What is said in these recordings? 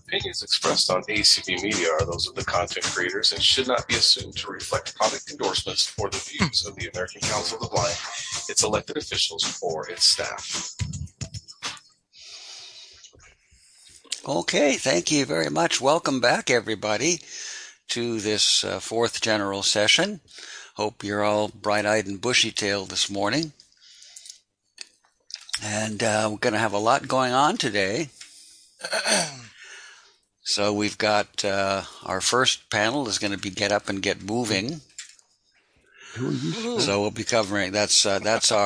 Opinions expressed on ACB Media are those of the content creators and should not be assumed to reflect product endorsements or the views of the American Council of the Blind, its elected officials, or its staff. Okay, thank you very much. Welcome back, everybody, to this fourth general session. Hope you're all bright-eyed and bushy-tailed this morning. And we're going to have a lot going on today. So we've got our first panel is going to be Get Up and Get Moving. Who are you? So we'll be covering, that's our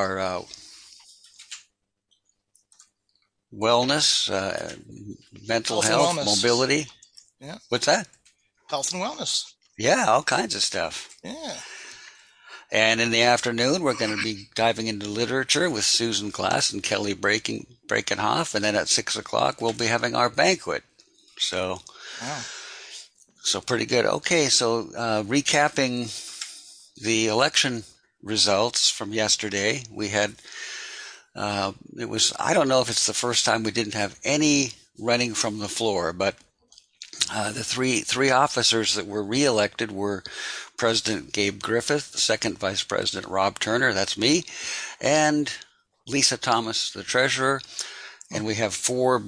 wellness, mental health, mobility. Yeah. What's that? Health and wellness. Yeah, all kinds of stuff. Yeah. And in the afternoon, we're going to be diving into literature with Susan Glass and Kelly Brakenhoff. And then at 6 o'clock, we'll be having our banquet. So, wow. So pretty good. Okay, so recapping the election results from yesterday, we had, I don't know if it's the first time we didn't have any running from the floor, but the three officers that were reelected were President Gabe Griffith, Second Vice President Rob Turner, that's me, and Lisa Thomas, the treasurer. And we have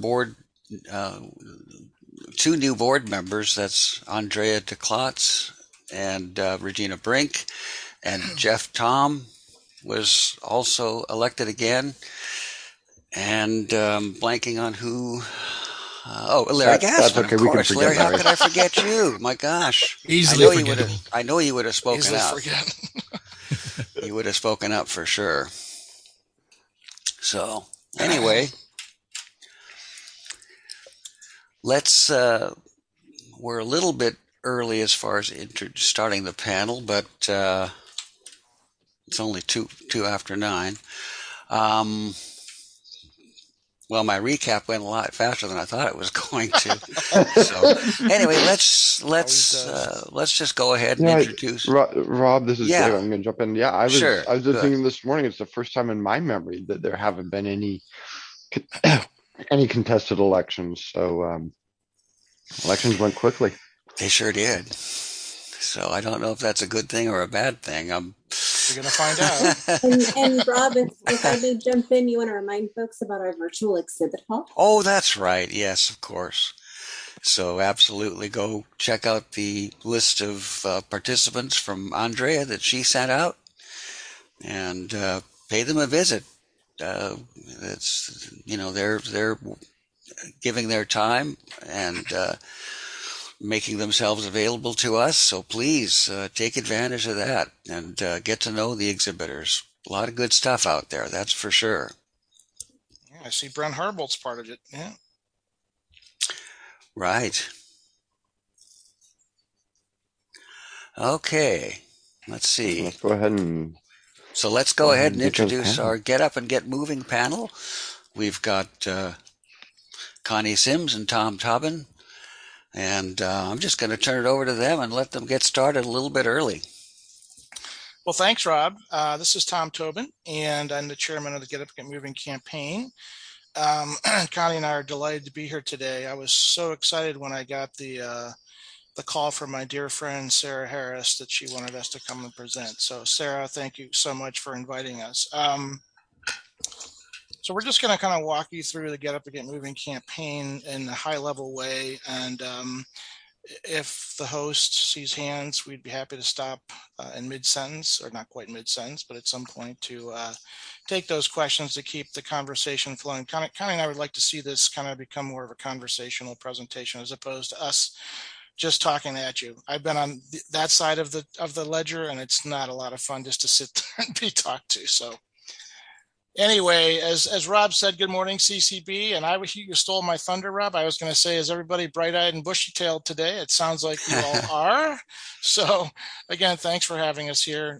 two new board members. That's Andrea DeClotz and Regina Brink. And Jeff Tom was also elected again. And blanking on who... Larry Gassman, that's okay. of We course. can forget Larry, how could I forget you? My gosh. Easily I know you would have spoken Easily out. Forget. You would have spoken up for sure. So, anyway, we're a little bit early as far as starting the panel, but it's only two after 9. Well, my recap went a lot faster than I thought it was going to. So, anyway, let's just go ahead and introduce Rob. This is Dave. I'm going to jump in. Yeah, I was just thinking this morning. It's the first time in my memory that there haven't been any contested elections. So elections went quickly. They sure did. So I don't know if that's a good thing or a bad thing. We're going to find out. and Rob, if I may jump in, you want to remind folks about our virtual exhibit hall? Oh, that's right. Yes, of course. So absolutely go check out the list of participants from Andrea that she sent out and pay them a visit. It's, they're giving their time and making themselves available to us. So please take advantage of that and get to know the exhibitors. A lot of good stuff out there, that's for sure. Yeah, I see Brent Harbolt's part of it. Yeah. Right. Okay. Let's see. Let's go ahead and introduce our Get Up and Get Moving panel. We've got Connie Sims and Tom Tobin. And I'm just going to turn it over to them and let them get started a little bit early. Well, thanks, Rob. This is Tom Tobin, and I'm the chairman of the Get Up and Get Moving campaign. Connie and I are delighted to be here today. I was so excited when I got the call from my dear friend Sarah Harris that she wanted us to come and present. So, Sarah, thank you so much for inviting us. So we're just going to kind of walk you through the Get Up and Get Moving campaign in a high-level way, and if the host sees hands, we'd be happy to stop in mid-sentence, or not quite mid-sentence, but at some point to take those questions to keep the conversation flowing. Connie and I would like to see this kind of become more of a conversational presentation as opposed to us just talking at you. I've been on that side of the ledger, and it's not a lot of fun just to sit there and be talked to. So. Anyway, as Rob said, good morning, CCB. And you stole my thunder, Rob. I was going to say, is everybody bright-eyed and bushy-tailed today? It sounds like you all are. So, again, thanks for having us here.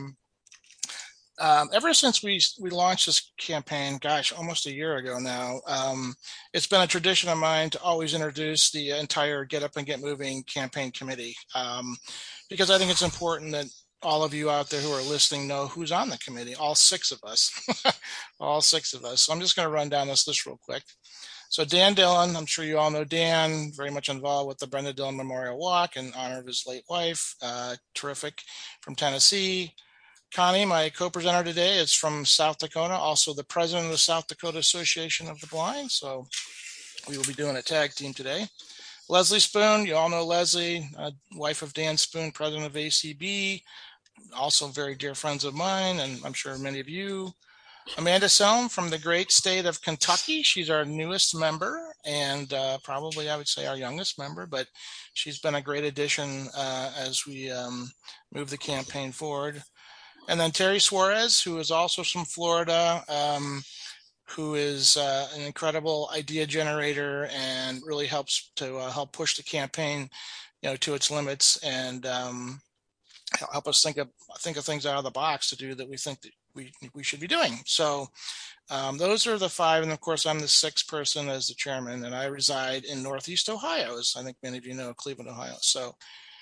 Ever since we launched this campaign, gosh, almost a year ago now, it's been a tradition of mine to always introduce the entire Get Up and Get Moving campaign committee, because I think it's important that all of you out there who are listening know who's on the committee, all 6 of us, all 6 of us. So I'm just going to run down this list real quick. So Dan Dillon, I'm sure you all know Dan, very much involved with the Brenda Dillon Memorial Walk in honor of his late wife. Terrific, from Tennessee. Connie, my co-presenter today, is from South Dakota, also the president of the South Dakota Association of the Blind. So we will be doing a tag team today. Leslie Spoon, you all know Leslie, wife of Dan Spoon, president of ACB, also very dear friends of mine, and I'm sure many of you. Amanda Selm from the great state of Kentucky. She's our newest member and probably, I would say, our youngest member, but she's been a great addition as we move the campaign forward. And then Terry Suarez, who is also from Florida, who is an incredible idea generator and really helps to help push the campaign, to its limits and help us think of things out of the box to do that we think that we should be doing. So those are the 5. And of course, I'm the 6th person as the chairman, and I reside in Northeast Ohio, as I think many of you know, Cleveland, Ohio. So,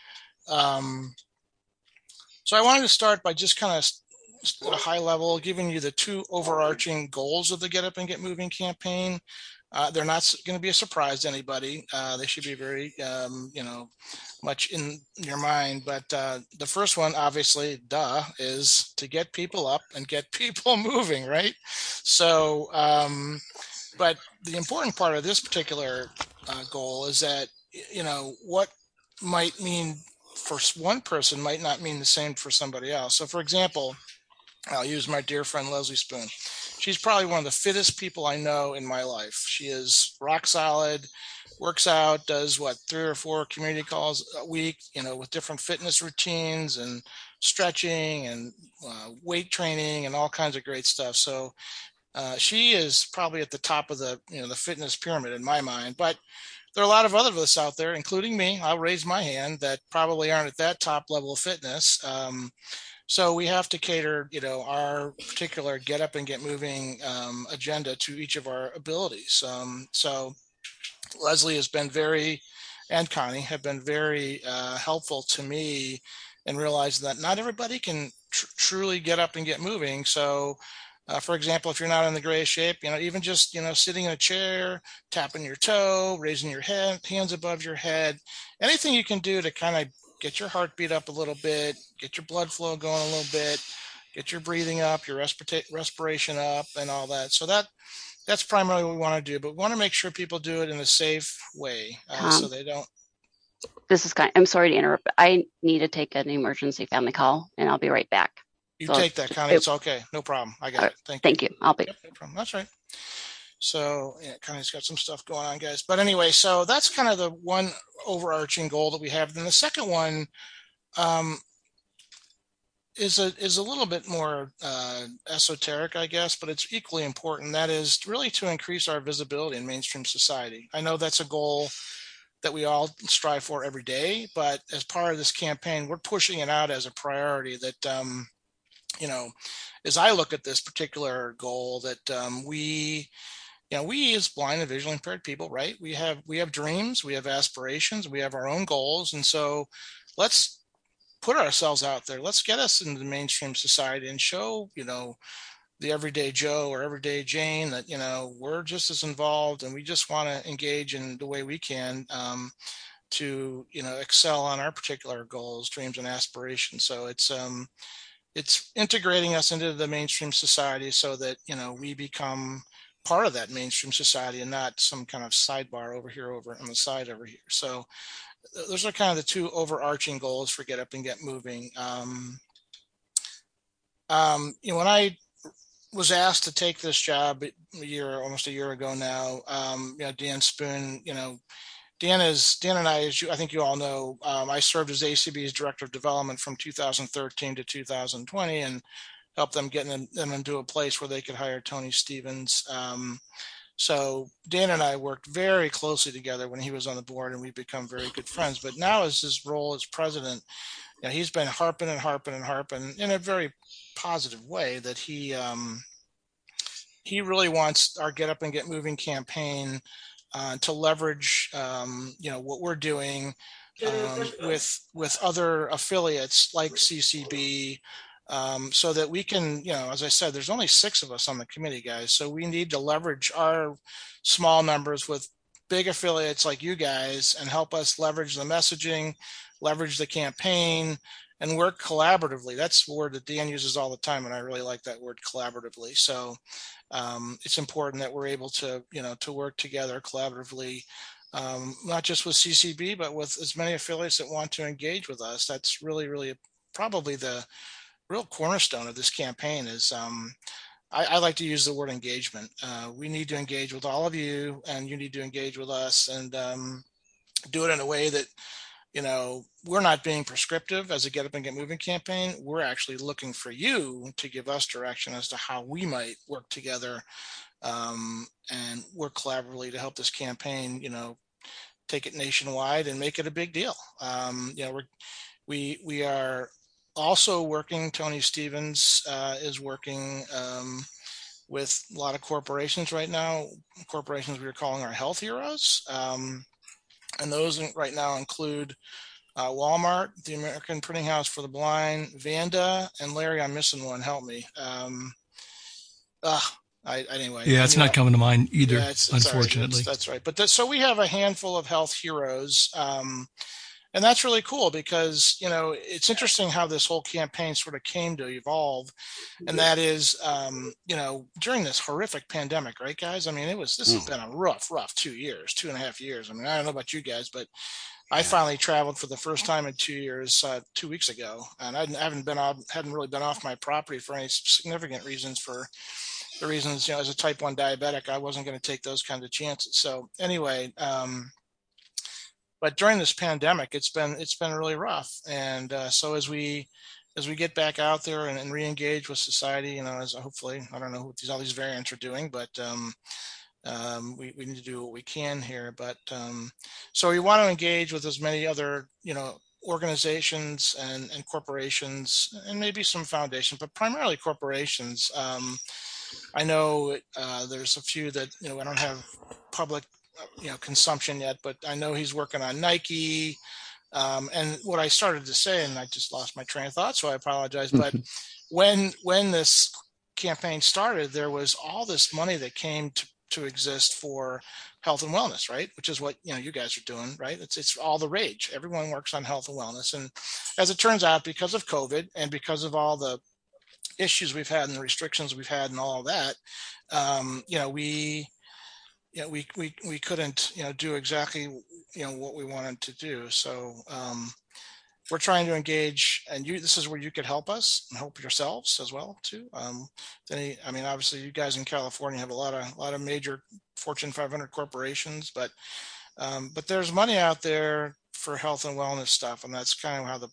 so I wanted to start by just kind of at a high level, giving you the 2 overarching goals of the Get Up and Get Moving campaign. They're not going to be a surprise to anybody. They should be very, much in your mind. But the first one, obviously, is to get people up and get people moving, right? So, but the important part of this particular goal is that, what might mean for one person might not mean the same for somebody else. So, for example, I'll use my dear friend Leslie Spoon. She's probably one of the fittest people I know in my life. She is rock solid, works out, does 3 or 4 community calls a week, with different fitness routines and stretching and weight training and all kinds of great stuff. So she is probably at the top of the, the fitness pyramid in my mind. But there are a lot of other of us out there, including me, I'll raise my hand, that probably aren't at that top level of fitness. So we have to cater, our particular Get Up and Get Moving agenda to each of our abilities. So Leslie has been and Connie have been very helpful to me in realizing that not everybody can truly get up and get moving. So, for example, if you're not in the greatest shape, even just, sitting in a chair, tapping your toe, raising your hands above your head, anything you can do to kind of get your heartbeat up a little bit, get your blood flow going a little bit, get your breathing up, your respiration up, and all that. So that's primarily what we want to do, but we want to make sure people do it in a safe way, so they don't. This is I'm sorry to interrupt, but I need to take an emergency family call, and I'll be right back. You take that, Connie. It's okay. No problem. I got it. Thank you. I'll be. Yep, no problem. That's right. So yeah, Connie's got some stuff going on, guys. But anyway, so that's kind of the one overarching goal that we have. Then the second one is a little bit more esoteric, I guess, but it's equally important. That is really to increase our visibility in mainstream society. I know that's a goal that we all strive for every day, but as part of this campaign, we're pushing it out as a priority that, as I look at this particular goal, that we as blind and visually impaired people, right? We have dreams, we have aspirations, we have our own goals. And so let's put ourselves out there. Let's get us into the mainstream society and show, the everyday Joe or everyday Jane that, we're just as involved and we just want to engage in the way we can to, excel on our particular goals, dreams, and aspirations. So it's integrating us into the mainstream society so that, we become part of that mainstream society and not some kind of sidebar over on the side over here. So those are kind of the 2 overarching goals for Get Up and Get Moving. When I was asked to take this job almost a year ago now, Dan Spoon, Dan and I, as I think you all know, I served as ACB's Director of Development from 2013 to 2020 and helped them get them into a place where they could hire Tony Stevens. So Dan and I worked very closely together when he was on the board, and we've become very good friends. But now, as his role as president, he's been harping in a very positive way that he really wants our Get Up and Get Moving campaign to leverage, what we're doing with other affiliates like CCB, so that we can, as I said, there's only 6 of us on the committee, guys. So we need to leverage our small numbers with big affiliates like you guys and help us leverage the messaging, leverage the campaign, and work collaboratively. That's the word that Dan uses all the time, and I really like that word, collaboratively. So it's important that we're able to, to work together collaboratively, not just with CCB, but with as many affiliates that want to engage with us. That's really, really probably the real cornerstone of this campaign is I like to use the word engagement. We need to engage with all of you, and you need to engage with us, and do it in a way that, we're not being prescriptive as a Get Up and Get Moving campaign. We're actually looking for you to give us direction as to how we might work together and work collaboratively to help this campaign, take it nationwide and make it a big deal. We are also working. Tony Stevens is working with a lot of corporations right now, corporations we are calling our health heroes. And those right now include Walmart, the American Printing House for the Blind, Vanda, and Larry, I'm missing one. Help me. Anyway. Yeah, it's not coming to mind either, unfortunately. Right. That's right. But so we have a handful of health heroes. And that's really cool because, it's interesting how this whole campaign sort of came to evolve. And that is, during this horrific pandemic, right, guys? I mean, this has been a rough 2.5 years. I mean, I don't know about you guys, but I finally traveled for the first time in 2 years, 2 weeks ago. And I hadn't really been off my property for any significant reasons. For the reasons, as a type 1 diabetic, I wasn't going to take those kinds of chances. So anyway, but during this pandemic, it's been really rough. And so as we get back out there and re-engage with society, as hopefully, I don't know what all these variants are doing, but we need to do what we can here. But so we want to engage with as many other, organizations and corporations, and maybe some foundations, but primarily corporations. I know there's a few that, I don't have public consumption yet, but I know he's working on Nike. And what I started to say, and I just lost my train of thought, so I apologize. But when this campaign started, there was all this money that came to exist for health and wellness, right? Which is what, you guys are doing, right? It's all the rage. Everyone works on health and wellness. And as it turns out, because of COVID and because of all the issues we've had and the restrictions we've had and all of that, we couldn't, do exactly, what we wanted to do. So we're trying to engage, and this is where you could help us and help yourselves as well too. Obviously you guys in California have a lot of major Fortune 500 corporations, but there's money out there for health and wellness stuff. And that's kind of how the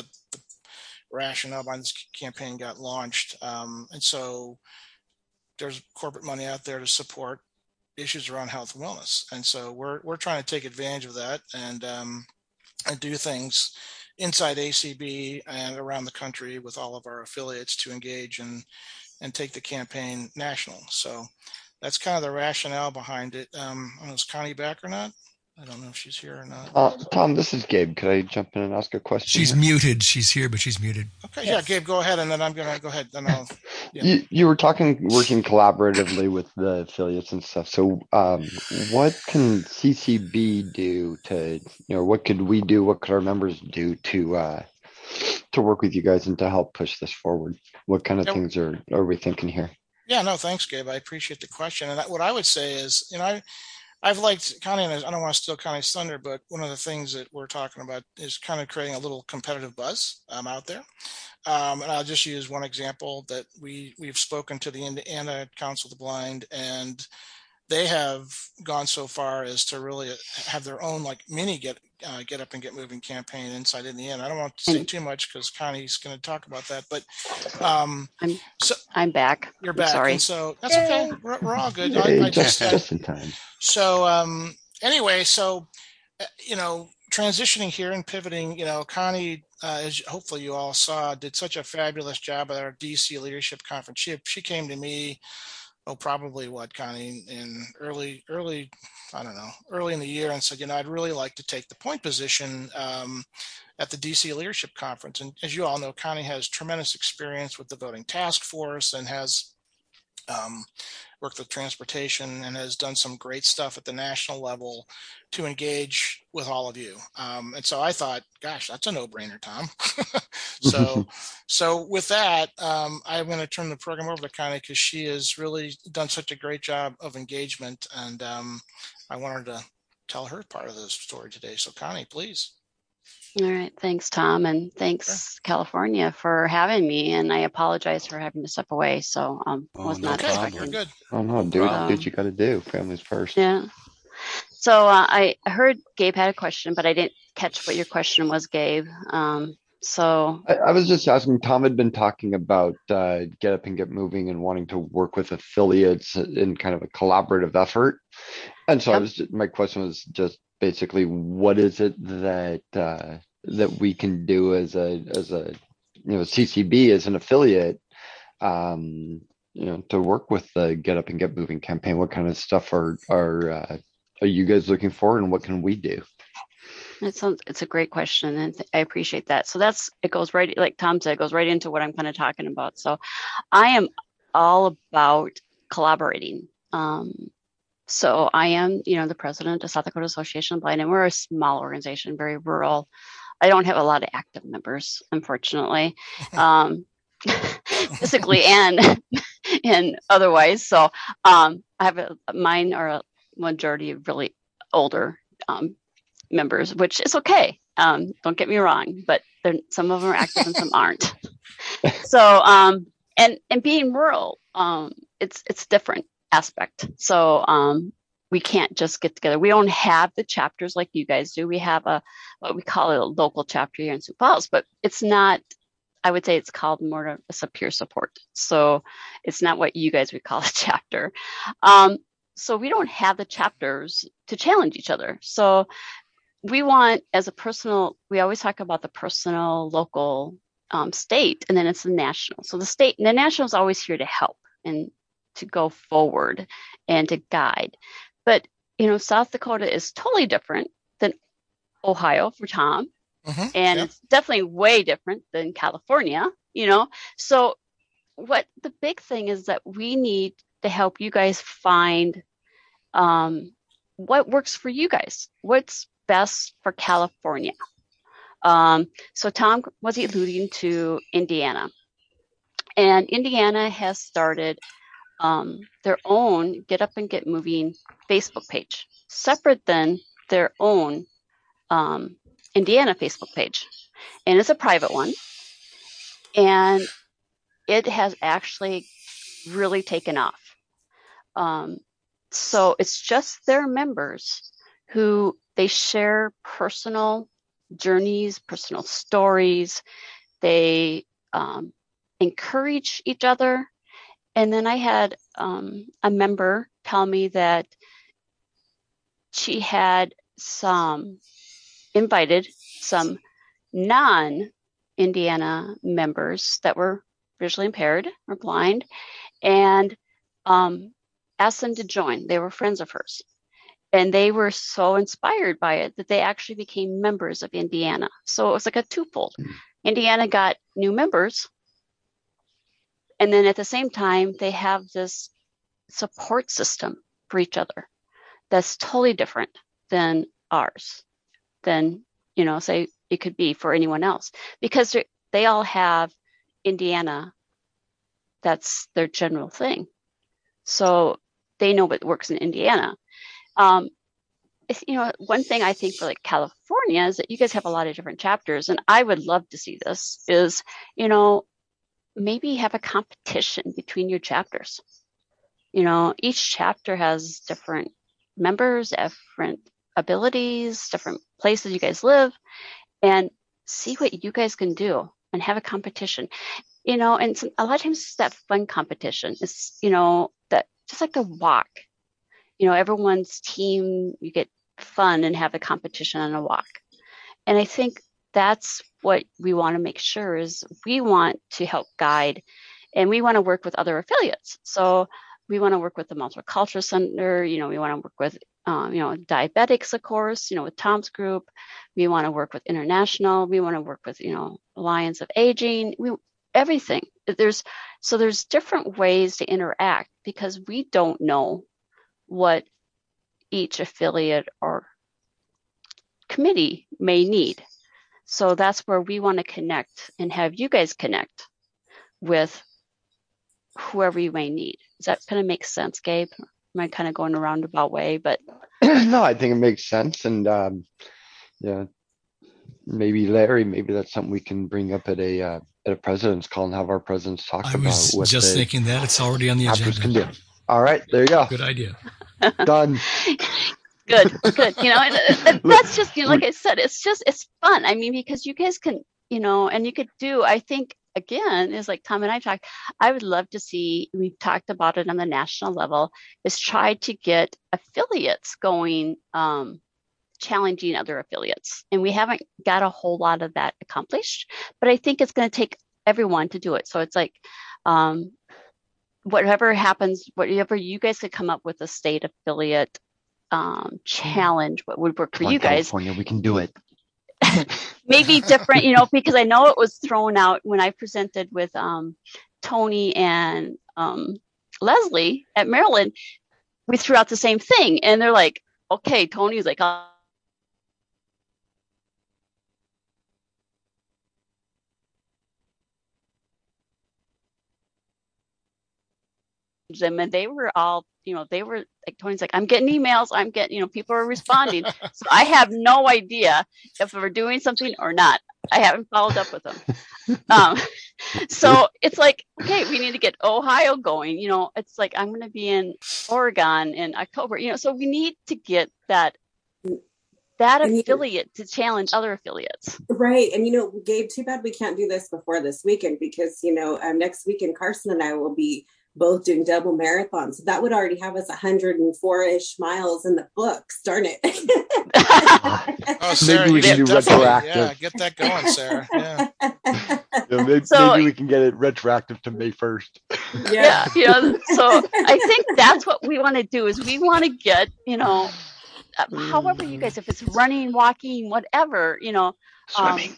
rationale behind this campaign got launched. And so there's corporate money out there to support issues around health and wellness. And so we're trying to take advantage of that and do things inside ACB and around the country with all of our affiliates to engage and take the campaign national. So that's kind of the rationale behind it. I don't know, is Connie back or not? I don't know if she's here or not. Tom, this is Gabe. Could I jump in and ask a question? She's muted. She's here, but she's muted. Okay, yeah, Gabe, go ahead, and then I'm going to go ahead. Then I'll. Yeah. You were working collaboratively with the affiliates and stuff. So, what can CCB do to, what could we do? What could our members do to work with you guys and to help push this forward? What kind of things are we thinking here? Yeah, no, thanks, Gabe. I appreciate the question. And what I would say is, I've liked Connie, and I don't want to steal Connie's thunder, but one of the things that we're talking about is kind of creating a little competitive buzz out there. And I'll just use one example that we've spoken to the Indiana Council of the Blind, and they have gone so far as to really have their own mini get up and get moving campaign inside Indiana. I don't want to say too much because Connie's going to talk about that, but I'm back. You're back. Sorry. And so that's okay. We're all good. Just in time. So anyway, transitioning here and pivoting, Connie, as hopefully you all saw, did such a fabulous job at our DC Leadership Conference. She came to me probably what, Connie, in early, I don't know, early in the year, and said, I'd really like to take the point position at the DC Leadership Conference. And as you all know, Connie has tremendous experience with the voting task force and has worked with transportation and has done some great stuff at the national level to engage with all of you. And so I thought, gosh, that's a no-brainer, Tom. So with that, I'm going to turn the program over to Connie because she has really done such a great job of engagement. And I wanted to tell her part of the story today. So Connie, please. All right. Thanks, Tom. And thanks, California, for having me. And I apologize for having to step away. So was not expecting. You're good. Oh, no, do what you got to do. Families first. Yeah. So I heard Gabe had a question, but I didn't catch what your question was, Gabe. So I was just asking, Tom had been talking about Get Up and Get Moving and wanting to work with affiliates in kind of a collaborative effort. And so my question was just basically, what is it that that we can do as a CCB as an affiliate, to work with the Get Up and Get Moving campaign? What kind of stuff are you guys looking for, and what can we do? It's a great question, and I appreciate that. So it goes right, like Tom said, it goes right into what I'm kind of talking about. So I am all about collaborating. So I am, the president of South Dakota Association of Blind, and we're a small organization, very rural. I don't have a lot of active members, unfortunately, physically and otherwise. So I have mine are a majority of really older members, which is okay. Don't get me wrong, but some of them are active and some aren't. So and being rural, it's different aspect. So we can't just get together. We don't have the chapters like you guys do. We have what we call a local chapter here in Sioux Falls, but it's not. I would say it's called more of a peer support. So it's not what you guys would call a chapter. So we don't have the chapters to challenge each other. So we want, we always talk about the personal, local, state, and then it's the national. So the national is always here to help and to go forward and to guide. But, South Dakota is totally different than Ohio for Tom. And it's definitely way different than California, So what the big thing is that we need to help you guys find what works for you guys. What's best for California? So Tom was alluding to Indiana. And Indiana has started their own Get Up and Get Moving Facebook page, separate than their own Indiana Facebook page. And it's a private one. And it has actually really taken off. So it's just their members who they share personal journeys, personal stories. They encourage each other. And then I had a member tell me that she had invited some non-Indiana members that were visually impaired or blind, and asked them to join. They were friends of hers. And they were so inspired by it that they actually became members of Indiana. So it was like a twofold. Indiana got new members. And then at the same time, they have this support system for each other that's totally different than ours, than, say it could be for anyone else. Because they all have Indiana. That's their general thing. So they know what works in Indiana. One thing I think for like California is that you guys have a lot of different chapters, and I would love to see this is, maybe have a competition between your chapters. Each chapter has different members, different abilities, different places you guys live, and see what you guys can do and have a competition. And a lot of times it's that fun competition. It's, that just like the walk. Everyone's team, you get fun and have a competition on a walk. And I think that's what we want to make sure is we want to help guide, and we want to work with other affiliates. So we want to work with the Multiple Culture Center. We want to work with, diabetics, of course, with Tom's group. We want to work with International. We want to work with, Alliance of Aging. Everything. There's different ways to interact because we don't know what each affiliate or committee may need. So that's where we want to connect and have you guys connect with whoever you may need. Does that kind of make sense, Gabe? Am I kind of going a roundabout way? But no, I think it makes sense. And maybe Larry, maybe that's something we can bring up at a president's call and have our presidents talk about. I was just thinking that it's already on the agenda. Can do. All right, there you go. Good idea. Done. Good. And that's just, like I said, it's fun. I mean, because you guys can, and you could do, I think, again, is like Tom and I talked, I would love to see, we've talked about it on the national level, is try to get affiliates going, challenging other affiliates. And we haven't got a whole lot of that accomplished, but I think it's going to take everyone to do it. So it's like, whatever happens, whatever you guys could come up with a state affiliate challenge, what would work for you guys. California, we can do it. Maybe different, because I know it was thrown out when I presented with Tony and Leslie at Maryland. We threw out the same thing, and they're like, "Okay." Tony's like, them, and they were all, they were like, Tony's like, I'm getting emails, I'm getting, people are responding. So I have no idea if we're doing something or not. I haven't followed up with them. So it's like, okay, we need to get Ohio going. It's like, I'm going to be in Oregon in October, so we need to get that affiliate to challenge other affiliates. Right. And, Gabe, too bad we can't do this before this weekend because, next weekend, Carson and I will be both doing double marathons. So that would already have us 104-ish miles in the books. Darn it. Oh, Sarah, maybe we can do retroactive. Yeah, get that going, Sarah. Yeah. Maybe we can get it retroactive to May 1st. Yeah. So I think that's what we want to do is we want to get, however you guys, if it's running, walking, whatever, Swimming.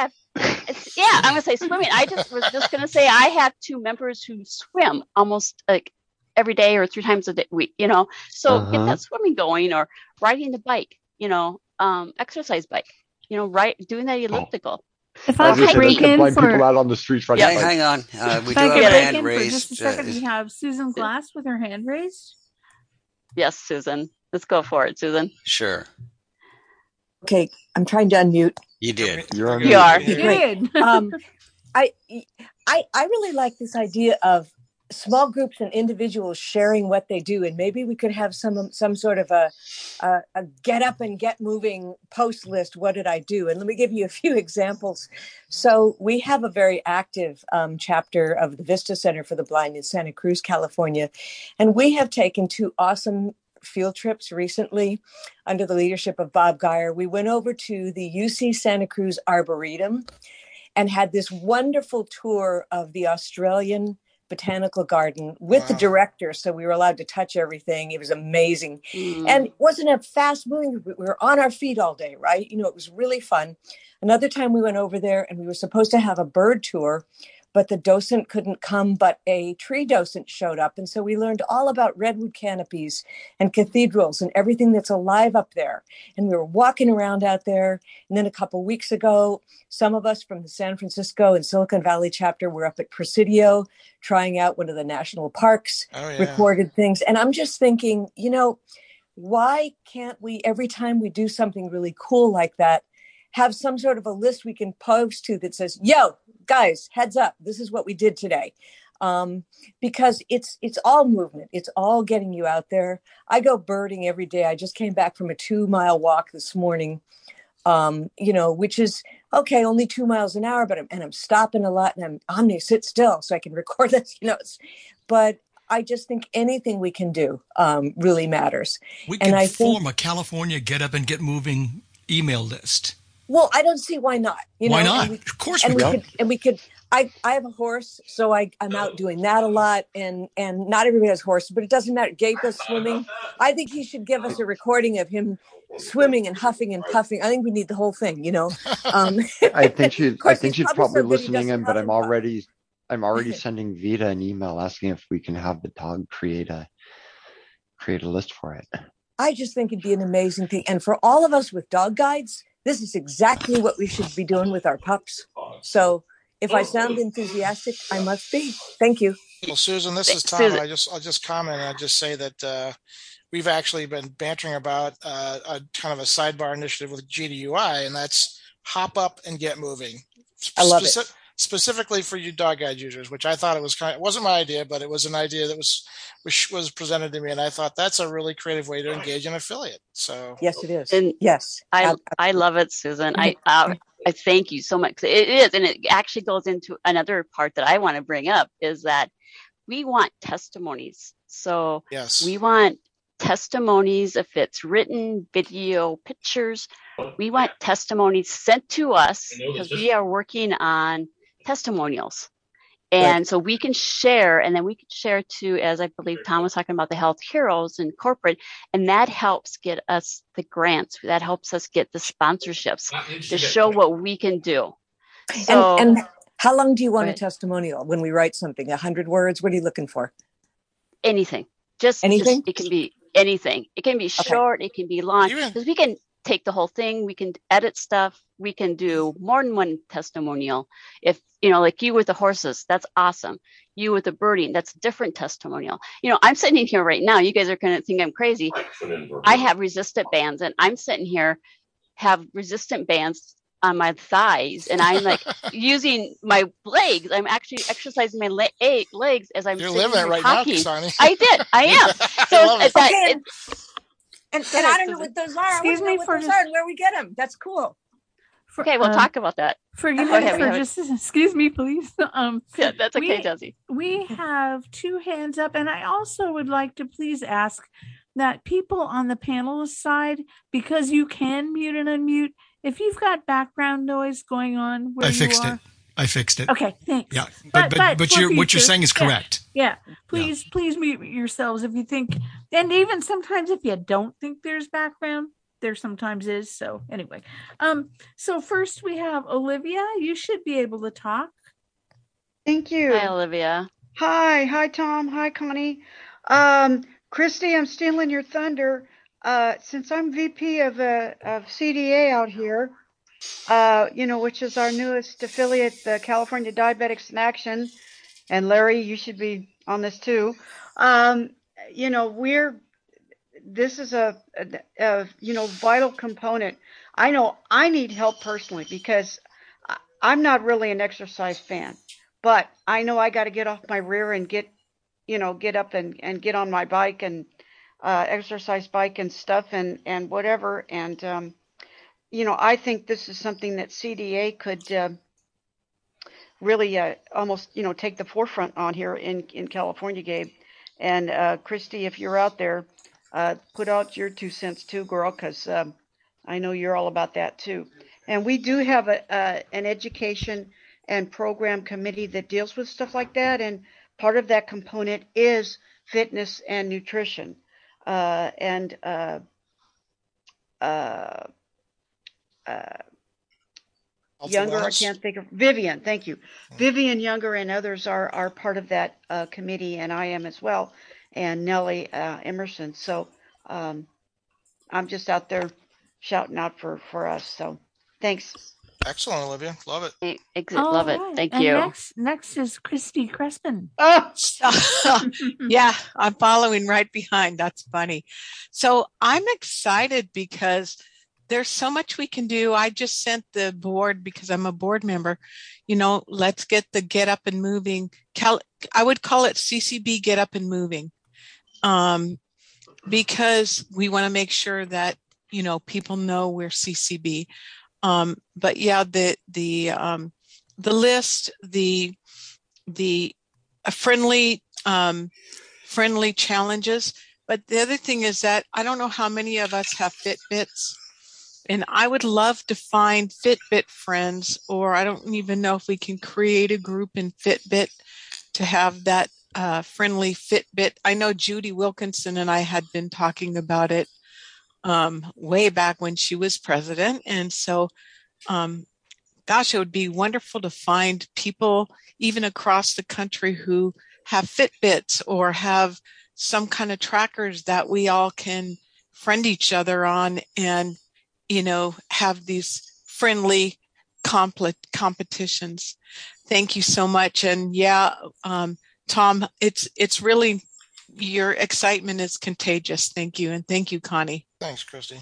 I'm going to say swimming. I was just going to say I have two members who swim almost like every day or 3 times a week, so get that swimming going or riding the bike, exercise bike, doing that elliptical. If I could break in for people out on the streets right now. Hang on. We do have a hand raised. For just a second, we have Susan Glass with her hand raised. Yes, Susan. Let's go for it, Susan. Sure. Okay, I'm trying to unmute. You did. You are. You did. I really like this idea of small groups and individuals sharing what they do, and maybe we could have some sort of a get up and get moving post list. What did I do? And let me give you a few examples. So we have a very active chapter of the Vista Center for the Blind in Santa Cruz, California, and we have taken 2 awesome field trips recently under the leadership of Bob Geyer. We went over to the UC Santa Cruz Arboretum and had this wonderful tour of the Australian Botanical Garden with the director. So we were allowed to touch everything. It was amazing. And it wasn't a fast moving, we were on our feet all day, right? It was really fun. Another time we went over there and we were supposed to have a bird tour, but the docent couldn't come, but a tree docent showed up. And so we learned all about redwood canopies and cathedrals and everything that's alive up there. And we were walking around out there. And then a couple of weeks ago, some of us from the San Francisco and Silicon Valley chapter were up at Presidio trying out one of the national parks, recorded things. And I'm just thinking, why can't we, every time we do something really cool like that, have some sort of a list we can post to that says, yo, guys, heads up, this is what we did today. Because it's all movement. It's all getting you out there. I go birding every day. I just came back from a 2-mile walk this morning, which is, okay, only 2 miles an hour, but I'm stopping a lot and I'm going to sit still so I can record this, but I just think anything we can do really matters. We can form a California Get Up and Get Moving email list. Well, I don't see why not. Why not? Of course we could. And we could I have a horse, so I'm out doing that a lot, and not everybody has horses, but it doesn't matter. Gabe goes swimming. I think he should give us a recording of him swimming and huffing and puffing. I think we need the whole thing, you know. I think she's he's probably so good he listening doesn't in, but huff and puff. I'm already sending Vita an email asking if we can have the dog create a list for it. I just think it'd be an amazing thing. And for all of us with dog guides, this is exactly what we should be doing with our pups. So if I sound enthusiastic, I must be. Thank you. Well, Susan, this is Tom. Susan. I'll just comment. And I'll just say that we've actually been bantering about a kind of a sidebar initiative with GDUI, and that's hop up and get moving. I love it. Specifically for you dog guide users, which I thought it wasn't my idea, but it was an idea that was presented to me, and I thought that's a really creative way to engage an affiliate. So yes, it is. And yes, I love it, Susan. I thank you so much. It is, and it actually goes into another part that I want to bring up is that we want testimonies. So yes, we want testimonies if it's written, video, pictures. We want testimonies sent to us because we are working on testimonials. And so we can share, and then we can share too, as I believe Tom was talking about the health heroes and corporate, and that helps get us the grants. That helps us get the sponsorships to show what we can do. So, and how long do you want a testimonial when we write something? 100 words? What are you looking for? Anything. Just anything? It can be anything. It can be short. It can be long. Because we can take the whole thing. We can edit stuff. We can do more than one testimonial. If, like you with the horses, that's awesome. You with the birding, that's different testimonial. I'm sitting here right now. You guys are going to think I'm crazy. I have resistant bands, and I'm sitting here, have resistant bands on my thighs, and I'm like using my legs. I'm actually exercising my legs as I'm living it right talking. Now, Sonny. I am. So and I don't know what those are. Excuse me for those are and where we get them. That's cool. Okay, we'll talk about that. Forgive me for just, excuse me, please. Yeah, that's okay, Desi. We have 2 hands up, and I also would like to please ask that people on the panelist side, because you can mute and unmute, if you've got background noise going on where I fixed it. Okay, thanks. Yeah, but what you're saying is correct. Yeah. Please mute yourselves if you think, and even sometimes if you don't think there's background, there sometimes is. So anyway, so first we have Olivia. You should be able to talk. Thank you. Hi, Olivia. Hi, Tom. Hi, Connie. Christy, I'm stealing your thunder. Since I'm VP of CDA out here, which is our newest affiliate, the California Diabetics in Action, and Larry, you should be on this too. This is a vital component. I know I need help personally because I'm not really an exercise fan, but I know I got to get off my rear and get up and get on my bike and exercise bike and stuff and whatever. And, I think this is something that CDA could really almost, take the forefront on here in California, Gabe. And Christy, if you're out there, put out your 2 cents too, girl, because I know you're all about that too. And we do have an education and program committee that deals with stuff like that. And part of that component is fitness and nutrition. Younger, I can't think of Vivian. Thank you. Vivian Younger and others are part of that committee, and I am as well, and Nellie Emerson. So I'm just out there shouting out for us. So thanks. Excellent, Olivia. Love it. Love it. Thank you. Next is Christy Crespin. Oh, yeah, I'm following right behind. That's funny. So I'm excited because there's so much we can do. I just sent the board, because I'm a board member, let's get the Get Up and Moving. I would call it CCB Get Up and Moving, because we want to make sure that, people know we're CCB. But yeah, the list, the friendly challenges. But the other thing is that I don't know how many of us have Fitbits, And I would love to find Fitbit friends, or I don't even know if we can create a group in Fitbit to have that friendly Fitbit. I know Judy Wilkinson and I had been talking about it way back when she was president. And so, gosh, it would be wonderful to find people even across the country who have Fitbits or have some kind of trackers that we all can friend each other on and, have these friendly competitions. Thank you so much. And Tom, it's really, your excitement is contagious. Thank you. And thank you, Connie. Thanks, Christy.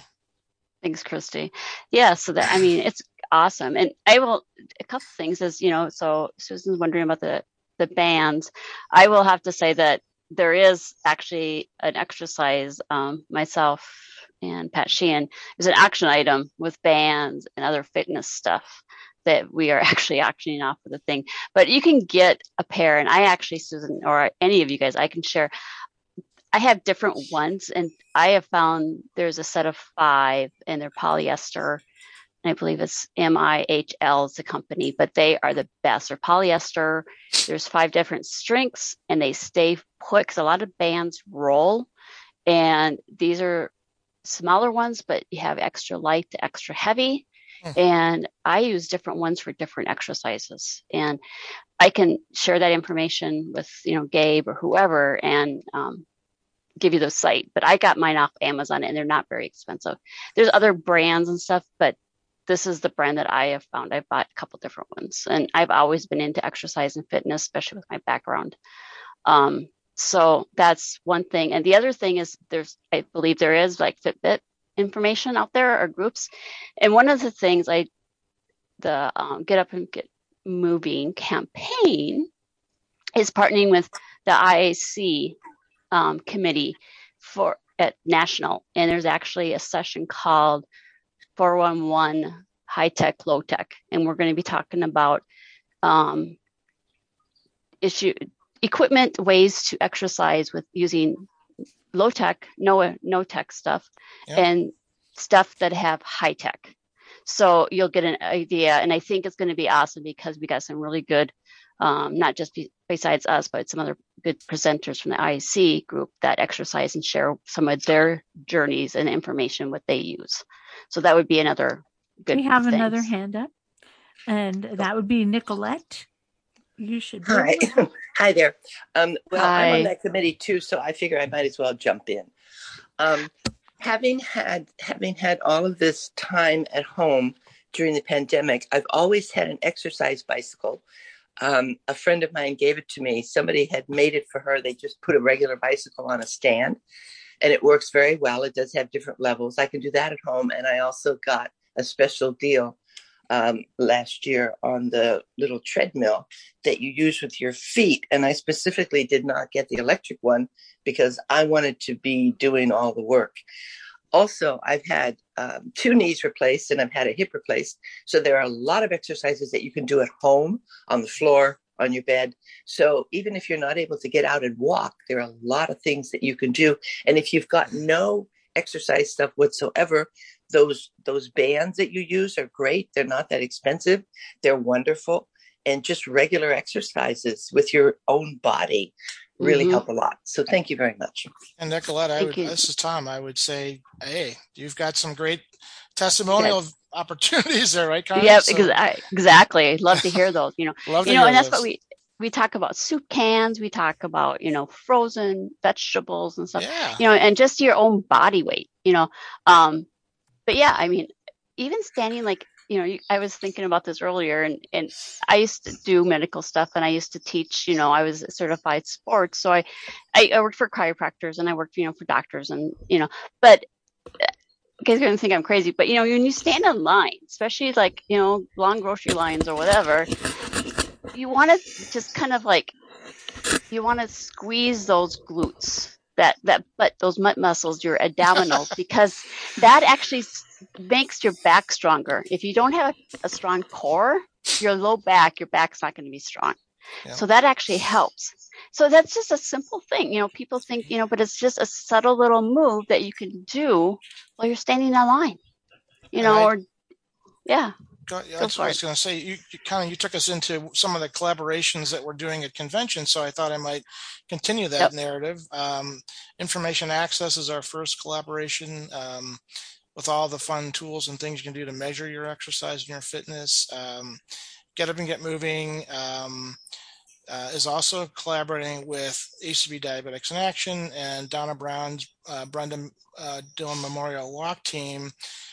Yeah. So it's awesome. And a couple things is, so Susan's wondering about the bands. I will have to say that there is actually an exercise, myself and Pat Sheehan, is an action item with bands and other fitness stuff that we are actually actioning off of the thing. But you can get a pair, and I actually, Susan, or any of you guys, I can share. I have different ones, and I have found there's a set of 5, and they're polyester. And I believe it's MIHL is the company, but they are the best. They're polyester. There's 5 different strengths, and they stay put because a lot of bands roll. And these are smaller ones, but you have extra light to extra heavy. And I use different ones for different exercises. And I can share that information with, Gabe or whoever and give you the site. But I got mine off Amazon, and they're not very expensive. There's other brands and stuff, but this is the brand that I have found. I've bought a couple different ones, and I've always been into exercise and fitness, especially with my background. So that's one thing. And the other thing is I believe there is like Fitbit information out there or groups. And one of the things the Get Up and Get Moving campaign is partnering with the IAC committee at national. And there's actually a session called 411 High Tech, Low Tech. And we're going to be talking about equipment, ways to exercise with using low tech, no tech stuff, and stuff that have high tech. So you'll get an idea. And I think it's going to be awesome because we got some really good, not just besides us, but some other good presenters from the IAC group that exercise and share some of their journeys and information, what they use. So that would be another good We have things. another hand up, and that would be Nicolette. You should. Hi. Hi there. Hi. I'm on that committee too, so I figure I might as well jump in. Having had all of this time at home during the pandemic, I've always had an exercise bicycle. A friend of mine gave it to me. Somebody had made it for her. They just put a regular bicycle on a stand, and it works very well. It does have different levels. I can do that at home, and I also got a special deal last year on the little treadmill that you use with your feet. And I specifically did not get the electric one because I wanted to be doing all the work. Also, I've had 2 knees replaced and I've had a hip replaced. So there are a lot of exercises that you can do at home, on the floor, on your bed. So even if you're not able to get out and walk, there are a lot of things that you can do. And if you've got no exercise stuff whatsoever, those bands that you use are great. They're not that expensive. They're wonderful. And just regular exercises with your own body really help a lot. So thank you very much. And Nicolette, this is Tom. I would say, hey, you've got some great testimonial opportunities there, right, Connie? Yep, exactly. I'd love to hear those. And that's what we talk about soup cans. We talk about, frozen vegetables and stuff, and just your own body weight, but yeah, I mean, even standing I was thinking about this earlier and I used to do medical stuff and I used to teach, I was a certified sports. So I worked for chiropractors and I worked, for doctors and, but you guys are going to think I'm crazy, but when you stand in line, especially long grocery lines or whatever, you want to just kind of you want to squeeze those glutes. But those butt muscles, your abdominals, because that actually makes your back stronger. If you don't have a strong core, your back's not going to be strong. Yeah. So that actually helps. So that's just a simple thing. People think, but it's just a subtle little move that you can do while you're standing in line. Yeah. That's what I was going to say. You took us into some of the collaborations that we're doing at convention, so I thought I might continue that narrative. Information access is our first collaboration with all the fun tools and things you can do to measure your exercise and your fitness. Get Up and Get Moving is also collaborating with ACB Diabetics in Action and Donna Brown's Brenda Dillon Memorial Walk Team,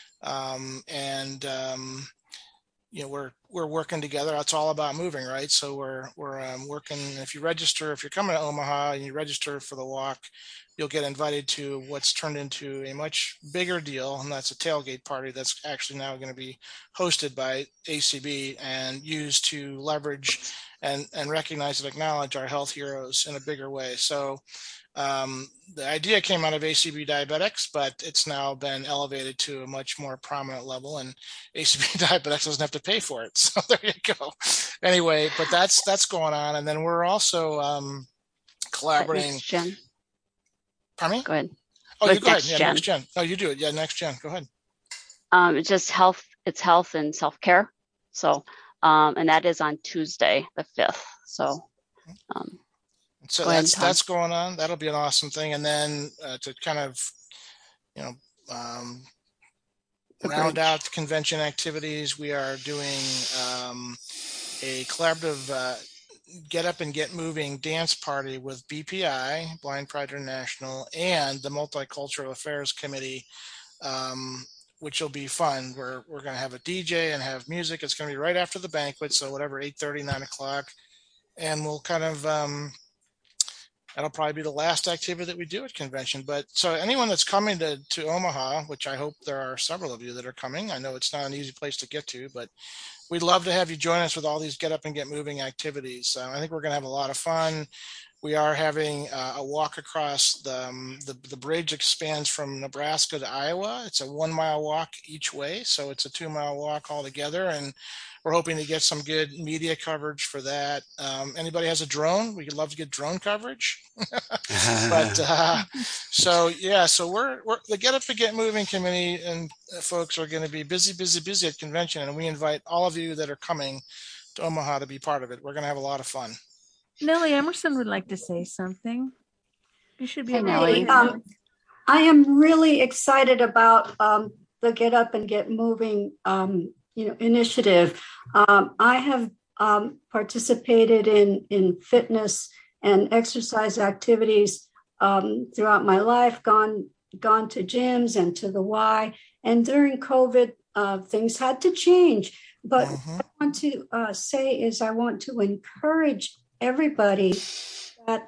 we're working together. It's all about moving, right? So we're working. If you're coming to Omaha and you register for the walk, you'll get invited to what's turned into a much bigger deal, and that's a tailgate party that's actually now going to be hosted by ACB and used to leverage and recognize and acknowledge our health heroes in a bigger way. So the idea came out of ACB Diabetics, but it's now been elevated to a much more prominent level, and ACB Diabetics doesn't have to pay for it. So there you go. Anyway, but that's going on. And then we're also collaborating. Next Gen. Pardon me? Go ahead. Oh, you go ahead. Yeah, Gen. Next Gen. Oh, you do it. Yeah, Next Gen. Go ahead. It's just health. It's health and self-care. So, and that is on Tuesday, the 5th. So, so that's going on. That'll be an awesome thing. And then to kind of, round out the convention activities, we are doing a collaborative Get Up and Get Moving dance party with BPI, Blind Pride International, and the Multicultural Affairs Committee, which will be fun. We're going to have a DJ and have music. It's going to be right after the banquet, so whatever, 8:30, 9 o'clock. And we'll kind of, that'll probably be the last activity that we do at convention. But so anyone that's coming to Omaha, which I hope there are several of you that are coming, I know it's not an easy place to get to, but we'd love to have you join us with all these Get Up and Get Moving activities. I think we're going to have a lot of fun. We are having a walk across the bridge expands from Nebraska to Iowa. It's a 1 mile walk each way, so it's a 2 mile walk altogether, and we're hoping to get some good media coverage for that. Anybody has a drone? We'd love to get drone coverage. But so we're the Get Up and Get Moving committee and folks are going to be busy at convention, and we invite all of you that are coming to Omaha to be part of it. We're going to have a lot of fun. Nellie Emerson would like to say something. You should be. Nellie. I am really excited about the Get Up and Get Moving initiative. I have participated in fitness and exercise activities throughout my life, gone to gyms and to the Y. And during COVID, things had to change. But what I want to say is I want to encourage everybody that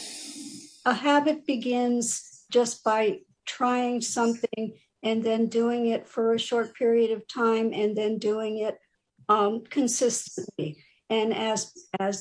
a habit begins just by trying something and then doing it for a short period of time and then doing it consistently. And as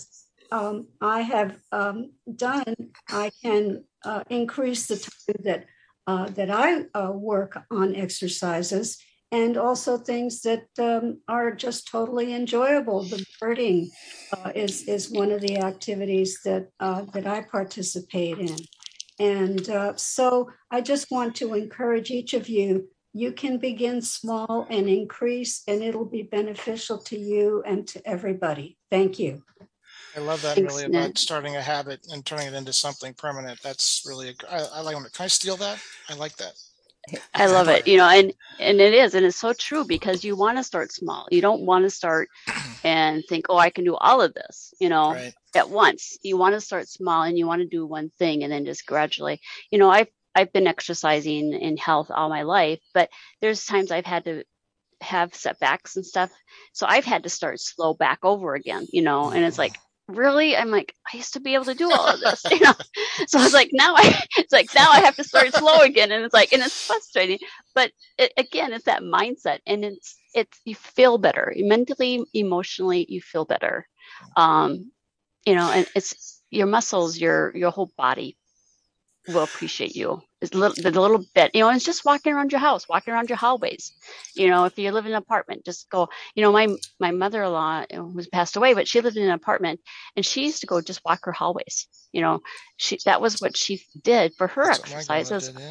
I have done, I can increase the time that I work on exercises, and also things that are just totally enjoyable. The birding is one of the activities that I participate in. And so I just want to encourage each of you, you can begin small and increase, and it'll be beneficial to you and to everybody. Thank you. I love that. Thanks, really Ned. About starting a habit and turning it into something permanent. That's really, I like it. Can I steal that? I like that. I love it, and it is, and it's so true, because you want to start small. You don't want to start and think, oh, I can do all of this, right. At once. You want to start small, and you want to do one thing, and then just gradually, I've been exercising in health all my life, but there's times I've had to have setbacks and stuff. So I've had to start slow back over again, and it's like, really? I'm like, I used to be able to do all of this, So I was like, now I have to start slow again. And it's frustrating, but again, it's that mindset, and it's, you feel better mentally, emotionally, you feel better. And it's your muscles, your whole body will appreciate you. It's a little bit, it's just walking around your house, walking around your hallways. If you live in an apartment, just go, my mother-in-law, who's passed away, but she lived in an apartment, and she used to go just walk her hallways. That was what she did for her exercises.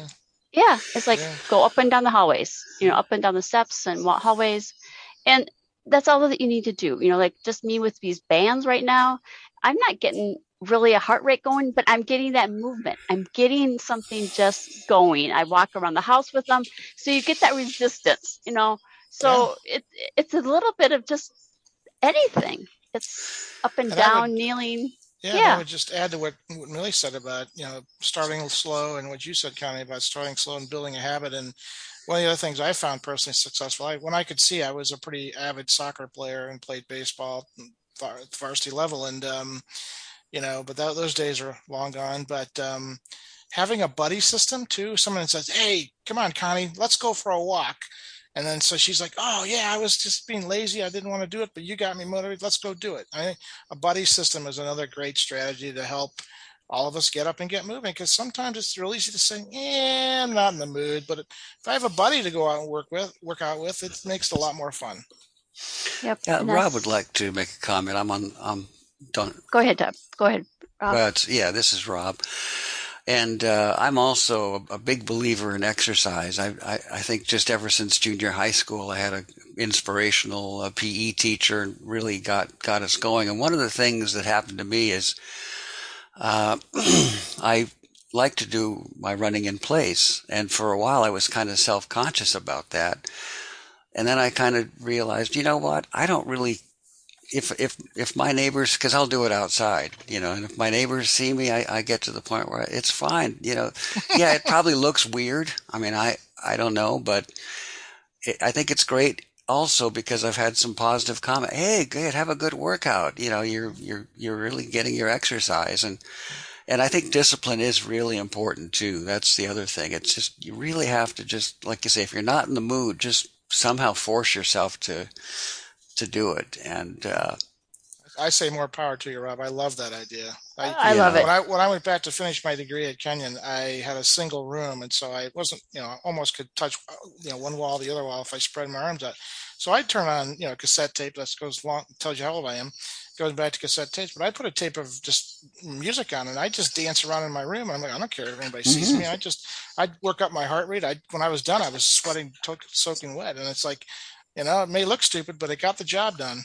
Yeah, it's like go up and down the hallways, up and down the steps and hallways. And that's all that you need to do. Like just me with these bands right now, I'm not getting really a heart rate going, but I'm getting that movement. I'm getting something just going. I walk around the house with them. So you get that resistance, So it's a little bit of just anything. It's up and down, kneeling. Yeah, I would just add to what Millie said about, starting slow, and what you said, Connie, about starting slow and building a habit. And one of the other things I found personally successful, when I could see, I was a pretty avid soccer player and played baseball at the varsity level. And, but those days are long gone. But having a buddy system too, someone that says, hey, come on, Connie, let's go for a walk. And then so she's like, oh, yeah, I was just being lazy. I didn't want to do it, but you got me motivated. Let's go do it. I think a buddy system is another great strategy to help all of us get up and get moving, because sometimes it's real easy to say, I'm not in the mood. But if I have a buddy to go out and work out with, it makes it a lot more fun. Yep. Rob would like to make a comment. Don't. Go ahead, Deb. Go ahead, Rob. But this is Rob. And I'm also a big believer in exercise. I think just ever since junior high school, I had an inspirational PE teacher and really got us going. And one of the things that happened to me is I like to do my running in place. And for a while, I was kind of self-conscious about that. And then I kind of realized, you know what? I don't really if my neighbors, because I'll do it outside, and if my neighbors see me, I get to the point where it's fine, Yeah, it probably looks weird. I mean, I don't know, but I think it's great also because I've had some positive comment. Hey, good, have a good workout. You're really getting your exercise, and I think discipline is really important too. That's the other thing. It's just, you really have to just, like you say, if you're not in the mood, just somehow force yourself to do it. And I say more power to you, Rob. I love that idea. I love it. When I went back to finish my degree at Kenyon, I had a single room, and so I wasn't, almost could touch, one wall, the other wall if I spread my arms out. So I'd turn on, cassette tape. That goes long, tells you how old I am. Goes back to cassette tapes, but I put a tape of just music on, and I just dance around in my room. And I'm like, I don't care if anybody sees me. I'd work up my heart rate. When I was done, I was sweating, soaking wet, and it's like, it may look stupid, but it got the job done.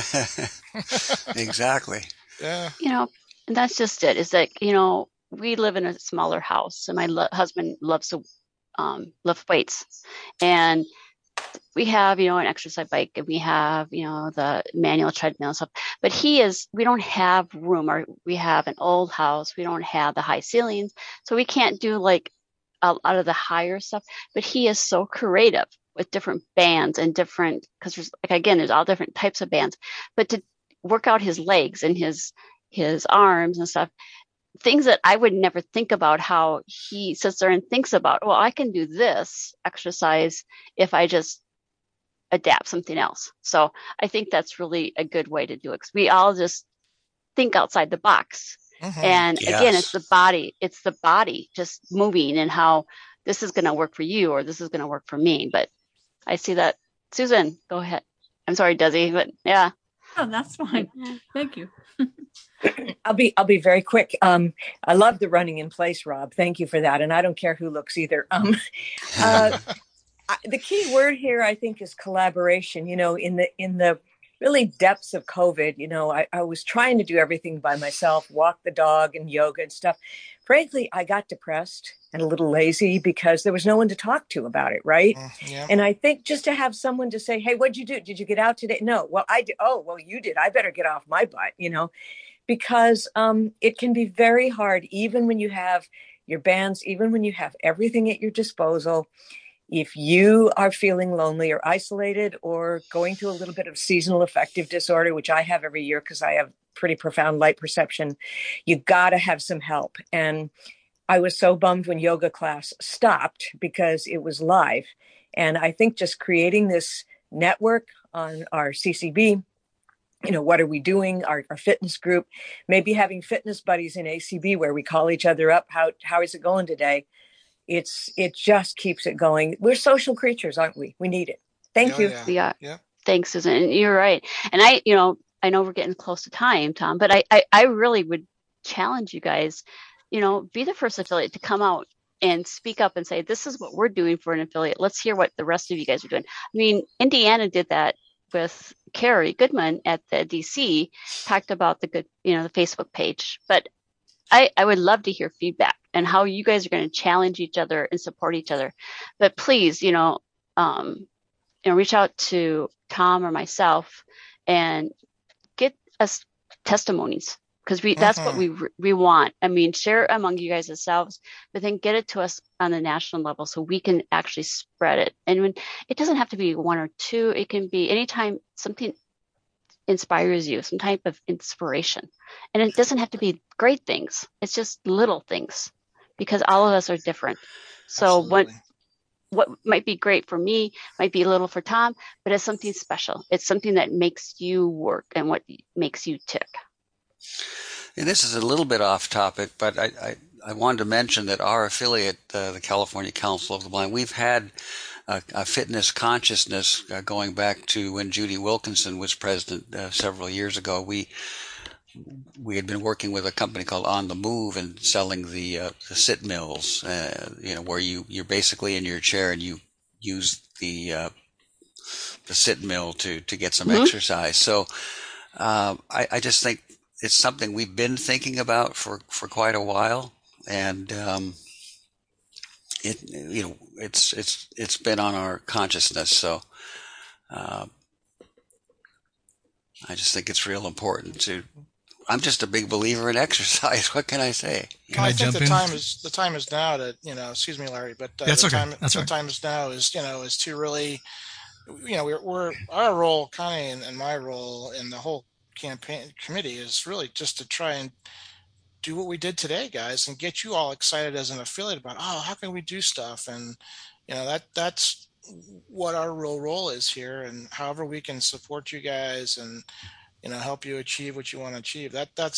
Exactly. Yeah. And that's just it. It's like, we live in a smaller house, and my husband loves to lift weights, and we have, an exercise bike, and we have, the manual treadmill and stuff, but we don't have room, or we have an old house. We don't have the high ceilings, so we can't do like a lot of the higher stuff, but he is so creative with different bands and different, because there's all different types of bands, but to work out his legs and his arms and stuff, things that I would never think about, how he sits there and thinks about, well, I can do this exercise if I just adapt something else. So I think that's really a good way to do it, because we all just think outside the box. And again, it's the body just moving, and how this is going to work for you, or this is going to work for me. But I see that. Susan, go ahead. I'm sorry, Desi, but yeah. Oh, that's fine. Thank you. I'll be very quick. I love the running in place, Rob. Thank you for that. And I don't care who looks either. The key word here, I think, is collaboration. In the really depths of COVID, I was trying to do everything by myself, walk the dog and yoga and stuff. Frankly, I got depressed and a little lazy because there was no one to talk to about it. Right. Yeah. And I think just to have someone to say, hey, what'd you do? Did you get out today? No. Well, I did. Oh, well, you did. I better get off my butt, because it can be very hard, even when you have your bands, even when you have everything at your disposal. If you are feeling lonely or isolated or going through a little bit of seasonal affective disorder, which I have every year because I have pretty profound light perception, you got to have some help. And I was so bummed when yoga class stopped because it was live. And I think just creating this network on our CCB, what are we doing? Our fitness group, maybe having fitness buddies in ACB where we call each other up. How is it going today? It just keeps it going. We're social creatures, aren't we? We need it. Thank you. Yeah. Thanks, Susan. And you're right. And I know we're getting close to time, Tom, but I really would challenge you guys, be the first affiliate to come out and speak up and say, this is what we're doing for an affiliate. Let's hear what the rest of you guys are doing. I mean, Indiana did that with Carrie Goodman at the DC, talked about the good, the Facebook page. But I would love to hear feedback and how you guys are going to challenge each other and support each other. But please, reach out to Tom or myself and get us testimonies, because that's what we want. I mean, share it among you guys yourselves, but then get it to us on the national level so we can actually spread it. And when it doesn't have to be one or two, it can be anytime something inspires you, some type of inspiration. And it doesn't have to be great things. It's just little things, because all of us are different. So what might be great for me might be little for Tom, but it's something special. It's something that makes you work and what makes you tick. And this is a little bit off topic, but I wanted to mention that our affiliate, the California Council of the Blind, we've had a fitness consciousness going back to when Judy Wilkinson was president several years ago. We had been working with a company called On the Move and selling the sit mills, where you're basically in your chair and you use the sit mill to get some exercise. So I just think it's something we've been thinking about for quite a while, and it's been on our consciousness. So I just think it's real important to. I'm just a big believer in exercise. What can I say? I think the time is now to, excuse me, Larry, but That's okay. The time is now is to really, we're our role, Connie, and my role in the whole campaign committee is really just to try and do what we did today, guys, and get you all excited as an affiliate about, how can we do stuff? And, that's what our real role is here. And however we can support you guys and, help you achieve what you want to achieve.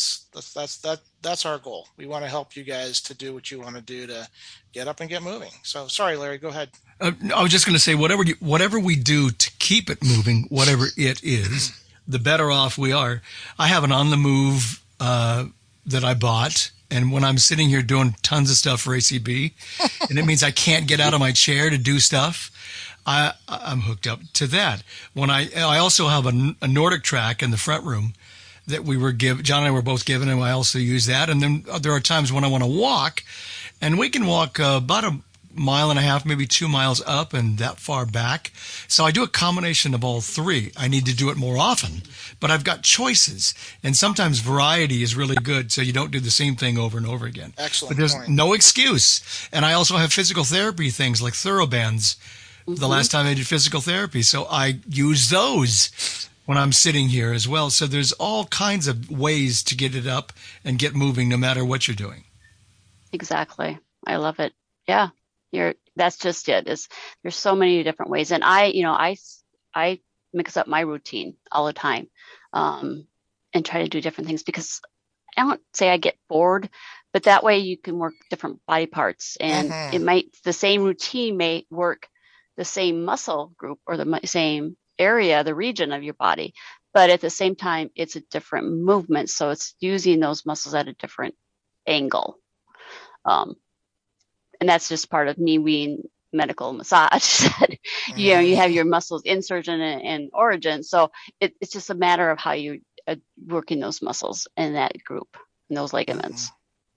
That's our goal. We want to help you guys to do what you want to do to get up and get moving. So sorry, Larry, go ahead. I was just going to say, whatever we do to keep it moving, whatever it is, the better off we are. I have an On the Move that I bought, and when I'm sitting here doing tons of stuff for ACB, and it means I can't get out of my chair to do stuff, I'm hooked up to that. When I also have a Nordic track in the front room that we were given. John and I were both given, and I also use that. And then there are times when I want to walk, and we can walk about a mile and a half, maybe 2 miles up and that far back. So I do a combination of all three. I need to do it more often, but I've got choices, and sometimes variety is really good. So you don't do the same thing over and over again. Excellent. But there's no excuse. And I also have physical therapy things like ThoroBands. The last time I did physical therapy. So I use those when I'm sitting here as well. So there's all kinds of ways to get it up and get moving no matter what you're doing. Exactly. I love it. Yeah. That's just it. There's so many different ways. And I mix up my routine all the time and try to do different things, because I don't say I get bored, but that way you can work different body parts, and the same routine may work the same muscle group or the same area, the region of your body, but at the same time, it's a different movement. So it's using those muscles at a different angle. And that's just part of me being medical massage. You have your muscles insertion and origin. So it's just a matter of how you working those muscles in that group and those ligaments.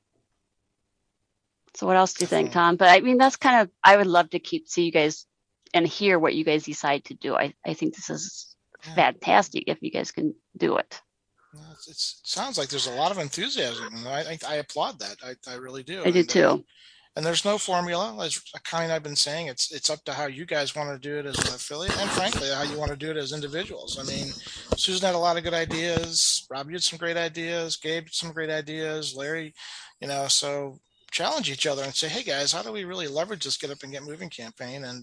So what else do you think, Tom? But I mean, that's kind of, I would love to see you guys and hear what you guys decide to do. I think this is fantastic if you guys can do it. It sounds like there's a lot of enthusiasm. I applaud that. I really do. I do too. And there's no formula, as Connie and I've been saying. It's up to how you guys want to do it as an affiliate, and frankly, how you want to do it as individuals. I mean, Susan had a lot of good ideas. Rob, you had some great ideas. Gabe had some great ideas. Larry, so challenge each other and say, hey guys, how do we really leverage this Get Up and Get Moving campaign and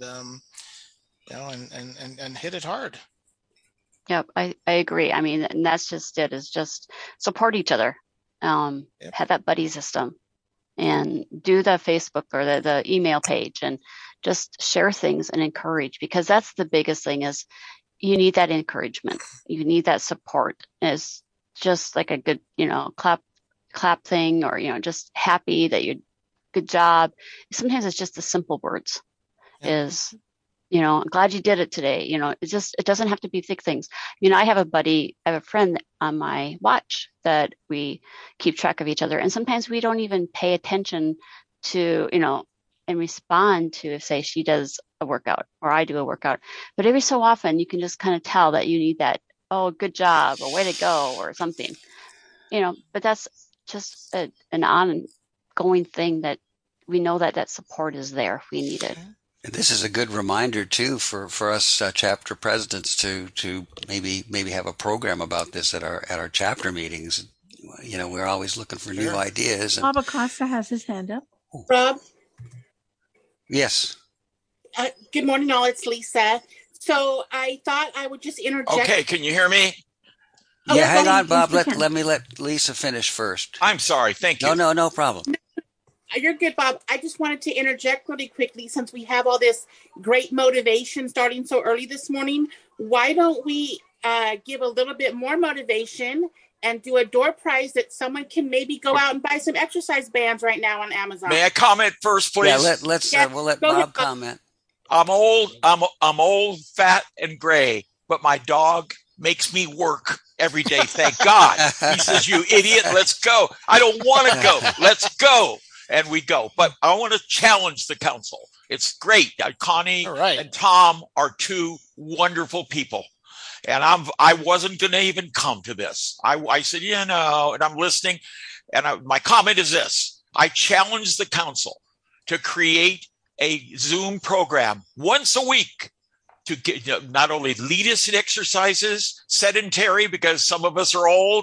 and hit it hard. Yep, I agree. I mean, and that's just it, is just support each other. Have that buddy system and do the Facebook or the email page and just share things and encourage, because that's the biggest thing is you need that encouragement. You need that support. It's just like a good, clap thing, or, just happy that you're good job. Sometimes it's just the simple words is, I'm glad you did it today. It doesn't have to be thick things. I have a friend on my watch that we keep track of each other. And sometimes we don't even pay attention to, and respond to, say, she does a workout or I do a workout. But every so often you can just kind of tell that you need that, oh, good job, or way to go, or something, but that's just an ongoing thing that we know that support is there if we need it. And this is a good reminder too for us chapter presidents to maybe have a program about this at our chapter meetings. We're always looking for new ideas. Bob Acosta has his hand up. Rob? Yes. Good morning, all. It's Lisa. So I thought I would just interject. Okay, can you hear me? Yeah, hang on, Bob. Let me let Lisa finish first. I'm sorry. Thank you. No problem. You're good, Bob. I just wanted to interject really quickly since we have all this great motivation starting so early this morning. Why don't we give a little bit more motivation and do a door prize that someone can maybe go out and buy some exercise bands right now on Amazon? May I comment first, please? Yeah, we'll let Bob comment. I'm old, fat, and gray, but my dog makes me work every day. Thank God. He says, "You idiot, let's go." I don't want to go. Let's go. And we go. But I want to challenge the council. It's great. Connie and Tom are two wonderful people. And I wasn't going to even come to this. I said, and I'm listening. And my comment is this. I challenge the council to create a Zoom program once a week to get, not only lead us in exercises, sedentary, because some of us are old,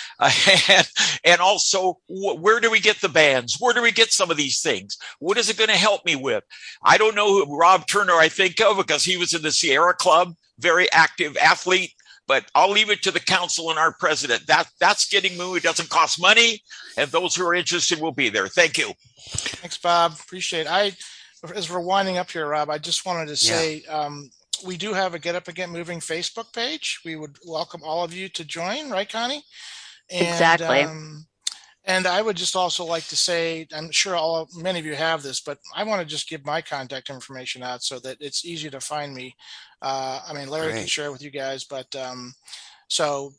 and also where do we get the bands? Where do we get some of these things? What is it going to help me with? I don't know who Rob Turner I think of because he was in the Sierra Club, very active athlete, but I'll leave it to the council and our president. That's getting moved. It doesn't cost money, and those who are interested will be there. Thank you. Thanks, Bob. Appreciate it. As we're winding up here, Rob, I just wanted to say, we do have a Get Up and Get Moving Facebook page. We would welcome all of you to join, right, Connie? And, exactly. And I would just also like to say, I'm sure many of you have this, but I want to just give my contact information out so that it's easy to find me. Larry can share with you guys, but so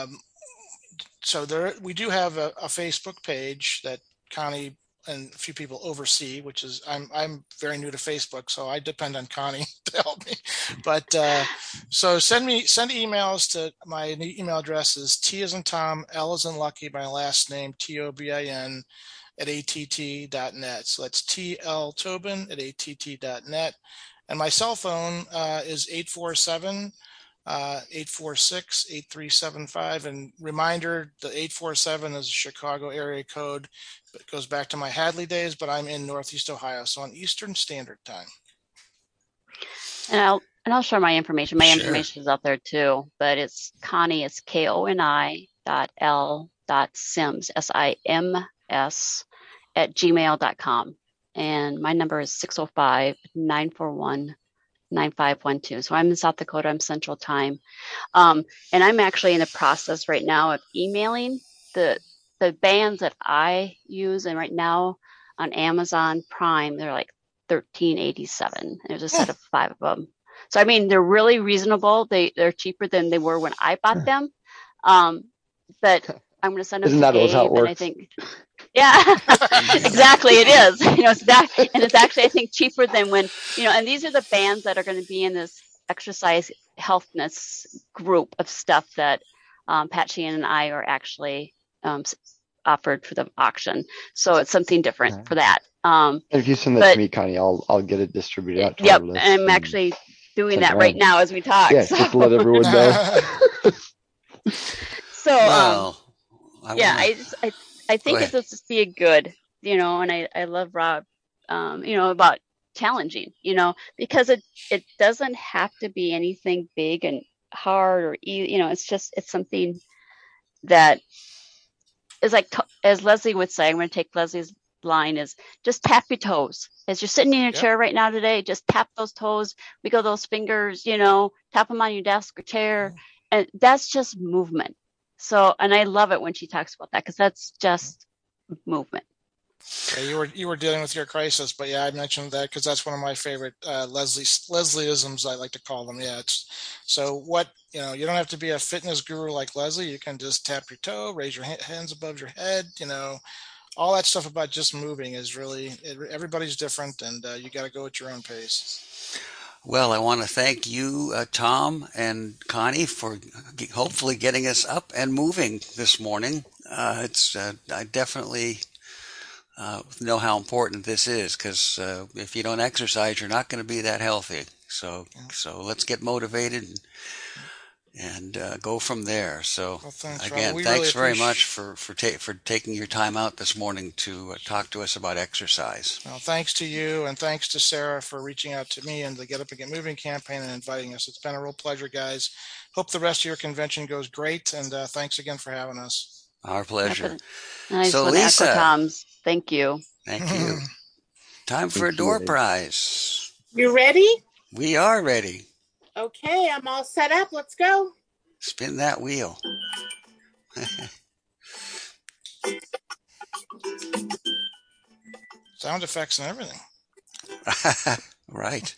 there we do have a Facebook page that Connie and a few people oversee, which is I'm very new to Facebook, so I depend on Connie to help me. But so send emails to my email address is T as in Tom, L as in Lucky, my last name TOBIN @att.net. So that's TL Tobin @att.net, and my cell phone is 846-8375. And reminder, the 847 is a Chicago area code. It goes back to my Hadley days, but I'm in Northeast Ohio, so on Eastern Standard Time. And I'll share my information. My information is out there too, but it's Connie. It's KONI.L.Sims SIMS @gmail.com, and my number is 605-941-9512. So I'm in South Dakota. I'm Central Time, and I'm actually in the process right now of emailing the bands that I use, and right now on Amazon Prime they're like $13.87. There's a set of 5 of them. So I mean, they're really reasonable. They're cheaper than they were when I bought them. But I'm going to send them to Dave, and I think, yeah, exactly, it is. It's that, and it's actually I think cheaper than when And these are the bands that are going to be in this exercise healthness group of stuff that Pat Sheehan and I are actually offered for the auction. So it's something different for that. If you send that to me, Connie, I'll get it distributed out to our list. I'm actually doing that right now as we talk. Yeah, so. Just let everyone know. So, I think it will just be a good, and I love Rob, about challenging, because it doesn't have to be anything big and hard or, it's something that is like, as Leslie would say, I'm going to take Leslie's line is just tap your toes. As you're sitting in your chair right now today, just tap those toes, wiggle those fingers, tap them on your desk or chair. And that's just movement. So, and I love it when she talks about that because that's just movement. Yeah, you were dealing with your crisis, but yeah, I mentioned that because that's one of my favorite Leslieisms, I like to call them. Yeah, it's so what you don't have to be a fitness guru like Leslie. You can just tap your toe, raise your hands above your head. All that stuff about just moving is really everybody's different, and you got to go at your own pace. Well, I want to thank you, Tom and Connie, for hopefully getting us up and moving this morning. I definitely know how important this is, because if you don't exercise, you're not going to be that healthy. So let's get motivated and go from there. So again, thanks very much for taking your time out this morning to talk to us about exercise. Well, thanks to you, and thanks to Sarah for reaching out to me and the Get Up and Get Moving campaign and inviting us. It's been a real pleasure, guys. Hope the rest of your convention goes great, and thanks again for having us. Our pleasure. Nice so one, Lisa, Tom's. Thank you. Thank you. Time for a door prize. You ready? We are ready. Okay, I'm all set up. Let's go. Spin that wheel. Sound effects and everything. Right.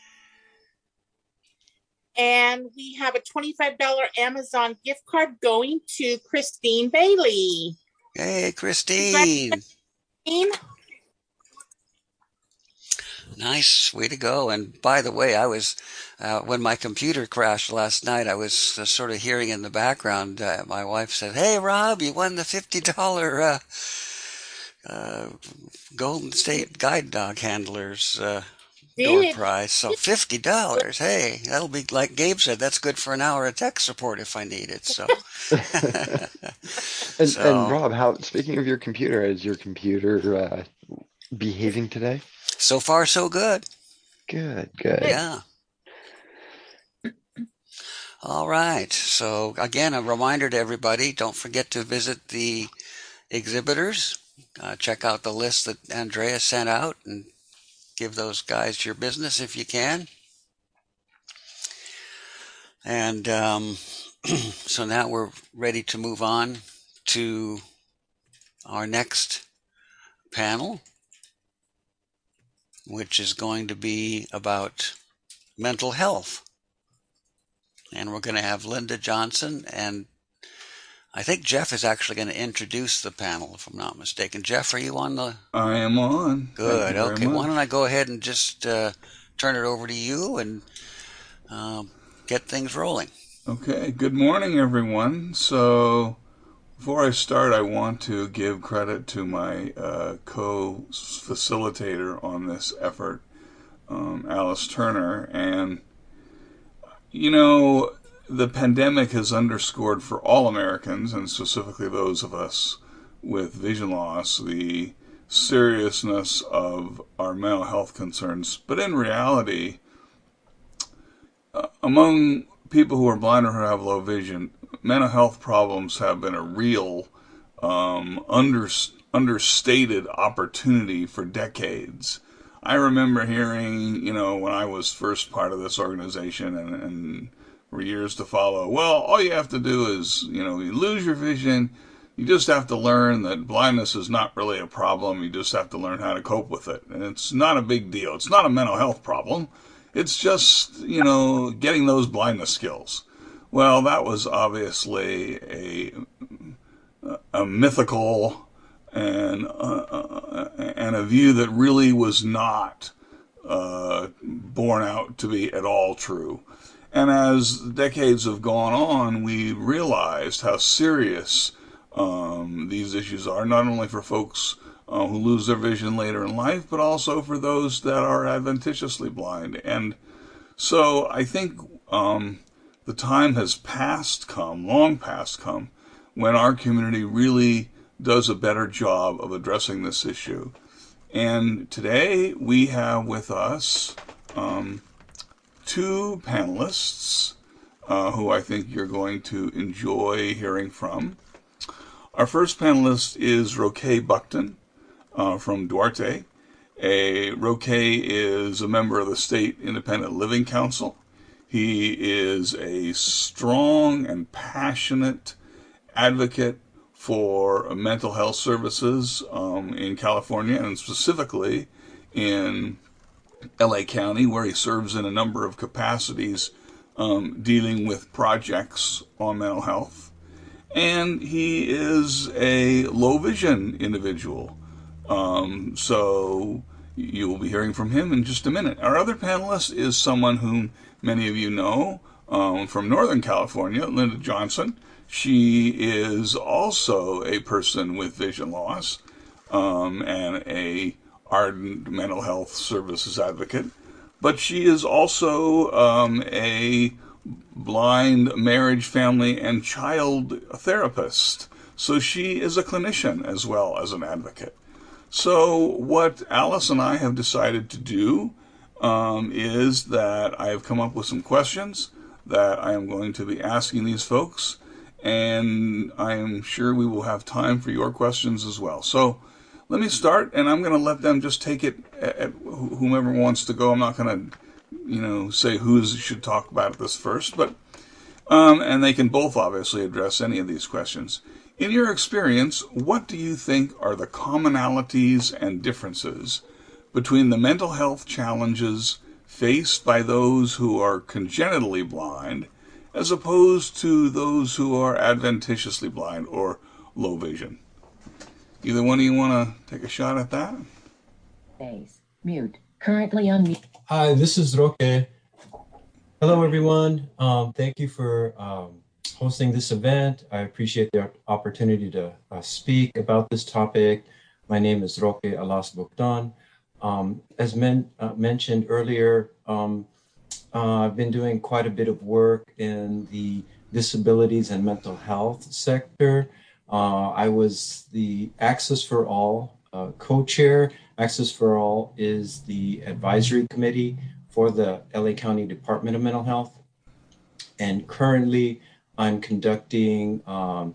And we have a $25 Amazon gift card going to Christine Bailey. Hey, Christine. Nice. Way to go. And by the way, I was, when my computer crashed last night, I was sort of hearing in the background, my wife said, "Hey, Rob, you won the $50 Golden State Guide Dog Handlers door prize." So $50. Hey, that'll be, like Gabe said, that's good for an hour of tech support if I need it. So, and Rob, speaking of your computer, is your computer behaving today? So far, so good. Good. Yeah. All right. So again, a reminder to everybody, don't forget to visit the exhibitors. Check out the list that Andrea sent out and give those guys your business if you can. And so now we're ready to move on to our next panel, which is going to be about mental health. And we're going to have Linda Johnson, and I think Jeff is actually going to introduce the panel, if I'm not mistaken. Jeff, are you on the... I am on. Good. Okay. Why don't I go ahead and just turn it over to you and get things rolling. Okay. Good morning, everyone. So before I start, I want to give credit to my co-facilitator on this effort, Alice Turner. And, the pandemic has underscored for all Americans, and specifically those of us with vision loss, the seriousness of our mental health concerns. But in reality, among people who are blind or who have low vision, mental health problems have been a real understated opportunity for decades. I remember hearing, when I was first part of this organization and for years to follow, well, all you have to do is, you lose your vision. You just have to learn that blindness is not really a problem. You just have to learn how to cope with it. And it's not a big deal. It's not a mental health problem. It's just, getting those blindness skills. Well, that was obviously a mythical and a view that really was not borne out to be at all true. And as decades have gone on, we realized how serious these issues are, not only for folks who lose their vision later in life, but also for those that are adventitiously blind. And so I think the time has long past come, when our community really does a better job of addressing this issue. And today we have with us two panelists who I think you're going to enjoy hearing from. Our first panelist is Roque Buckton from Duarte. Roque is a member of the State Independent Living Council. He is a strong and passionate advocate for mental health services in California, and specifically in LA County, where he serves in a number of capacities dealing with projects on mental health. And he is a low vision individual. So you will be hearing from him in just a minute. Our other panelist is someone whom many of you know from Northern California, Linda Johnson. She is also a person with vision loss and a ardent mental health services advocate. But she is also a blind marriage, family, and child therapist. So she is a clinician as well as an advocate. So what Alice and I have decided to do is that I have come up with some questions that I am going to be asking these folks, and I am sure we will have time for your questions as well. So let me start, and I'm going to let them just take it at whomever wants to go. I'm not going to, say who should talk about this first, but and they can both obviously address any of these questions. In your experience, what do you think are the commonalities and differences between the mental health challenges faced by those who are congenitally blind as opposed to those who are adventitiously blind or low vision? Either one of you want to take a shot at that? Mute. Currently unmute. Hi, this is Roque. Hello, everyone. Thank you for hosting this event. I appreciate the opportunity to speak about this topic. My name is Roque Alas Bogdan. As mentioned earlier, I've been doing quite a bit of work in the disabilities and mental health sector. I was the Access for All co-chair. Access for All is the advisory committee for the LA County Department of Mental Health. And currently I'm conducting on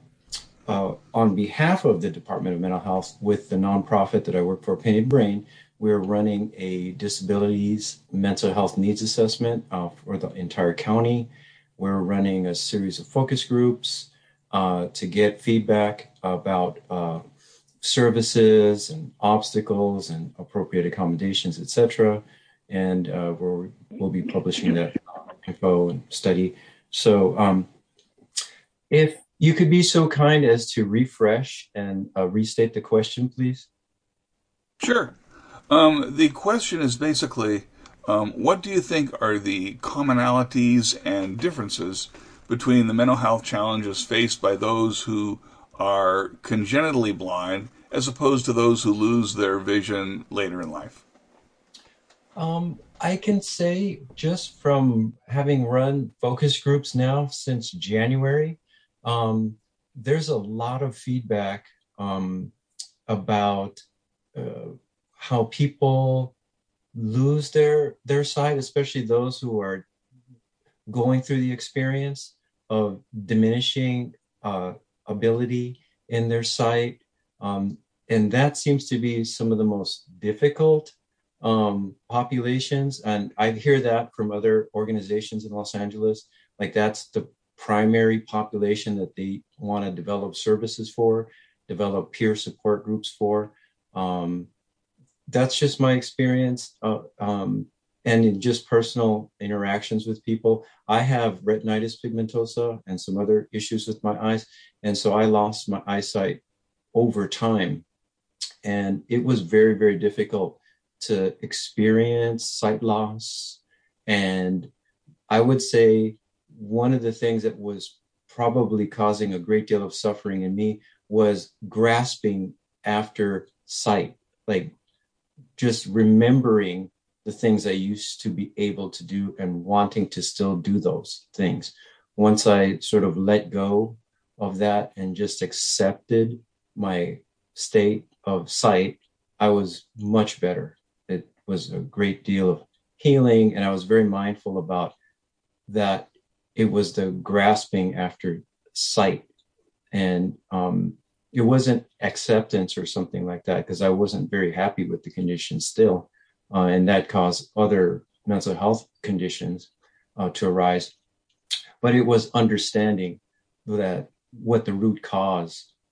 behalf of the Department of Mental Health with the nonprofit that I work for, Painted Brain. We're running a disabilities mental health needs assessment for the entire county. We're running a series of focus groups to get feedback about services and obstacles and appropriate accommodations, etc. And we'll be publishing that info and study. So if you could be so kind as to refresh and restate the question, please. Sure. The question is basically, what do you think are the commonalities and differences between the mental health challenges faced by those who are congenitally blind as opposed to those who lose their vision later in life? I can say just from having run focus groups now since January, there's a lot of feedback about how people lose their sight, especially those who are going through the experience of diminishing ability in their sight. And that seems to be some of the most difficult populations. And I hear that from other organizations in Los Angeles, like that's the primary population that they want to develop services for, develop peer support groups for. That's just my experience. And in just personal interactions with people, I have retinitis pigmentosa and some other issues with my eyes. And so I lost my eyesight over time. And it was very, very difficult to experience sight loss. And I would say one of the things that was probably causing a great deal of suffering in me was grasping after sight, like just remembering the things I used to be able to do and wanting to still do those things. Once I sort of let go of that and just accepted my state of sight, I was much better. It was a great deal of healing, and I was very mindful about that. It was the grasping after sight, and it wasn't acceptance or something like that, because I wasn't very happy with the condition still, and that caused other mental health conditions to arise. But it was understanding that what the root cause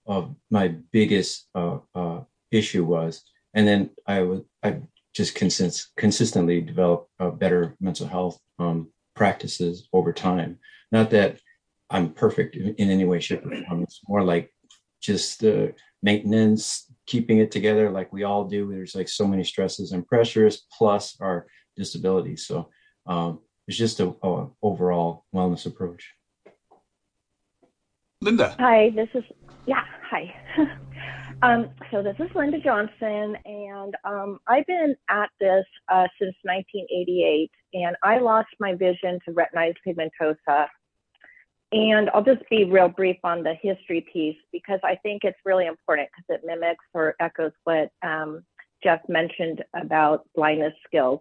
my biggest issue was. And then I just consistently developed better mental health practices over time. Not that I'm perfect in any way, shape, or form. It's more like just the maintenance, keeping it together like we all do. There's like so many stresses and pressures plus our disabilities. So it's just a overall wellness approach. Linda. Hi, hi. So this is Linda Johnson, and I've been at this since 1988, and I lost my vision to retinitis pigmentosa. And I'll just be real brief on the history piece because I think it's really important because it mimics or echoes what Jeff mentioned about blindness skills.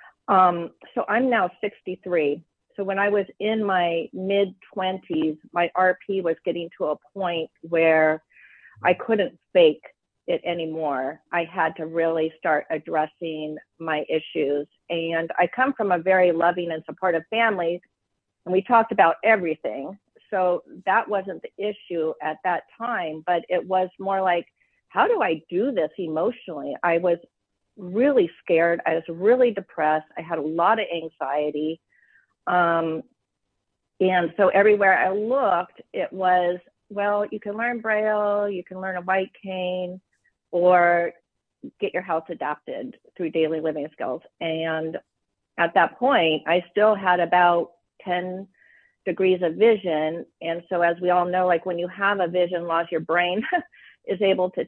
So I'm now 63. So when I was in my mid-20s, my RP was getting to a point where I couldn't fake it anymore. I had to really start addressing my issues. And I come from a very loving and supportive family, and we talked about everything. So that wasn't the issue at that time, but it was more like, how do I do this emotionally? I was really scared. I was really depressed. I had a lot of anxiety. And so everywhere I looked, it was, well, you can learn Braille, you can learn a white cane, or get your house adapted through daily living skills. And at that point, I still had about 10 degrees of vision. And so as we all know, like when you have a vision loss, your brain is able to,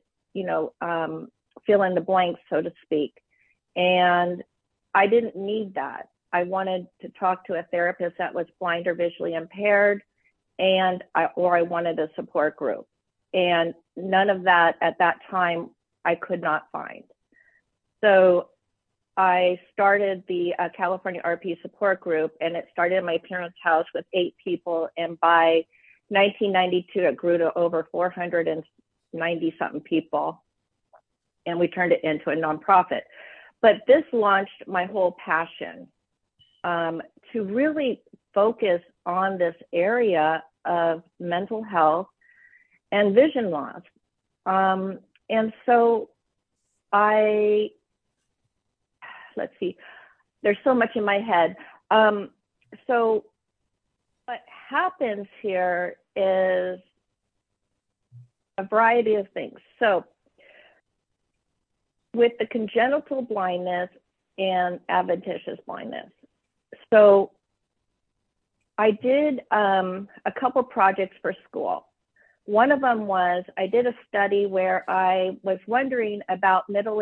fill in the blanks, so to speak. And I didn't need that. I wanted to talk to a therapist that was blind or visually impaired, or I wanted a support group. And none of that at that time I could not find. So I started the California RP support group, and it started in my parents' house with 8 people. And by 1992, it grew to over 490 something people. And we turned it into a nonprofit. But this launched my whole passion to really focus on this area of mental health and vision loss. And so let's see, there's so much in my head. So what happens here is a variety of things. So with the congenital blindness and adventitious blindness. So I did a couple projects for school. One of them was I did a study where I was wondering about middle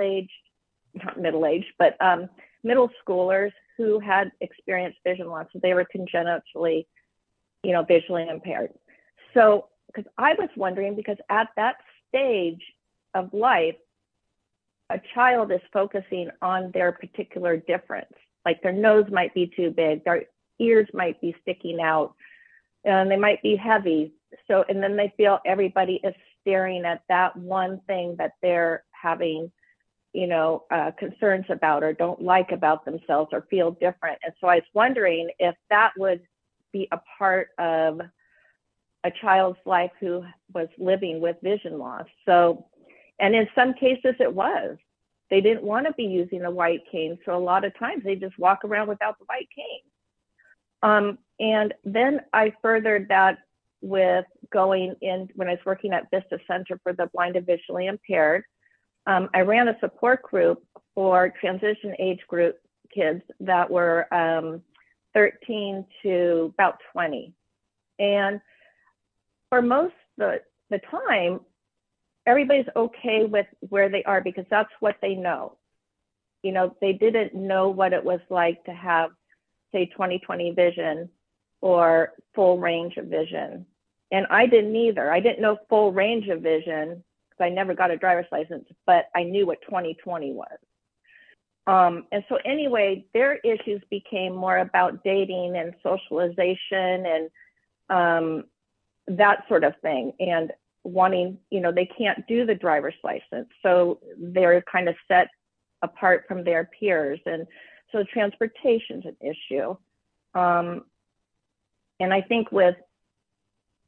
schoolers who had experienced vision loss. So they were congenitally, visually impaired. So, because I was wondering, because at that stage of life, a child is focusing on their particular difference. Like their nose might be too big, their ears might be sticking out, and they might be heavy. So, and then they feel everybody is staring at that one thing that they're having, concerns about or don't like about themselves or feel different. And so I was wondering if that would be a part of a child's life who was living with vision loss. So, and in some cases it was. They didn't want to be using a white cane. So a lot of times they just walk around without the white cane. And then I furthered that with going in when I was working at Vista Center for the Blind and Visually Impaired. I ran a support group for transition age group kids that were 13 to about 20. And for most of the time, everybody's okay with where they are because that's what they know. They didn't know what it was like to have, say, 20/20 vision or full range of vision. And I didn't either. I didn't know full range of vision because I never got a driver's license, but I knew what 20/20 was. And so anyway, their issues became more about dating and socialization and that sort of thing. And wanting, they can't do the driver's license. So they're kind of set apart from their peers. And so transportation's an issue. And I think with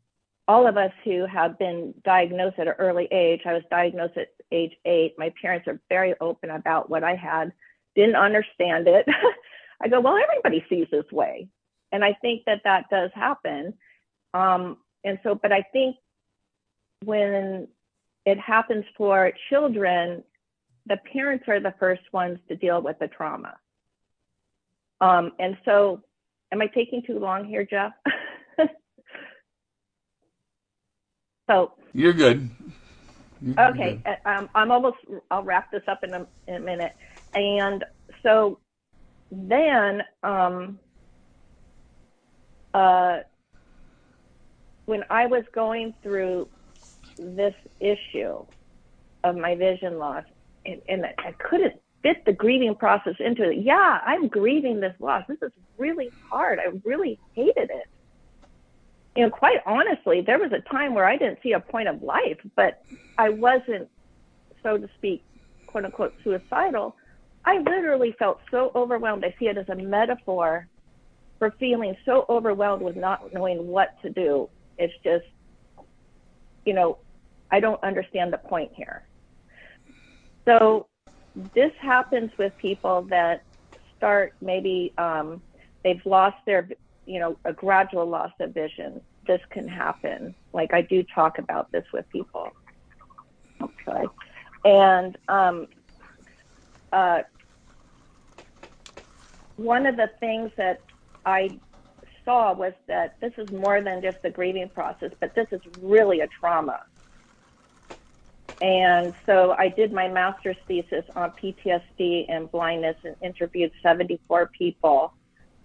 all of us who have been diagnosed at an early age, I was diagnosed at age 8. My parents are very open about what I had, didn't understand it. I go, well, everybody sees this way. And I think that that does happen. But I think when it happens for children, the parents are the first ones to deal with the trauma. And so, am I taking too long here, Jeff? So you're good. Okay, I'll wrap this up in a minute. And so then, when I was going through this issue of my vision loss, and I couldn't fit the grieving process into it. Yeah, I'm grieving this loss. This is really hard. I really hated it. You know, quite honestly, there was a time where I didn't see a point of life, but I wasn't, so to speak, quote unquote, suicidal. I literally felt so overwhelmed. I see it as a metaphor for feeling so overwhelmed with not knowing what to do. It's just, you know, I don't understand the point here. So this happens with people that start maybe they've lost their, you know, a gradual loss of vision. This can happen. Like I do talk about this with people. Okay. And one of the things that I saw was that this is more than just the grieving process, but this is really a trauma. And so I did my master's thesis on PTSD and blindness and interviewed 74 people.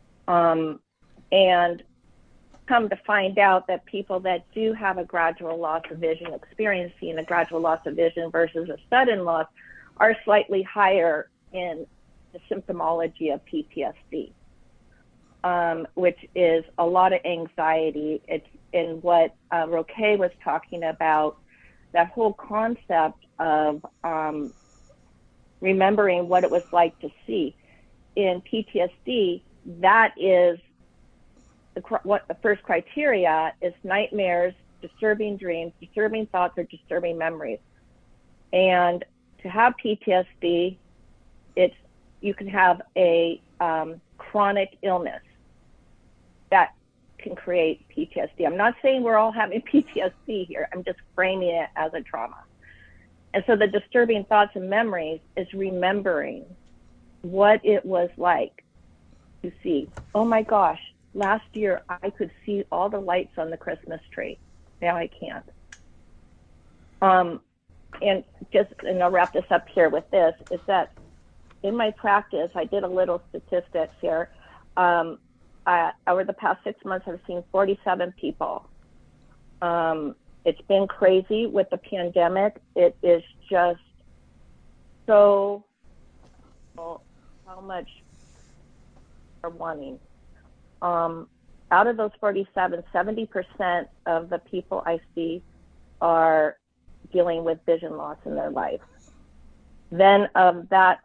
And come to find out that people that do have a gradual loss of vision, experiencing a gradual loss of vision versus a sudden loss, are slightly higher in the symptomology of PTSD, which is a lot of anxiety. It's in what Roque was talking about, that whole concept of remembering what it was like to see. In PTSD, that is what the first criteria is: nightmares, disturbing dreams, disturbing thoughts, or disturbing memories. And to have PTSD, you can have a chronic illness that can create PTSD. I'm not saying we're all having PTSD here. I'm just framing it as a trauma. And so the disturbing thoughts and memories is remembering what it was like to see, oh my gosh, last year I could see all the lights on the Christmas tree. Now I can't. And I'll wrap this up here with this, is that in my practice, I did a little statistics here. Over the past 6 months, I've seen 47 people. It's been crazy with the pandemic. It is just so, how much are wanting. Out of those 47, 70% of the people I see are dealing with vision loss in their life. Then of that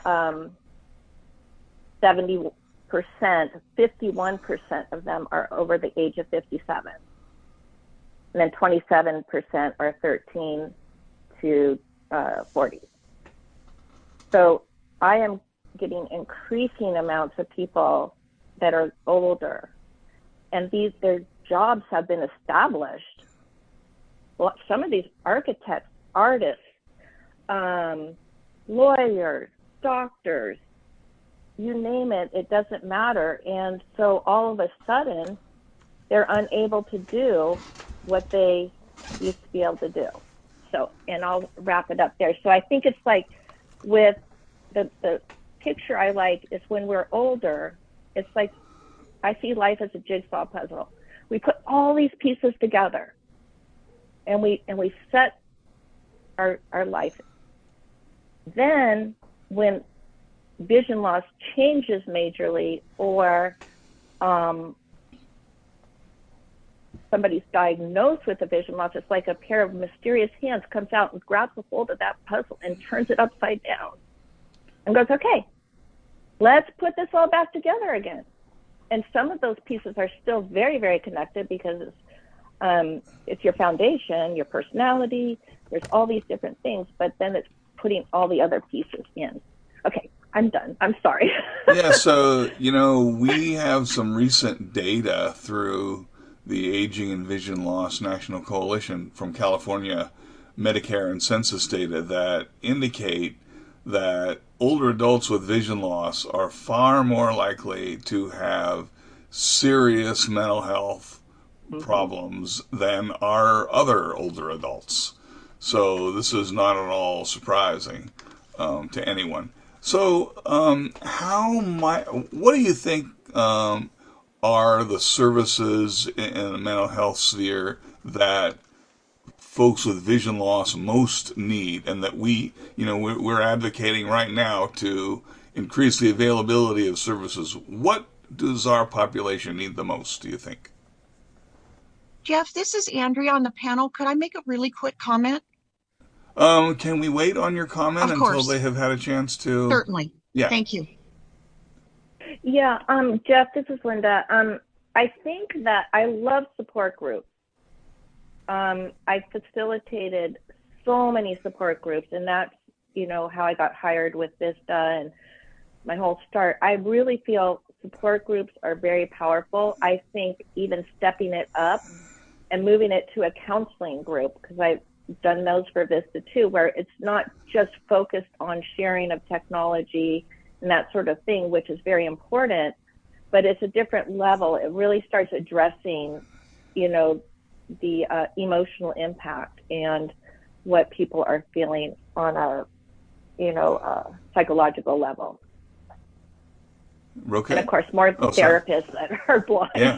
70%, 51% of them are over the age of 57. And then 27% are 13 to 40. So I am getting increasing amounts of people that are older, and their jobs have been established. Well, some of these architects, artists, lawyers, doctors, you name it, it doesn't matter. And so all of a sudden, they're unable to do what they used to be able to do. So, and I'll wrap it up there. So I think it's like with the picture I like is when we're older, it's like I see life as a jigsaw puzzle. We put all these pieces together and we set our life. Then when vision loss changes majorly, or somebody's diagnosed with a vision loss, it's like a pair of mysterious hands comes out and grabs a hold of that puzzle and turns it upside down and goes, okay, let's put this all back together again. And some of those pieces are still very, very connected because It's your foundation, your personality. There's all these different things, but then it's putting all the other pieces in. Okay, I'm done. I'm sorry. Yeah, so, we have some recent data through the Aging and Vision Loss National Coalition from California Medicare and census data that indicate that older adults with vision loss are far more likely to have serious mental health problems than are other older adults. So this is not at all surprising to anyone. So what do you think are the services in the mental health sphere that folks with vision loss most need, and that we're advocating right now to increase the availability of services? What does our population need the most, do you think? Jeff, this is Andrea on the panel. Could I make a really quick comment? Can we wait on your comment until they have had a chance to? Certainly. Yeah. Thank you. Yeah, Jeff, this is Linda. I think that I love support groups. I facilitated so many support groups, and that's, how I got hired with Vista and my whole start. I really feel support groups are very powerful. I think even stepping it up and moving it to a counseling group, because I've done those for Vista too, where it's not just focused on sharing of technology and that sort of thing, which is very important, but it's a different level. It really starts addressing, the emotional impact and what people are feeling on a, psychological level. Okay. And of course, more therapists that are blind. Yeah.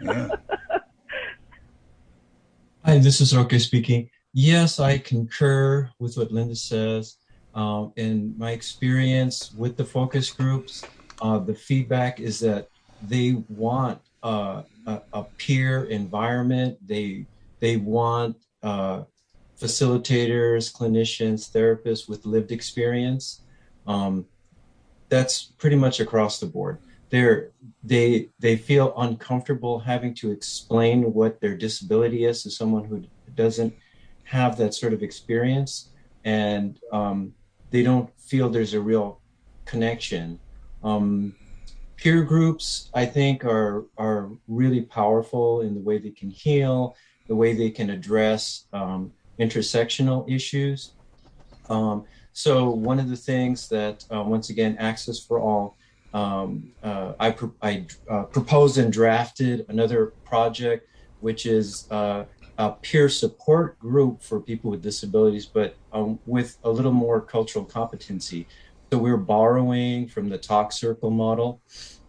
Hi, this is Roque speaking. Yes, I concur with what Linda says. In my experience with the focus groups, the feedback is that they want a peer environment. They want facilitators, clinicians, therapists with lived experience. That's pretty much across the board. They feel uncomfortable having to explain what their disability is to someone who doesn't have that sort of experience, and they don't feel there's a real connection. Peer groups, I think, are really powerful in the way they can heal, the way they can address intersectional issues. So one of the things that, once again, Access for All, I proposed and drafted another project, which is a peer support group for people with disabilities, but with a little more cultural competency. So we're borrowing from the Talk Circle model,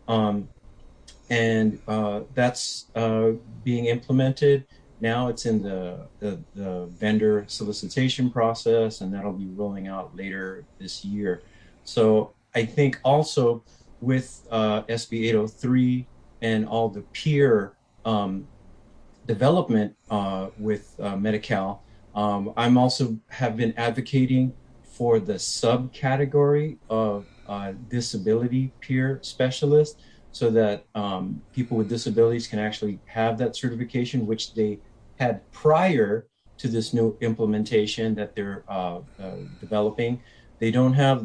and that's being implemented. Now it's in the vendor solicitation process, and that'll be rolling out later this year. So I think also with SB 803 and all the peer development with Medi-Cal, I'm also have been advocating for the subcategory of disability peer specialist, so that people with disabilities can actually have that certification, which they had prior to this new implementation that they're developing. They don't have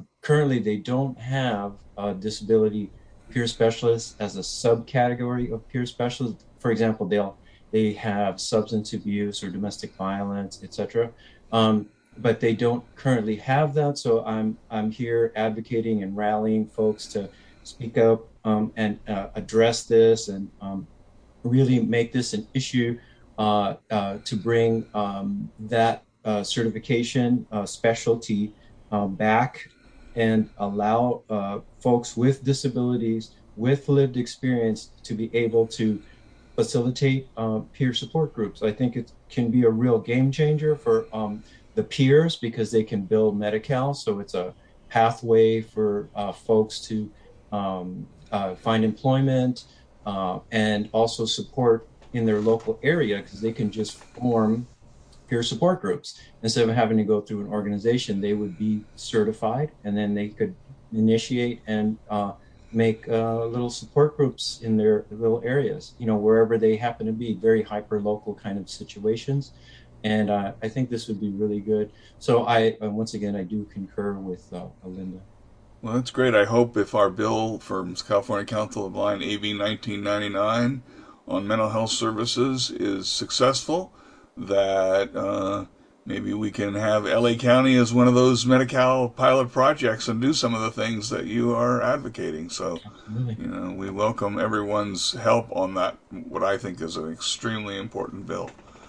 a disability peer specialist as a subcategory of peer specialists. For example, they have substance abuse or domestic violence, etc. But they don't currently have that. So I'm here advocating and rallying folks to speak up and address this and really make this an issue to bring that certification specialty back and allow folks with disabilities, with lived experience, to be able to facilitate peer support groups. I think it can be a real game changer for the peers, because they can build Medi-Cal, so it's a pathway for folks to find employment and also support in their local area, because they can just form peer support groups. Instead of having to go through an organization, they would be certified, and then they could initiate and make little support groups in their little areas, wherever they happen to be, very hyper local kind of situations. And I think this would be really good. So once again, I do concur with Alinda. Well, that's great. I hope if our bill from California Council of the Blind, AB 1999, on mental health services is successful, that maybe we can have LA County as one of those Medi-Cal pilot projects and do some of the things that you are advocating. So, we welcome everyone's help on that, what I think is an extremely important bill.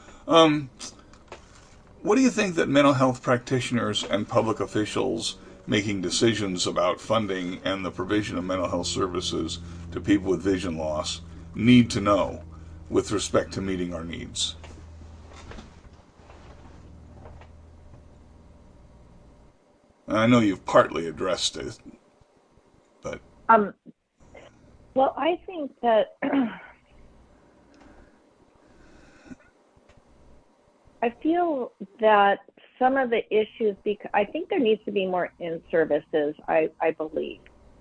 What do you think that mental health practitioners and public officials making decisions about funding and the provision of mental health services to people with vision loss need to know with respect to meeting our needs? I know you've partly addressed it, but... Well, I think that I feel that some of the issues, because I think there needs to be more in-services, I believe,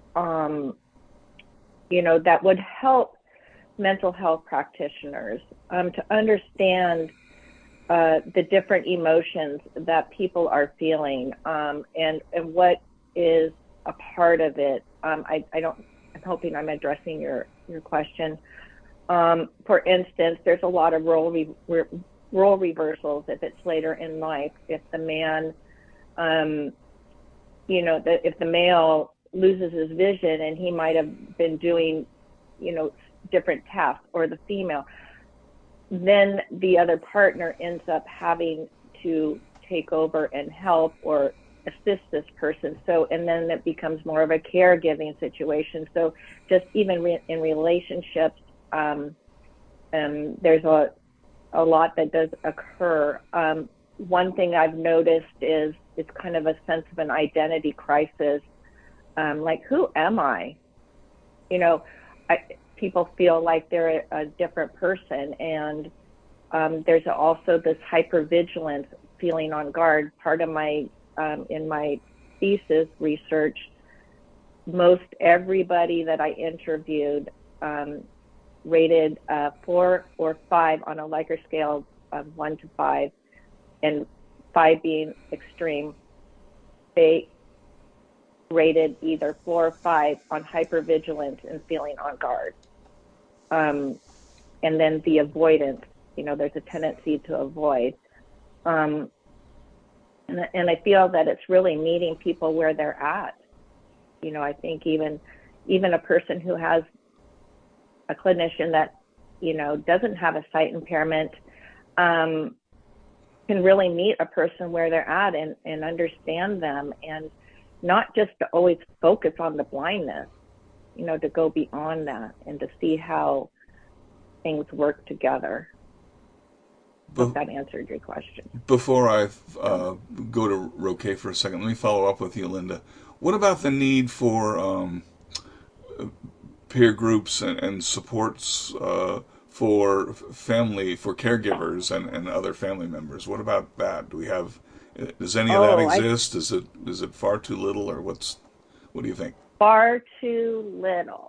that would help mental health practitioners to understand the different emotions that people are feeling, and what is a part of it. I'm hoping I'm addressing your question. For instance, there's a lot of role reversals if it's later in life. If the man, if the male loses his vision and he might have been doing, different tasks, or the female, then the other partner ends up having to take over and help or assist this person. So, and then it becomes more of a caregiving situation. So just even in relationships, there's a lot that does occur. One thing I've noticed is it's kind of a sense of an identity crisis. Like, who am I? People feel like they're a different person, and there's also this hypervigilance, feeling on guard. Part of my in my thesis research, most everybody that I interviewed rated 4 or 5 on a Likert scale of 1 to 5, and 5 being extreme. They rated either 4 or 5 on hypervigilance and feeling on guard. And then the avoidance, there's a tendency to avoid. And I feel that it's really meeting people where they're at. I think even a person who has a clinician that, doesn't have a sight impairment, can really meet a person where they're at and understand them, and not just to always focus on the blindness, to go beyond that and to see how things work together. Hope that answered your question. Before I go to Roque for a second, let me follow up with you, Linda. What about the need for peer groups and supports for caregivers and other family members? What about that? Does any of that exist? Is it far too little, or what do you think? Far too little.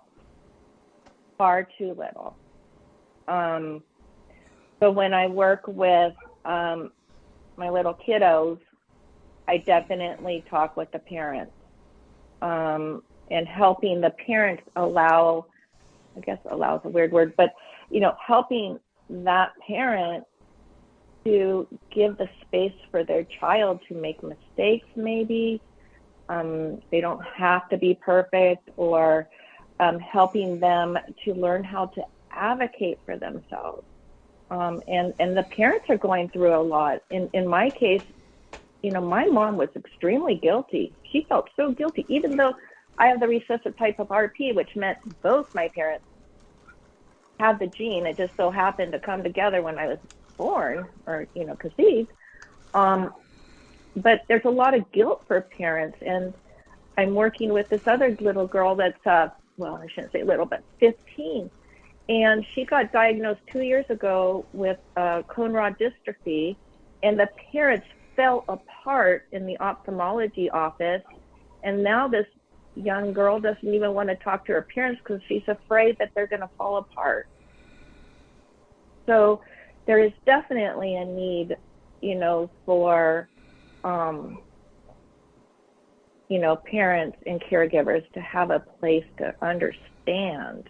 So when I work with my little kiddos, I definitely talk with the parents, and helping the parents allow is a weird word, but helping that parent to give the space for their child to make mistakes. Maybe they don't have to be perfect, or helping them to learn how to advocate for themselves. And the parents are going through a lot. In my case, my mom was extremely guilty. She felt so guilty, even though I have the recessive type of RP, which meant both my parents had the gene. It just so happened to come together when I was born, or conceived. But there's a lot of guilt for parents, and I'm working with this other little girl that's I shouldn't say little, but 15, and she got diagnosed 2 years ago with cone rod dystrophy, and the parents fell apart in the ophthalmology office, and now this young girl doesn't even want to talk to her parents because she's afraid that they're going to fall apart. So there is definitely a need, for, parents and caregivers to have a place to understand.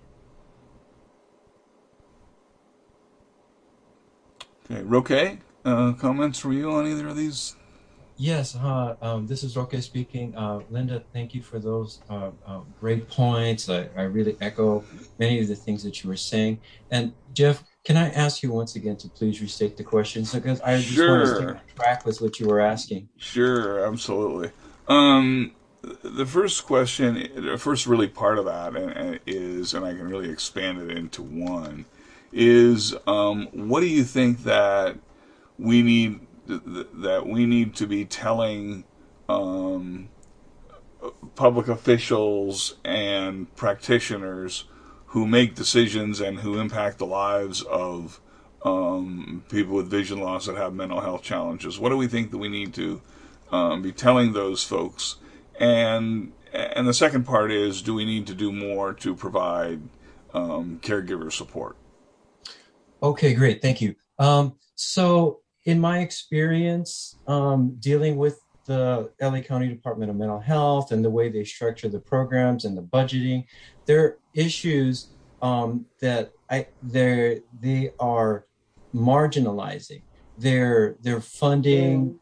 Okay, Roque, comments from you on either of these? Yes, this is Roque speaking. Linda, thank you for those great points. I really echo many of the things that you were saying. And Jeff, can I ask you once again to please restate the questions? Because I just want to stay on track with what you were asking. Sure, absolutely. The first question, the first really part of that is, and I can really expand it into one, is what do you think that we need to be telling public officials and practitioners who make decisions and who impact the lives of people with vision loss that have mental health challenges? What do we think that we need to be telling those folks? And the second part is, do we need to do more to provide caregiver support? Okay, great. Thank you. So in my experience, dealing with the LA County Department of Mental Health and the way they structure the programs and the budgeting, there are issues that they are marginalizing. They're funding,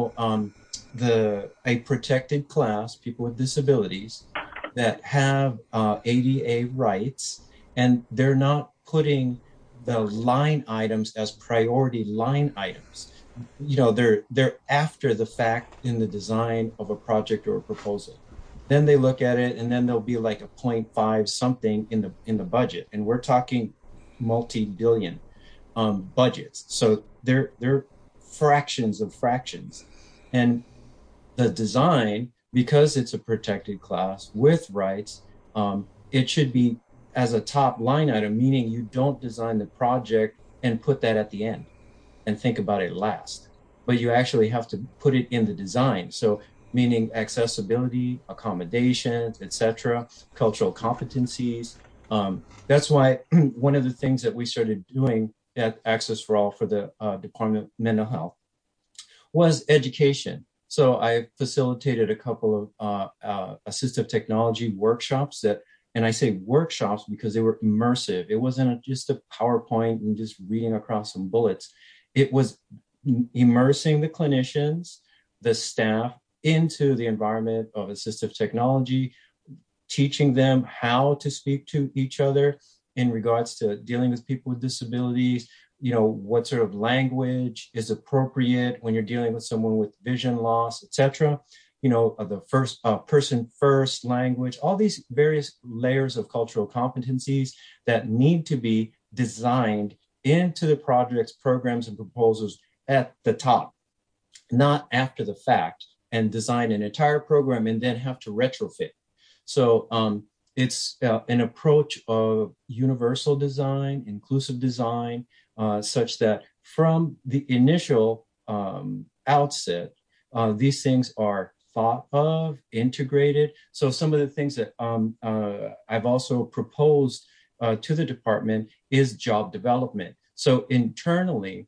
a protected class, people with disabilities that have ADA rights, and they're not putting the line items as priority line items. They're after the fact in the design of a project or a proposal. Then they look at it, and then there'll be like a 0.5 something in the budget, and we're talking multi-billion budgets. So they're fractions of fractions, and the design, because it's a protected class with rights, it should be as a top line item, meaning you don't design the project and put that at the end and think about it last, but you actually have to put it in the design. So meaning accessibility, accommodations, etc., cultural competencies. That's why one of the things that we started doing at Access for All for the Department of Mental Health was education. So I facilitated a couple of assistive technology workshops and I say workshops because they were immersive. It wasn't just a PowerPoint and just reading across some bullets. It was immersing the clinicians, the staff into the environment of assistive technology, teaching them how to speak to each other in regards to dealing with people with disabilities, what sort of language is appropriate when you're dealing with someone with vision loss, etc. The first person first language, all these various layers of cultural competencies that need to be designed into the projects, programs, and proposals at the top, not after the fact, and design an entire program and then have to retrofit. So it's an approach of universal design, inclusive design, such that from the initial outset, these things are thought of, integrated. So some of the things that I've also proposed to the department is job development. So internally,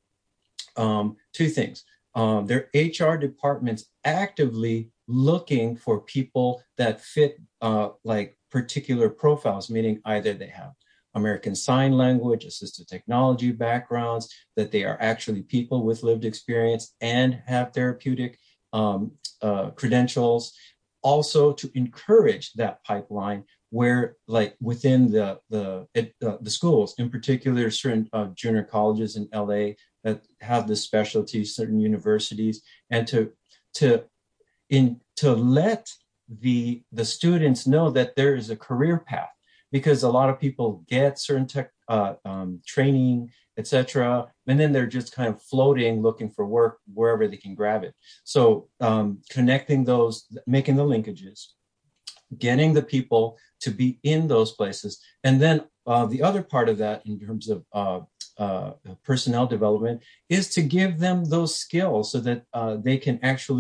two things. Their HR departments actively looking for people that fit like particular profiles, meaning either they have American Sign Language, assistive technology backgrounds, that they are actually people with lived experience and have therapeutic credentials. Also to encourage that pipeline where, like within the schools, in particular, certain junior colleges in LA that have this specialty, certain universities, and to let the students know that there is a career path, because a lot of people get certain tech training, etc., and then they're just kind of floating, looking for work wherever they can grab it. So connecting those, making the linkages, getting the people to be in those places, and then the other part of that in terms of personnel development is to give them those skills so that they can actually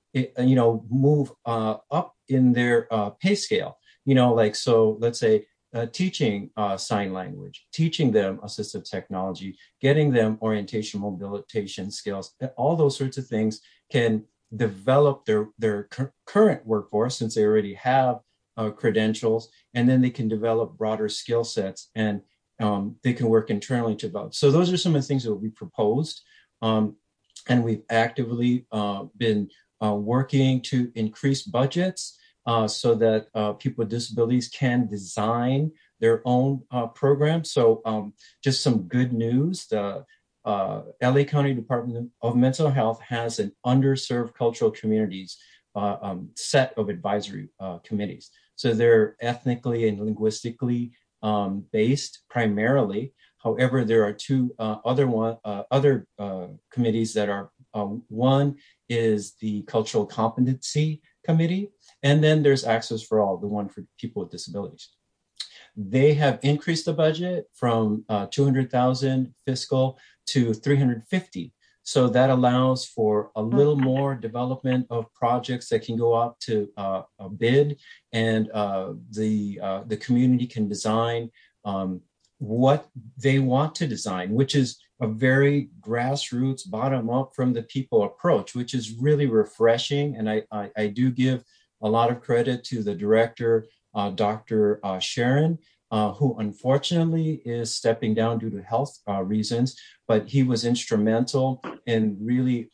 move up in their pay scale. So let's say teaching sign language, teaching them assistive technology, getting them orientation, mobilization skills, all those sorts of things can develop their current workforce, since they already have credentials, and then they can develop broader skill sets, and they can work internally to develop. So those are some of the things that we proposed, and we've actively been working to increase budgets so that people with disabilities can design their own programs. So just some good news, the LA County Department of Mental Health has an underserved cultural communities set of advisory committees. So they're ethnically and linguistically based primarily. However, there are two other committees that are, one is the Cultural Competency Committee, and then there's Access for All, the one for people with disabilities. They have increased the budget from 200,000 fiscal to 350. So that allows for a little more development of projects that can go up to a bid, and the community can design what they want to design, which is a very grassroots, bottom up from the people approach, which is really refreshing. And I do give a lot of credit to the director, Dr. Sharon, who unfortunately is stepping down due to health reasons, but he was instrumental in really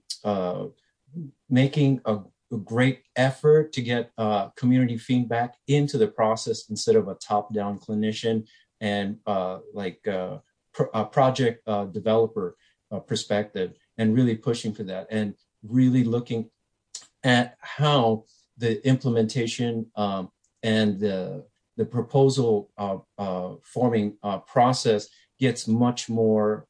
making a great effort to get community feedback into the process instead of a top-down clinician and a project developer perspective, and really pushing for that, and really looking at how the implementation and the proposal forming process gets much more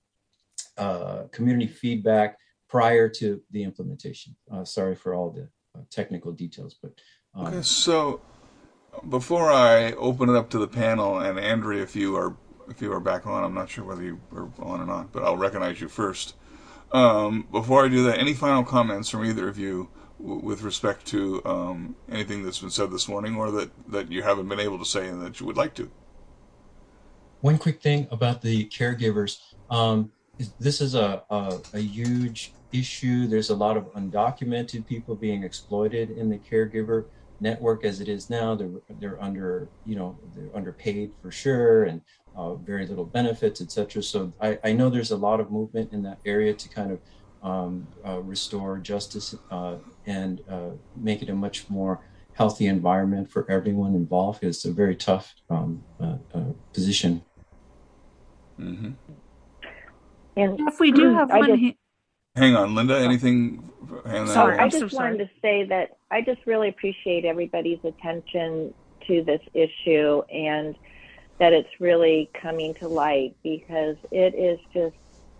community feedback prior to the implementation. Sorry for all the technical details, but okay. So before I open it up to the panel, and Andrea, if you are back on, I'm not sure whether you are on or not, but I'll recognize you first. Before I do that, any final comments from either of you with respect to anything that's been said this morning, or that you haven't been able to say and that you would like to? One quick thing about the caregivers. This is a huge issue. There's a lot of undocumented people being exploited in the caregiver network as it is now. They're underpaid for sure, and very little benefits, etc. So I know there's a lot of movement in that area to kind of restore justice and make it a much more healthy environment for everyone involved. It's a very tough position. Mm-hmm. And if we do have one, hang on, Linda. Anything? Sorry, I just wanted to say that I just really appreciate everybody's attention to this issue, and that it's really coming to light, because it is just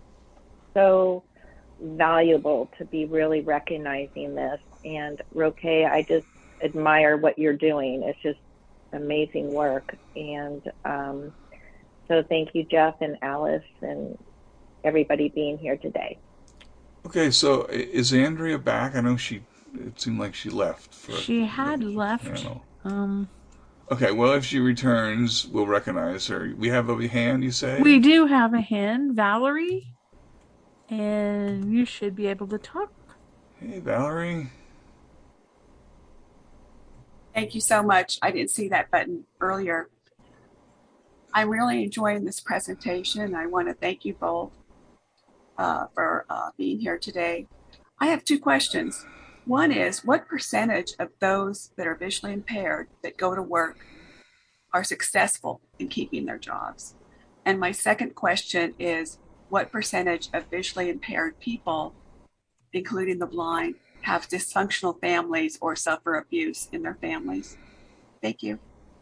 so valuable to be really recognizing this. And Roque, I just admire what you're doing. It's just amazing work. And so thank you, Jeff and Alice and everybody being here today. Okay, so is Andrea back? I know it seemed like she left. She had left. Okay, well, if she returns, we'll recognize her. We have a hand, you say? We do have a hand, Valerie, and you should be able to talk. Hey, Valerie. Thank you so much. I didn't see that button earlier. I'm really enjoying this presentation. I want to thank you both for being here today. I have two questions. One is, what percentage of those that are visually impaired that go to work are successful in keeping their jobs? And my second question is, what percentage of visually impaired people, including the blind, have dysfunctional families or suffer abuse in their families? Thank you.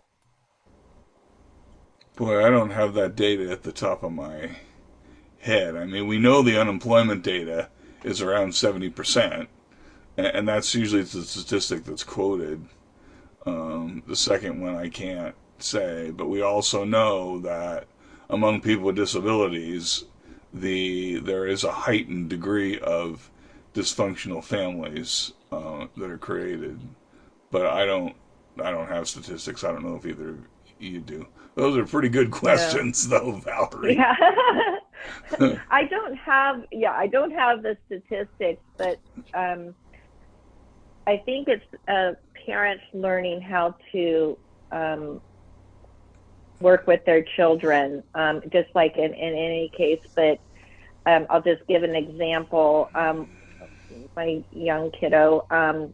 Boy, I don't have that data at the top of my head. I mean, we know the unemployment data is around 70%, and that's usually the statistic that's quoted. The second one I can't say, but we also know that among people with disabilities, there is a heightened degree of dysfunctional families that are created. But I don't have statistics. I don't know if either you do. Those are pretty good questions, though, Valerie. Yeah. I don't have the statistics, but I think it's parents learning how to work with their children, just like in any case. But I'll just give an example. My young kiddo,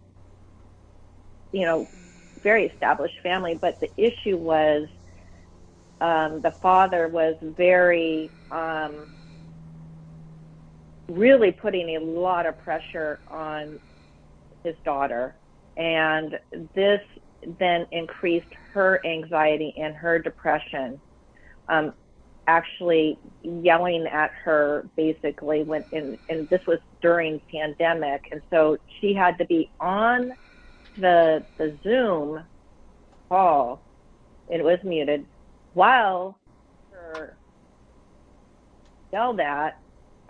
very established family, but the issue was the father was very really putting a lot of pressure on his daughter, and this then increased her anxiety and her depression, actually yelling at her basically and this was during pandemic, and so she had to be on the Zoom call, and it was muted, while her yelled at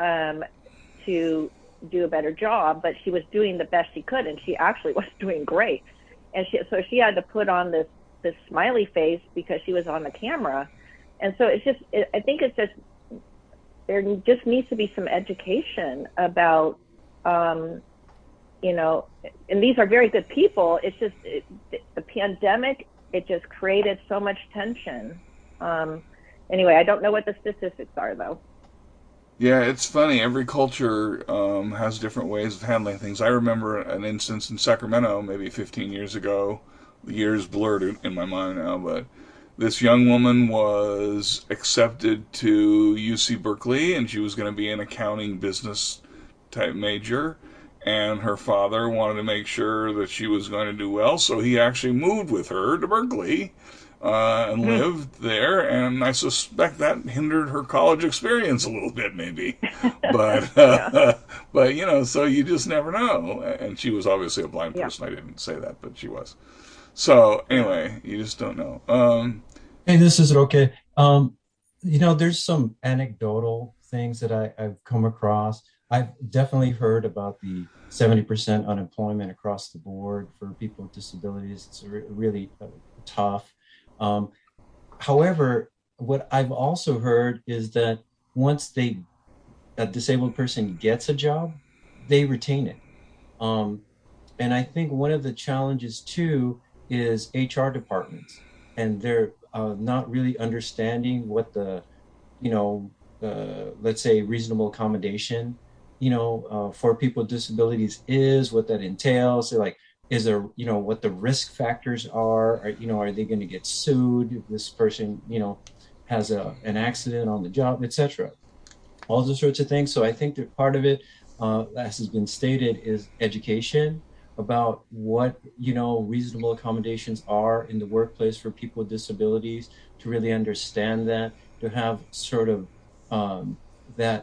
to do a better job, but she was doing the best she could, and she actually was doing great. And so she had to put on this smiley face because she was on the camera. And so I think it's just, there just needs to be some education about, and these are very good people. It's just, the pandemic, it just created so much tension. Anyway, I don't know what the statistics are, though. Yeah, it's funny. Every culture has different ways of handling things. I remember an instance in Sacramento, maybe 15 years ago. The years blurred in my mind now, but this young woman was accepted to UC Berkeley, and she was going to be an accounting business type major. And her father wanted to make sure that she was going to do well, so he actually moved with her to Berkeley and lived there. And I suspect that hindered her college experience a little bit, maybe. But but so you just never know. And she was obviously a blind person. I didn't say that, but she was. So anyway, you just don't know. Hey, this is okay. There's some anecdotal things that I've come across. I've definitely heard about the 70% unemployment across the board for people with disabilities. It's really tough. However, what I've also heard is that once a disabled person gets a job, they retain it. And I think one of the challenges too is HR departments, and they're not really understanding what the, let's say reasonable accommodation, for people with disabilities is, what that entails. They're like, is there, what the risk factors are they going to get sued if this person, has an accident on the job, etc. All those sorts of things. So I think that part of it, as has been stated, is education about what, reasonable accommodations are in the workplace for people with disabilities, to really understand that, to have sort of that,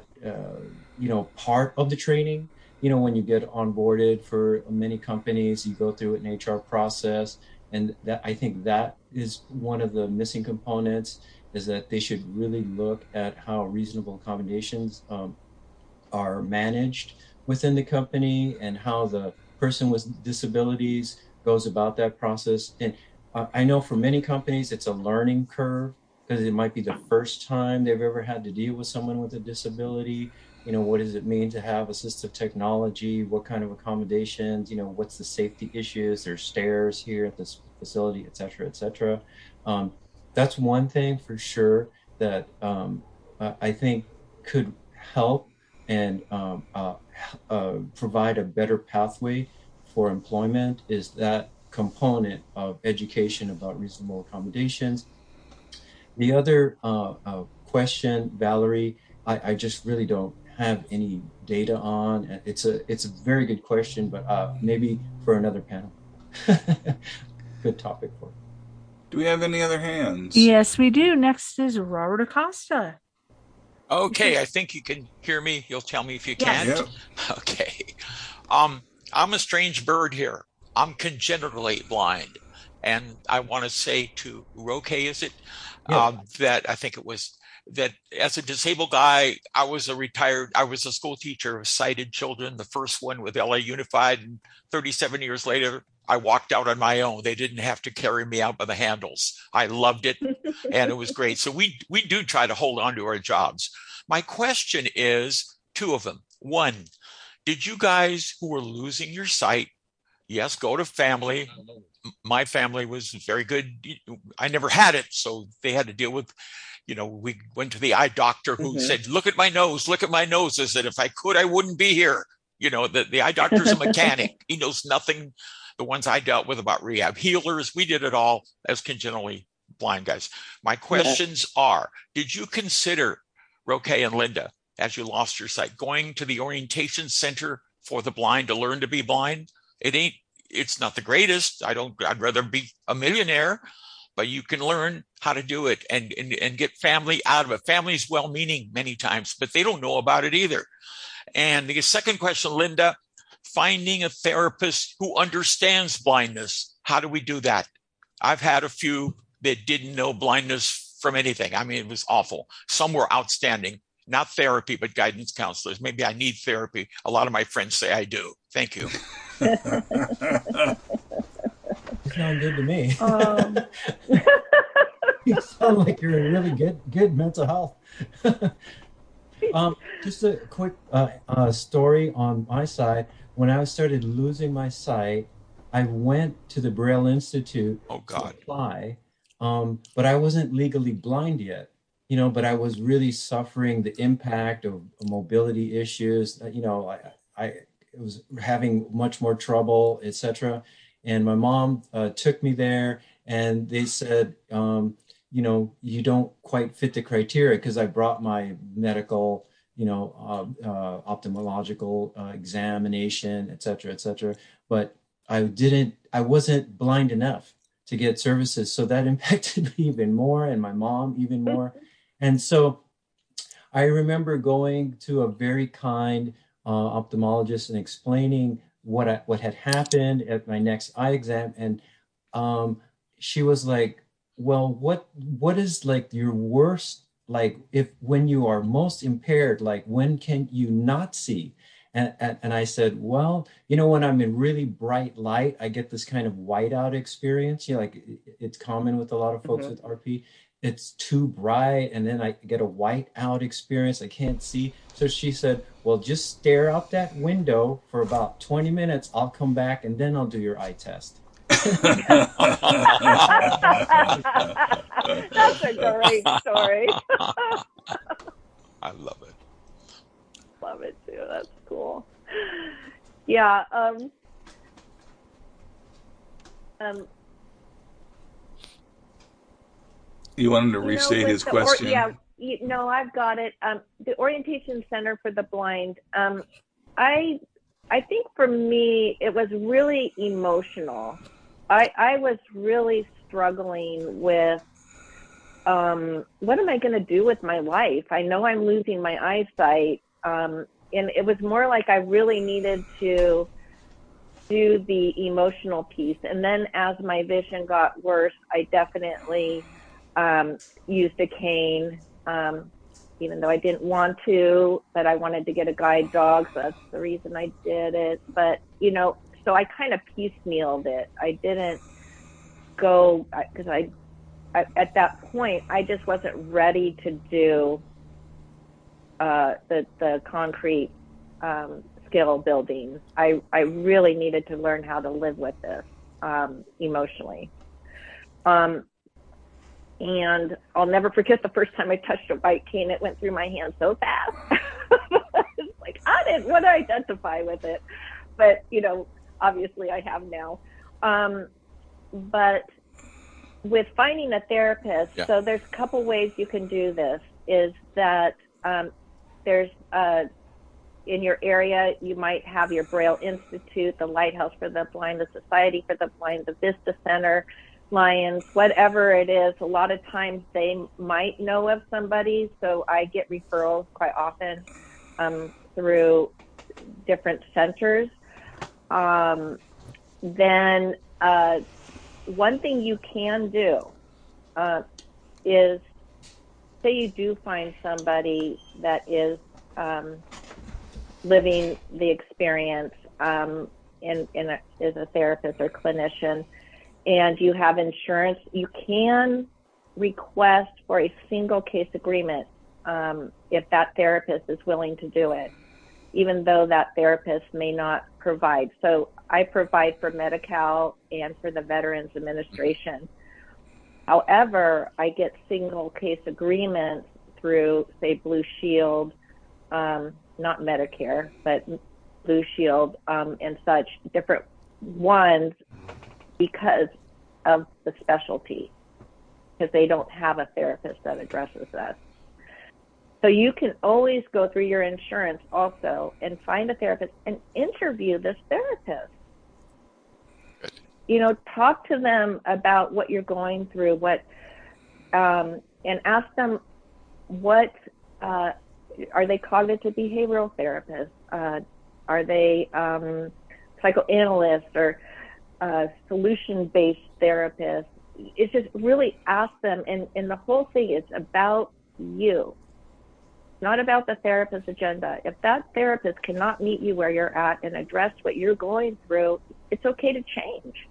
part of the training. When you get onboarded for many companies, you go through an HR process, and that, I think that is one of the missing components, is that they should really look at how reasonable accommodations are managed within the company, and how the person with disabilities goes about that process. And I know for many companies, it's a learning curve, because it might be the first time they've ever had to deal with someone with a disability. What does it mean to have assistive technology? What kind of accommodations? What's the safety issues? There's stairs here at this facility, et cetera, et cetera. That's one thing for sure that I think could help and provide a better pathway for employment, is that component of education about reasonable accommodations. The other question, Valerie, I just really don't have any data on. It's a very good question, but maybe for another panel. Good topic for it. Do we have any other hands? Yes, we do. Next is Robert Acosta. Okay, I think you can hear me. You'll tell me if you can't. Yep. Okay. I'm a strange bird here. I'm congenitally blind. And I want to say to Roque, is it? Yeah. That I think it was that as a disabled guy, I was a school teacher of sighted children, the first one with LA Unified. And 37 years later, I walked out on my own. They didn't have to carry me out by the handles. I loved it, and it was great. So we do try to hold on to our jobs. My question is two of them. One, did you guys who were losing your sight, yes, go to family? My family was very good. I never had it, so they had to deal with, we went to the eye doctor who said, look at my nose, look at my nose. I said, if I could, I wouldn't be here. The eye doctor's a mechanic. He knows nothing. The ones I dealt with about rehab, healers, we did it all as congenitally blind guys. My questions are, did you consider, Roque and Linda, as you lost your sight, going to the orientation center for the blind to learn to be blind? It's not the greatest. I'd rather be a millionaire, but you can learn how to do it and get family out of it. Family's well-meaning many times, but they don't know about it either. And the second question, Linda, finding a therapist who understands blindness. How do we do that? I've had a few that didn't know blindness from anything. I mean, it was awful. Some were outstanding, not therapy, but guidance counselors. Maybe I need therapy. A lot of my friends say I do. Thank you. Sound good to me. You sound like you're in really good mental health. Just a quick story on my side. When I started losing my sight, I went to the Braille Institute to apply, but I wasn't legally blind yet, but I was really suffering the impact of mobility issues. I was having much more trouble, etc. And my mom took me there, and they said, you don't quite fit the criteria, because I brought my medical ophthalmological examination, et cetera, but I wasn't blind enough to get services. So that impacted me even more, and my mom even more. And so I remember going to a very kind ophthalmologist and explaining what had happened at my next eye exam. And she was like, well, what is like your worst, like when you are most impaired, like when can you not see? And I said, well, when I'm in really bright light, I get this kind of whiteout experience. Like it's common with a lot of folks with RP. It's too bright, and then I get a whiteout experience. I can't see. So she said, well, just stare out that window for about 20 minutes. I'll come back, and then I'll do your eye test. That's a great story. I love it. Love it too. That's cool. Yeah. You wanted to restate his question? I've got it. The Orientation Center for the Blind. I think for me, it was really emotional. I was really struggling with what am I going to do with my life? I know I'm losing my eyesight. And it was more like I really needed to do the emotional piece. And then as my vision got worse, I definitely used a cane, even though I didn't want to, but I wanted to get a guide dog. So that's the reason I did it. But, so I kind of piecemealed it. I didn't go, because at that point, I just wasn't ready to do the concrete skill building. I really needed to learn how to live with this emotionally. And I'll never forget the first time I touched a white cane. It went through my hand so fast. It's like, I didn't want to identify with it. But, obviously I have now. But with finding a therapist, so there's a couple ways you can do this, is that there's in your area, you might have your Braille Institute, the Lighthouse for the Blind, the Society for the Blind, the Vista Center, Lions, whatever it is. A lot of times they might know of somebody, so I get referrals quite often through different centers. Then one thing you can do is say you do find somebody that is living the experience as a therapist or clinician, and you have insurance, you can request for a single case agreement if that therapist is willing to do it, even though that therapist may not provide. So I provide for Medi-Cal and for the Veterans Administration. However, I get single case agreements through, say, Blue Shield, not Medicare, but Blue Shield and such, different ones, because of the specialty, because they don't have a therapist that addresses that. So you can always go through your insurance also and find a therapist and interview this therapist. You know, talk to them about what you're going through, and ask them what, are they cognitive behavioral therapists? Are they psychoanalysts or solution-based therapists? It's just really ask them, and the whole thing is about you, not about the therapist's agenda. If that therapist cannot meet you where you're at and address what you're going through, it's okay to change.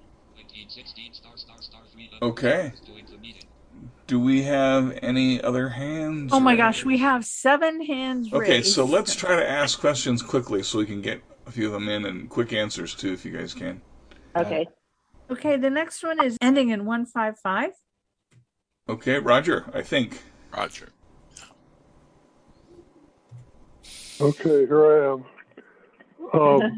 Okay. Do we have any other hands? Oh my gosh, we have 7 hands raised. Okay, so let's try to ask questions quickly so we can get a few of them in, and quick answers too, if you guys can. Okay. Okay, the next one is ending in 155. Okay, Roger, I think. Roger. Okay, here I am.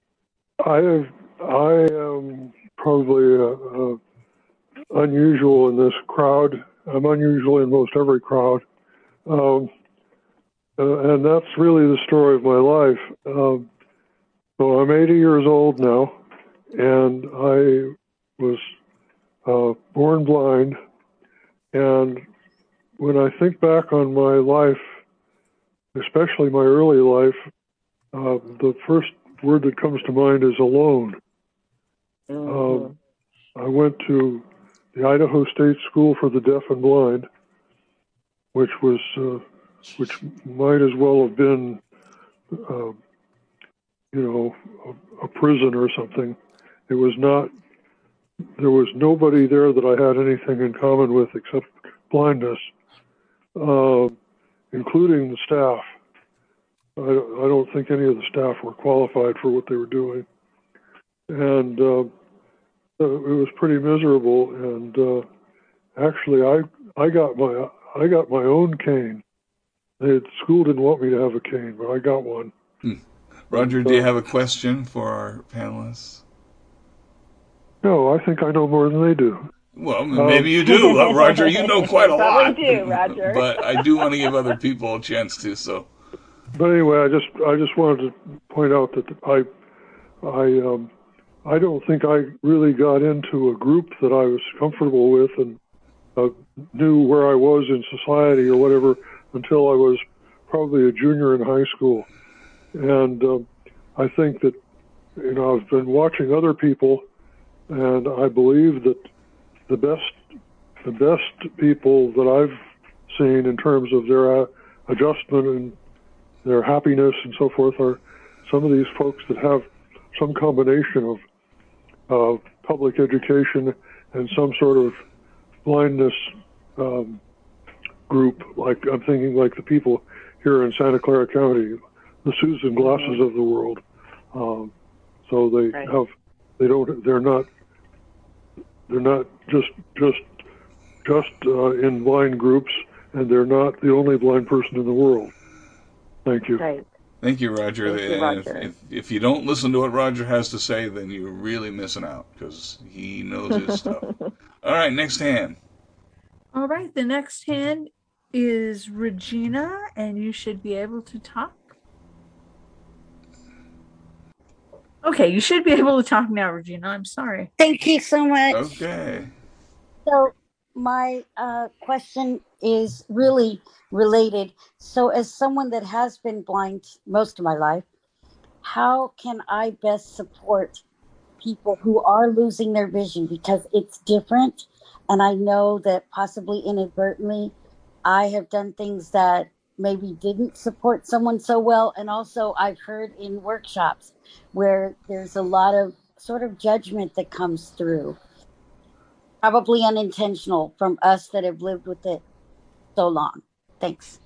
I am probably unusual in this crowd. I'm unusual in most every crowd. And that's really the story of my life. So I'm 80 years old now, and I was born blind. And when I think back on my life, especially my early life, the first word that comes to mind is alone. I went to the Idaho State School for the Deaf and Blind, which might as well have been, a prison or something. It was not. There was nobody there that I had anything in common with except blindness, including the staff. I don't think any of the staff were qualified for what they were doing, and it was pretty miserable. And actually, I got my own cane. The school didn't want me to have a cane, but I got one. Roger, do you have a question for our panelists? No, I think I know more than they do. Well, maybe you do, Roger. You know quite a lot. Probably do, Roger. But I do want to give other people a chance to. So. But anyway, I just wanted to point out that I don't think I really got into a group that I was comfortable with and knew where I was in society or whatever until I was probably a junior in high school. And I think that, I've been watching other people, and I believe that the best people that I've seen in terms of their adjustment and their happiness and so forth are some of these folks that have some combination of public education and some sort of blindness group. Like I'm thinking like the people here in Santa Clara County, the Susan Glasses of the world. So they're not just in blind groups, and they're not the only blind person in the world. Thank you. Right. Thank you, Roger. Thank you, Roger. If you don't listen to what Roger has to say, then you're really missing out because he knows his stuff. All right, next hand. All right, the next hand is Regina, and you should be able to talk. Okay, you should be able to talk now, Regina. I'm sorry. Thank you so much. Okay. So my question is really related. So as someone that has been blind most of my life, how can I best support people who are losing their vision? Because it's different. And I know that possibly inadvertently, I have done things that maybe didn't support someone so well. And also, I've heard in workshops where there's a lot of sort of judgment that comes through, probably unintentional from us that have lived with it so long. Thanks.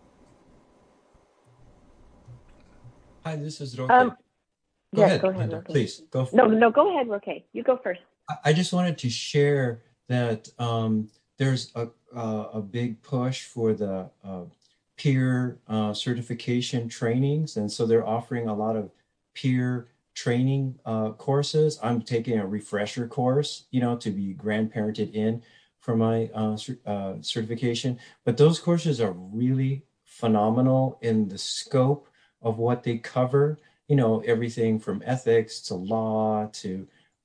Hi, this is Roque. Go ahead, go ahead, Linda, Roque. please go. No, go ahead, Roque. You go first. I just wanted to share that there's a big push for the peer certification trainings, and so they're offering a lot of peer training courses. I'm taking a refresher course, to be grandparented in for my certification. But those courses are really phenomenal in the scope of what they cover. Everything from ethics to law to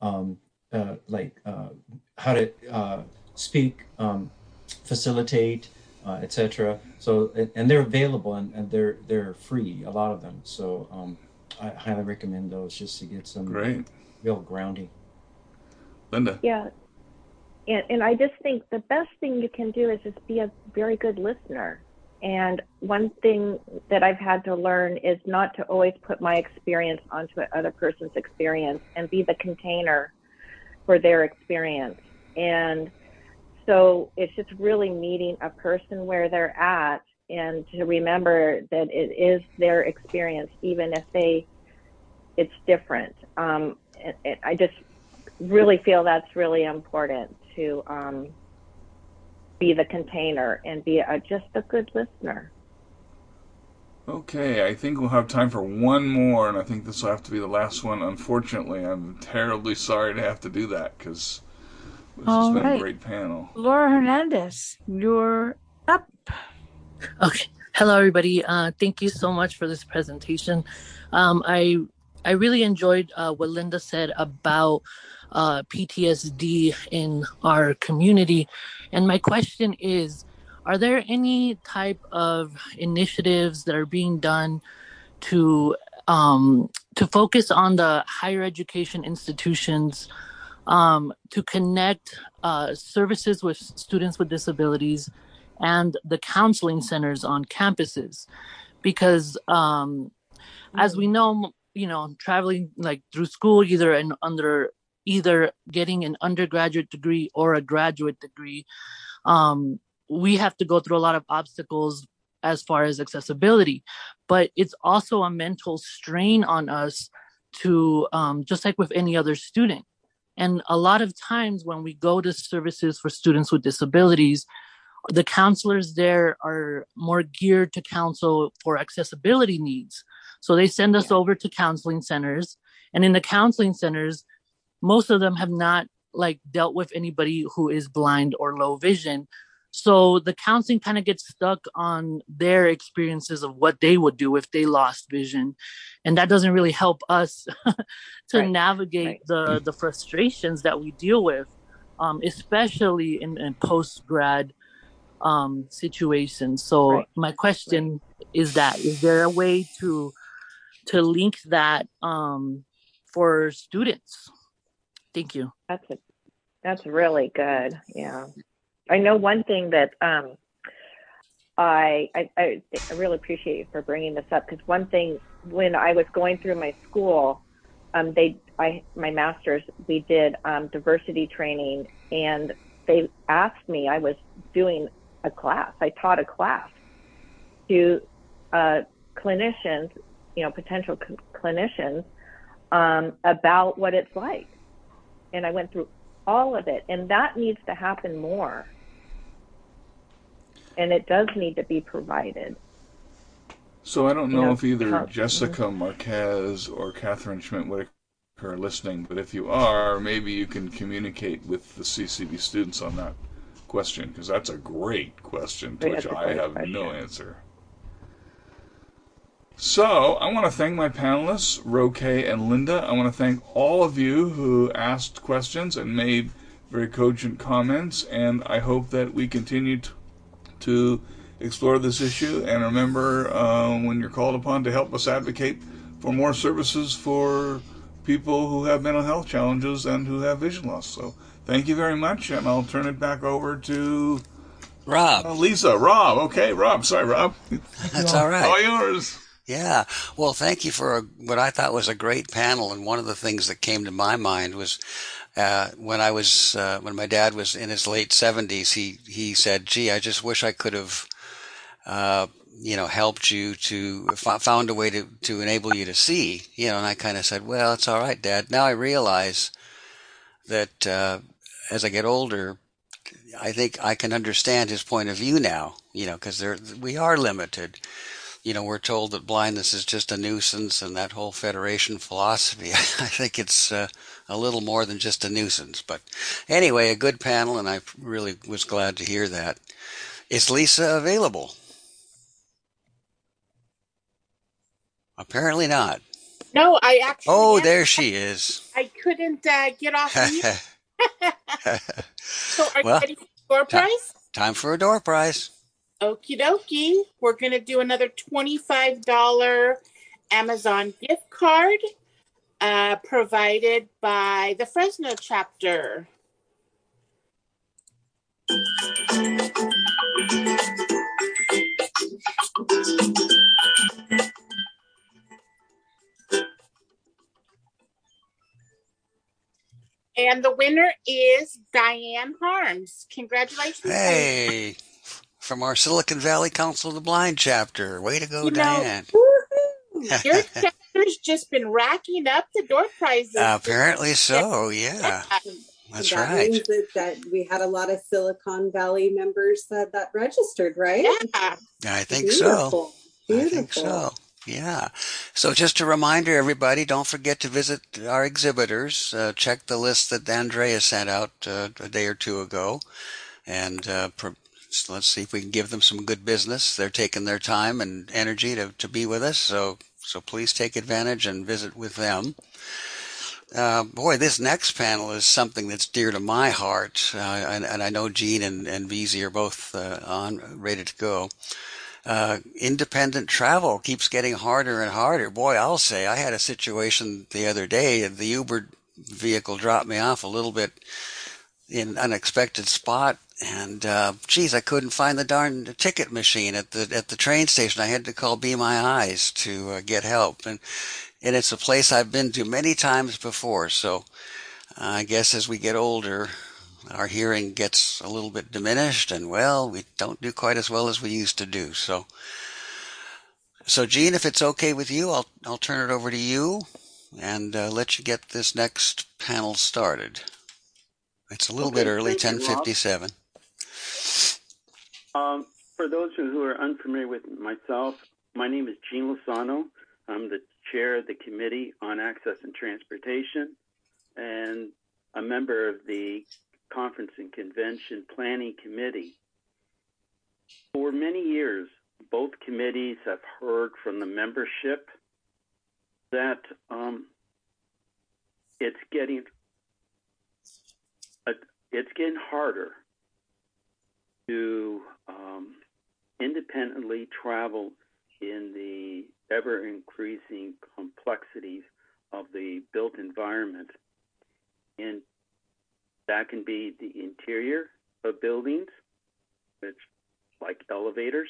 how to speak, facilitate, etc. So, and they're available and they're free, a lot of them. So I highly recommend those just to get some real grounding. Linda. Yeah. And I just think the best thing you can do is just be a very good listener. And one thing that I've had to learn is not to always put my experience onto another person's experience and be the container for their experience. And so it's just really meeting a person where they're at and to remember that it is their experience, even if it's different. I just really feel that's really important to be the container and be just a good listener. Okay, I think we'll have time for one more, and I think this will have to be the last one. Unfortunately, I'm terribly sorry to have to do that because this has been a great panel. Laura Hernandez, you're up. Okay. Hello, everybody. Thank you so much for this presentation. I really enjoyed what Linda said about PTSD in our community. And my question is, are there any type of initiatives that are being done to focus on the higher education institutions to connect services with students with disabilities and the counseling centers on campuses? Because as we know, traveling through school, either getting an undergraduate degree or a graduate degree, we have to go through a lot of obstacles as far as accessibility, but it's also a mental strain on us to, just like with any other student. And a lot of times when we go to services for students with disabilities, the counselors there are more geared to counsel for accessibility needs. So they send us over to counseling centers, and in the counseling centers, most of them have not dealt with anybody who is blind or low vision. So the counseling kind of gets stuck on their experiences of what they would do if they lost vision. And that doesn't really help us to navigate the frustrations that we deal with, especially in post-grad situations. So my question is there a way to link that for students? Thank you. That's really good. Yeah. I know one thing that I really appreciate you for bringing this up, because one thing when I was going through my school, my master's, we did diversity training, and they asked me, I was doing a class, I taught a class to clinicians, potential clinicians about what it's like. And I went through all of it, and that needs to happen more. And it does need to be provided. So I don't know if either Jessica Marquez or Catherine Schmidt-Whitaker are listening, but if you are, maybe you can communicate with the CCB students on that question, because that's a great question to which I have no answer. So I want to thank my panelists, Roque and Linda. I want to thank all of you who asked questions and made very cogent comments, and I hope that we continue to explore this issue. And remember, when you're called upon to help us advocate for more services for people who have mental health challenges and who have vision loss. So thank you very much, and I'll turn it back over to Rob. Lisa, Rob. Okay, Rob. Sorry, Rob. That's all right. All yours. Yeah. Well, thank you for what I thought was a great panel. And one of the things that came to my mind was when my dad was in his late 70s, he said, "Gee, I just wish I could have, helped you to found a way to enable you to see." And I kind of said, "Well, it's all right, Dad. Now I realize that as I get older, I think I can understand his point of view now, because we are limited. We're told that blindness is just a nuisance, and that whole Federation philosophy, I think it's a little more than just a nuisance. But anyway, a good panel, and I really was glad to hear that. Is Lisa available? Apparently not. No, I actually. Oh, there she is. I couldn't get off mute. So are you ready for door prize? Time for a door prize. Okie dokie. We're going to do another $25 Amazon gift card provided by the Fresno chapter. And the winner is Diane Harms. Congratulations. Hey, Diane. From our Silicon Valley Council of the Blind chapter. Way to go, Diane. Your chapter's just been racking up the door prizes. Apparently so, yeah. That's that right. Means that we had a lot of Silicon Valley members that registered, right? Yeah. I think Beautiful. so. I think so. Yeah. So just a reminder, everybody, don't forget to visit our exhibitors. Check the list that Andrea sent out a day or two ago. And let's see if we can give them some good business. They're taking their time and energy to be with us. So please take advantage and visit with them. Boy, this next panel is something that's dear to my heart. And I know Gene and VZ are both ready to go. Independent travel keeps getting harder and harder. Boy, I'll say I had a situation the other day. The Uber vehicle dropped me off a little bit in an unexpected spot, and I couldn't find the darn ticket machine at the train station. I had to call Be My Eyes to get help, and it's a place I've been to many times before. So I guess as we get older, our hearing gets a little bit diminished, and we don't do quite as well as we used to do. So Gene, if it's okay with you, I'll turn it over to you and let you get this next panel started. It's a little bit early, 10:57. For those who are unfamiliar with myself, my name is Gene Lozano. I'm the chair of the Committee on Access and Transportation and a member of the Conference and Convention Planning Committee. For many years, both committees have heard from the membership that it's getting harder to independently travel in the ever-increasing complexities of the built environment. And that can be the interior of buildings, which, like elevators,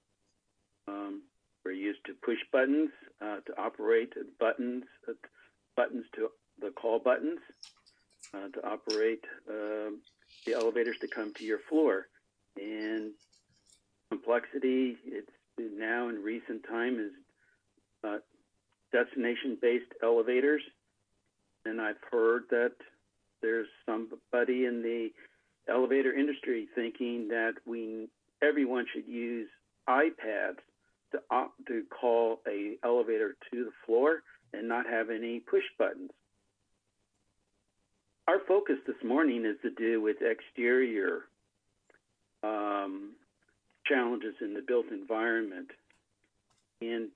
we're used to push buttons to operate buttons to the call buttons to operate the elevators to come to your floor. And complexity, it's been now in recent time, is destination-based elevators. And I've heard that there's somebody in the elevator industry thinking that everyone should use iPads to call a elevator to the floor and not have any push buttons. Our focus this morning is to do with exterior challenges in the built environment. And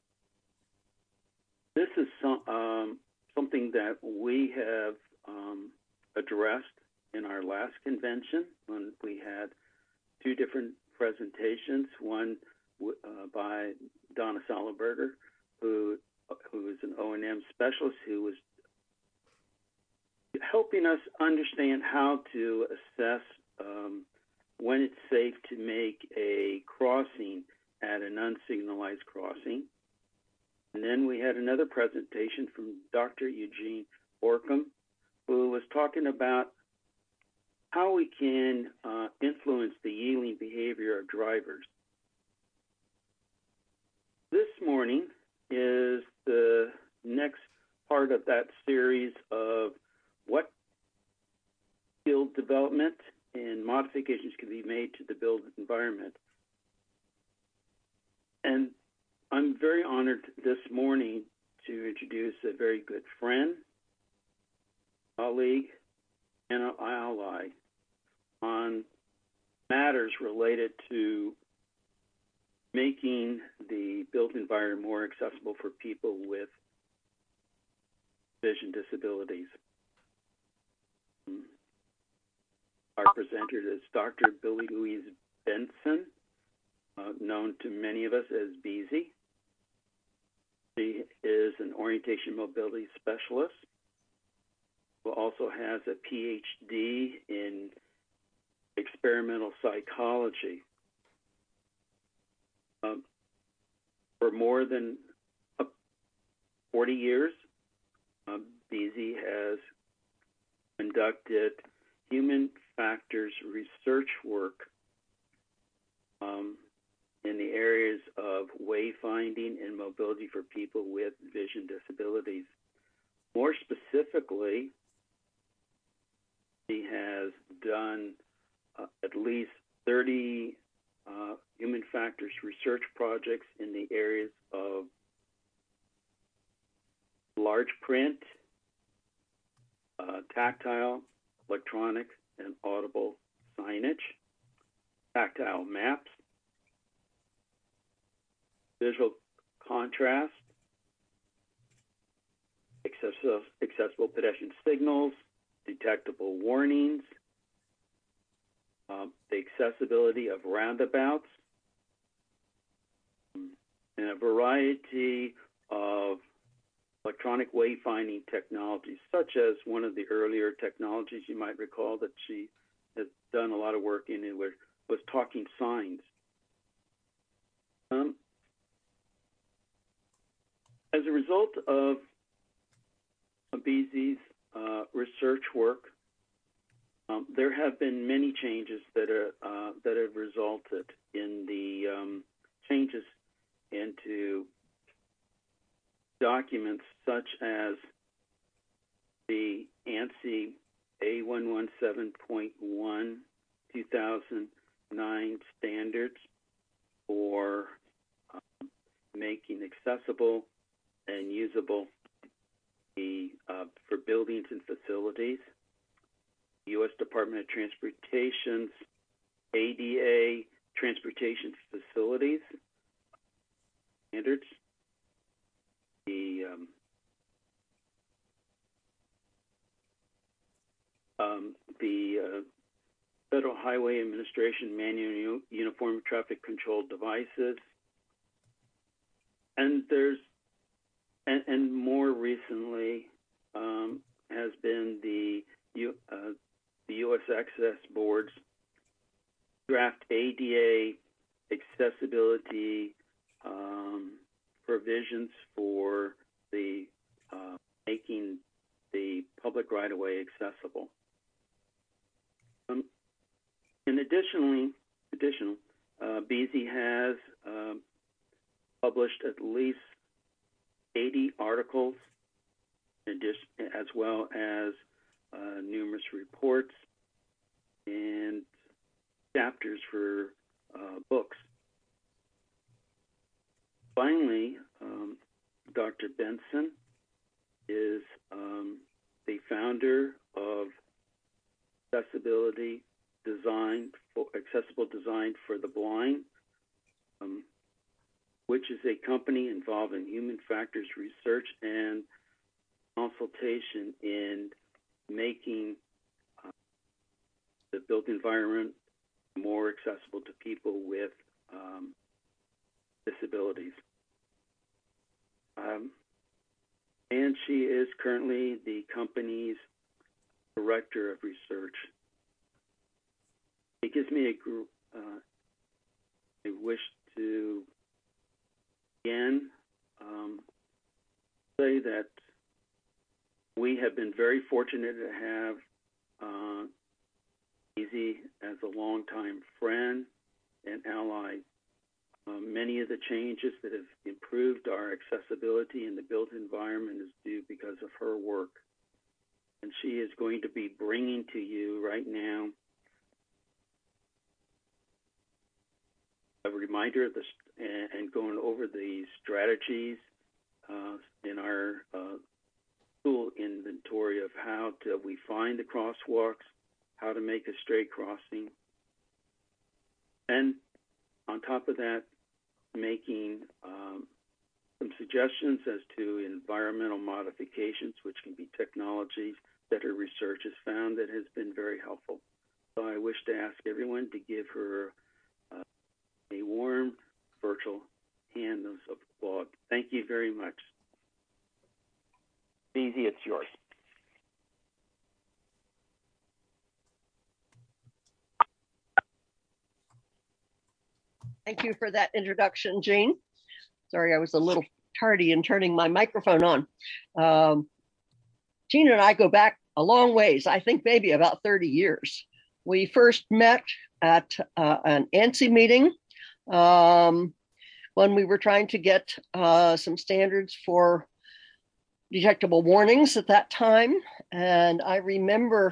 this is something that we have addressed in our last convention when we had two different presentations, one by Donna Sollenberger, who is an O&M specialist who was helping us understand how to assess when it's safe to make a crossing at an unsignalized crossing. And then we had another presentation from Dr. Eugene Orcom, who was talking about how we can influence the yielding behavior of drivers. This morning is the next part of that series of what field development and modifications can be made to the built environment. And I'm very honored this morning to introduce a very good friend, colleague, and an ally on matters related to making the built environment more accessible for people with vision disabilities. Our presenter is Dr. Billy Louise Benson, known to many of us as BZ. She is an orientation mobility specialist who also has a PhD in experimental psychology. For more than 40 years, BZ has conducted human factors research work in the areas of wayfinding and mobility for people with vision disabilities. More specifically, he has done at least 30 human factors research projects in the areas of large print, tactile, electronic, and audible signage, tactile maps, visual contrast, accessible pedestrian signals, detectable warnings, the accessibility of roundabouts, and a variety of electronic wayfinding technologies, such as one of the earlier technologies you might recall that she has done a lot of work in, was talking signs. As a result of BZ's research work, there have been many changes that have resulted in the changes into documents such as the ANSI A117.1 2009 standards for making accessible and usable for buildings and facilities. U.S. Department of Transportation's ADA transportation facilities standards. The Federal Highway Administration Manual Uniform Traffic Control Devices, and and more recently has been the U.S. Access Board's draft ADA accessibility provisions for the making the public right-of-way accessible. And additionally, BZ has published at least 80 articles, as well as numerous reports and chapters for books. Finally, Dr. Benson is the founder of Accessible Design for the Blind, which is a company involved in human factors research and consultation in making the built environment more accessible to people with disabilities. And she is currently the company's director of research. it gives me I wish to again say that we have been very fortunate to have Easy as a longtime friend and ally. Many of the changes that have improved our accessibility in the built environment is due because of her work. And she is going to be bringing to you right now a reminder of this and going over the strategies in our tool inventory of how we find the crosswalks, how to make a straight crossing, and on top of that, making some suggestions as to environmental modifications, which can be technologies that her research has found that has been very helpful. So I wish to ask everyone to give her a warm virtual hand of applaud. Thank you very much. Easy, it's yours. Thank you for that introduction, Jean. Sorry, I was a little tardy in turning my microphone on. Jean and I go back a long ways, I think maybe about 30 years. We first met at an ANSI meeting when we were trying to get some standards for detectable warnings at that time. And I remember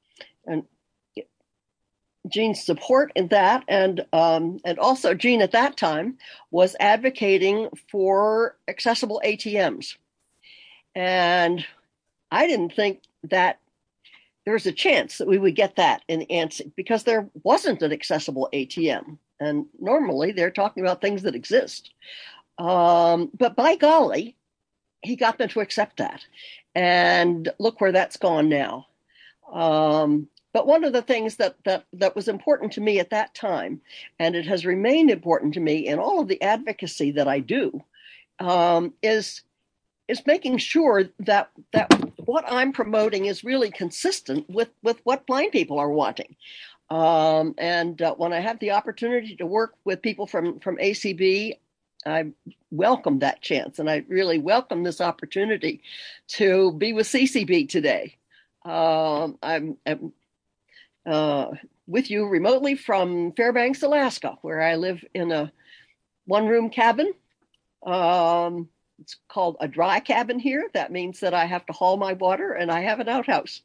Jean's support in that, and also Jean at that time was advocating for accessible ATMs. And I didn't think that there was a chance that we would get that in ANSI because there wasn't an accessible ATM. And normally they're talking about things that exist. But by golly, he got them to accept that. And look where that's gone now. But one of the things that was important to me at that time, and it has remained important to me in all of the advocacy that I do, is making sure that what I'm promoting is really consistent with what blind people are wanting. And when I have the opportunity to work with people from ACB, I welcome that chance, and I really welcome this opportunity to be with CCB today. I'm with you remotely from Fairbanks, Alaska, where I live in a one-room cabin. It's called a dry cabin here. That means that I have to haul my water, and I have an outhouse.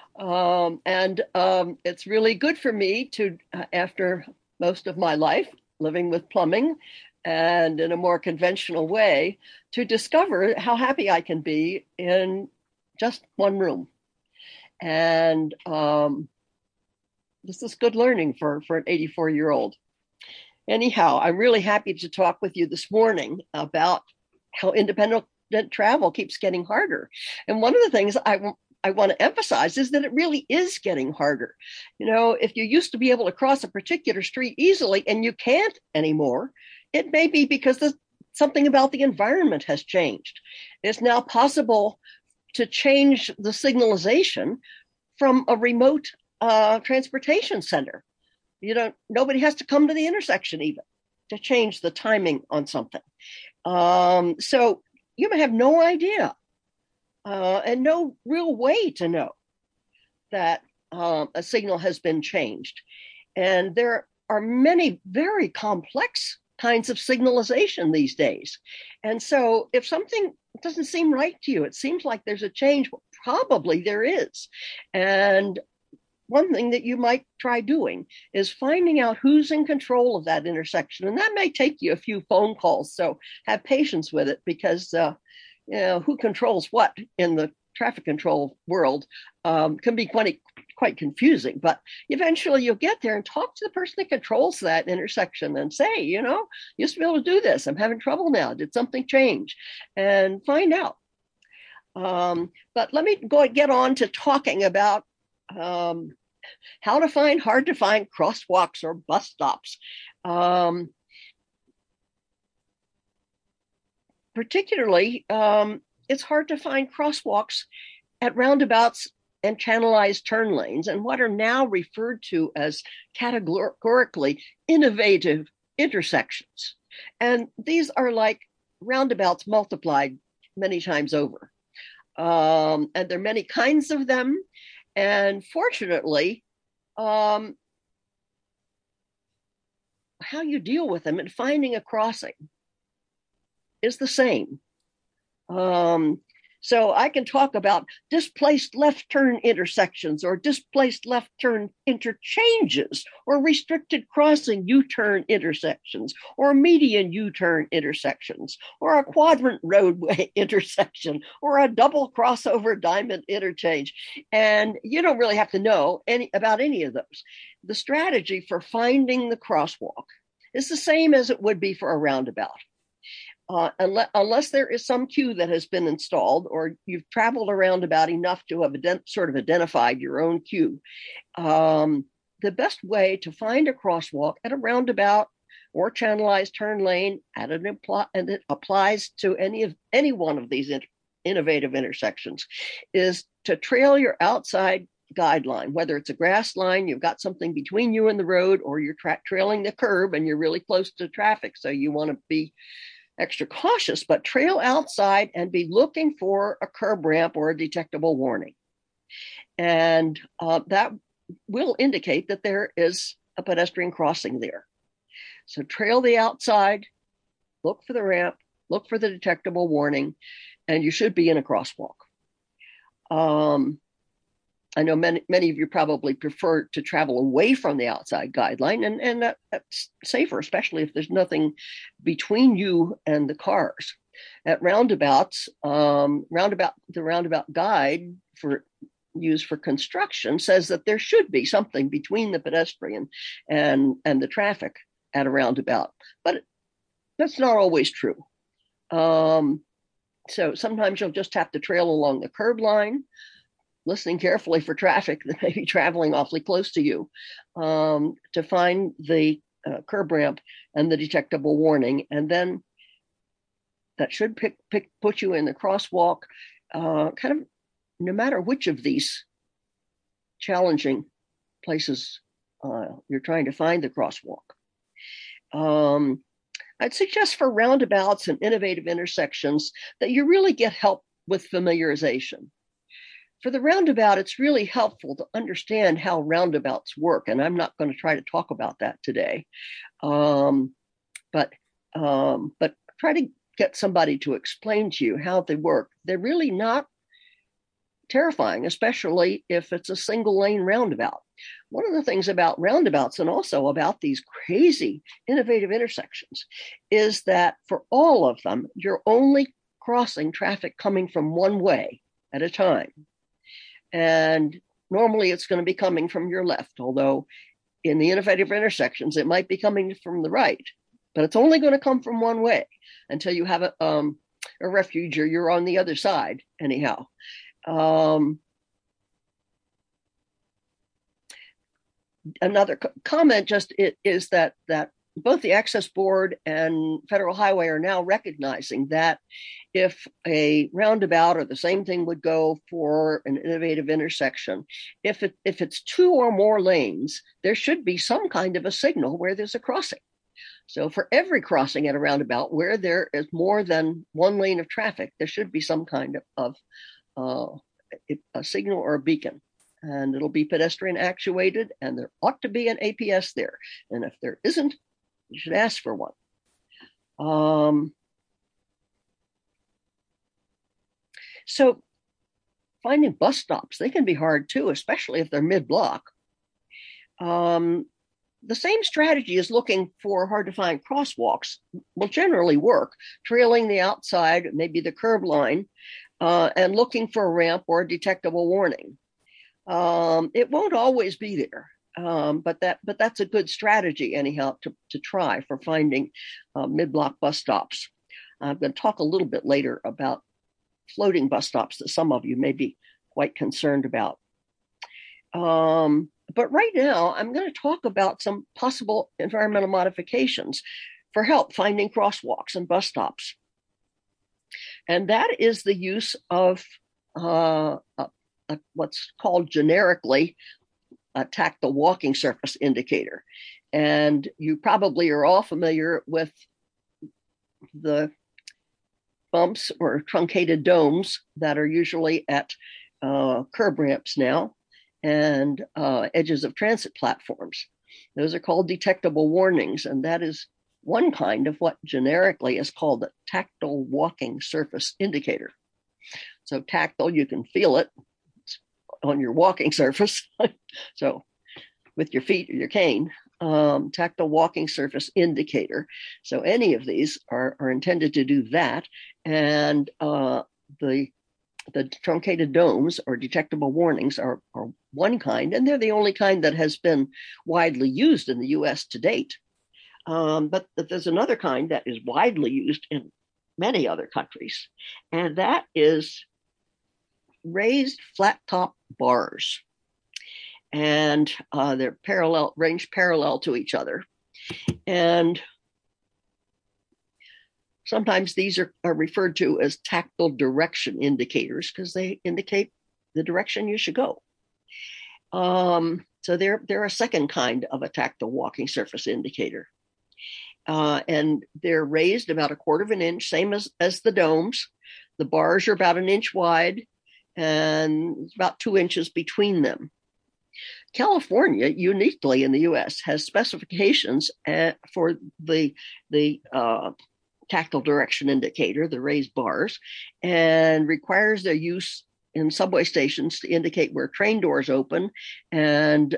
It's really good for me to, after most of my life living with plumbing and in a more conventional way, to discover how happy I can be in just one room. And this is good learning for an 84-year-old. Anyhow, I'm really happy to talk with you this morning about how independent travel keeps getting harder. And one of the things I want to emphasize is that it really is getting harder. You know, if you used to be able to cross a particular street easily and you can't anymore, it may be because something about the environment has changed. It's now possible to change the signalization from a remote transportation center. Nobody has to come to the intersection even to change the timing on something. So you may have no idea and no real way to know that a signal has been changed. And there are many very complex kinds of signalization these days. And so if something doesn't seem right to you, it seems like there's a change, well, probably there is. And one thing that you might try doing is finding out who's in control of that intersection. And that may take you a few phone calls. So have patience with it, because who controls what in the traffic control world can be quite confusing. But eventually you'll get there and talk to the person that controls that intersection and say, used to be able to do this. I'm having trouble now. Did something change? And find out. But let me get on to talking about how to find hard to find crosswalks or bus stops. Particularly, it's hard to find crosswalks at roundabouts and channelized turn lanes, and what are now referred to as categorically innovative intersections. And these are like roundabouts multiplied many times over. And there are many kinds of them. And fortunately, how you deal with them and finding a crossing is the same. So I can talk about displaced left turn intersections or displaced left turn interchanges or restricted crossing U-turn intersections or median U-turn intersections or a quadrant roadway intersection or a double crossover diamond interchange. And you don't really have to know about any of those. The strategy for finding the crosswalk is the same as it would be for a roundabout. Unless there is some cue that has been installed or you've traveled around about enough to have sort of identified your own cue, the best way to find a crosswalk at a roundabout or channelized turn lane and it applies to any one of these innovative intersections is to trail your outside guideline, whether it's a grass line, you've got something between you and the road, or you're trailing the curb and you're really close to traffic, so you want to be extra cautious, but trail outside and be looking for a curb ramp or a detectable warning. And that will indicate that there is a pedestrian crossing there. So trail the outside, look for the ramp, look for the detectable warning, and you should be in a crosswalk. I know many of you probably prefer to travel away from the outside guideline, and that's safer, especially if there's nothing between you and the cars. At roundabouts, the roundabout guide used for construction says that there should be something between the pedestrian and the traffic at a roundabout, but that's not always true. So sometimes you'll just have to trail along the curb line, listening carefully for traffic that may be traveling awfully close to you, to find the curb ramp and the detectable warning. And then that should put you in the crosswalk, kind of no matter which of these challenging places you're trying to find the crosswalk. I'd suggest for roundabouts and innovative intersections that you really get help with familiarization. For the roundabout, it's really helpful to understand how roundabouts work, and I'm not going to try to talk about that today. But try to get somebody to explain to you how they work. They're really not terrifying, especially if it's a single lane roundabout. One of the things about roundabouts and also about these crazy innovative intersections is that for all of them, you're only crossing traffic coming from one way at a time. And normally it's going to be coming from your left, although in the innovative intersections, it might be coming from the right, but it's only going to come from one way until you have a refuge or you're on the other side anyhow. Another comment just is that both the Access Board and Federal Highway are now recognizing that if a roundabout, or the same thing would go for an innovative intersection, if it's two or more lanes, there should be some kind of a signal where there's a crossing. So for every crossing at a roundabout where there is more than one lane of traffic, there should be some kind of a signal or a beacon. And it'll be pedestrian actuated, and there ought to be an APS there. And if there isn't, you should ask for one. So finding bus stops, they can be hard too, especially if they're mid-block. The same strategy as looking for hard to find crosswalks will generally work, trailing the outside, maybe the curb line, and looking for a ramp or a detectable warning. It won't always be there. But that's a good strategy anyhow to try for finding mid-block bus stops. I'm going to talk a little bit later about floating bus stops that some of you may be quite concerned about. But right now, I'm going to talk about some possible environmental modifications for help finding crosswalks and bus stops. And that is the use of what's called generically a tactile walking surface indicator. And you probably are all familiar with the bumps or truncated domes that are usually at curb ramps now and edges of transit platforms. Those are called detectable warnings, and that is one kind of what generically is called a tactile walking surface indicator. So tactile, you can feel it on your walking surface. So with your feet or your cane, tactile walking surface indicator. So any of these are intended to do that. And the truncated domes or detectable warnings are one kind, and they're the only kind that has been widely used in the US to date. But there's another kind that is widely used in many other countries, and that is raised flat top bars. And they're ranged parallel to each other. And sometimes these are referred to as tactile direction indicators because they indicate the direction you should go. So they're a second kind of a tactile walking surface indicator. And they're raised about 1/4 of an inch, same as the domes. The bars are about 1 inch wide and about 2 inches between them. California, uniquely in the US, has specifications for the tactile direction indicator, the raised bars, and requires their use in subway stations to indicate where train doors open and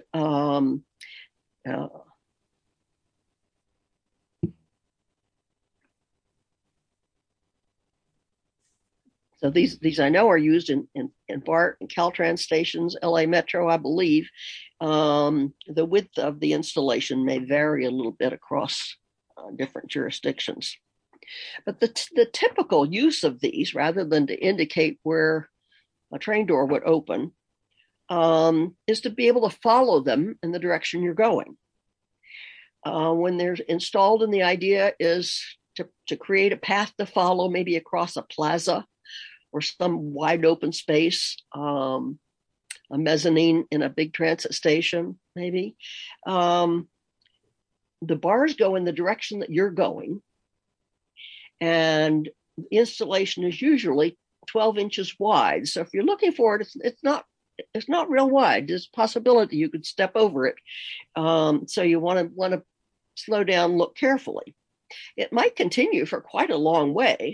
so these I know are used in BART and Caltrans stations, LA Metro, I believe. The width of the installation may vary a little bit across different jurisdictions. But the typical use of these, rather than to indicate where a train door would open, is to be able to follow them in the direction you're going. When they're installed, and the idea is to create a path to follow, maybe across a plaza or some wide open space, a mezzanine in a big transit station, maybe. The bars go in the direction that you're going, and the installation is usually 12 inches wide. So if you're looking for it, it's not real wide. There's a possibility you could step over it. So you want to slow down, look carefully. It might continue for quite a long way.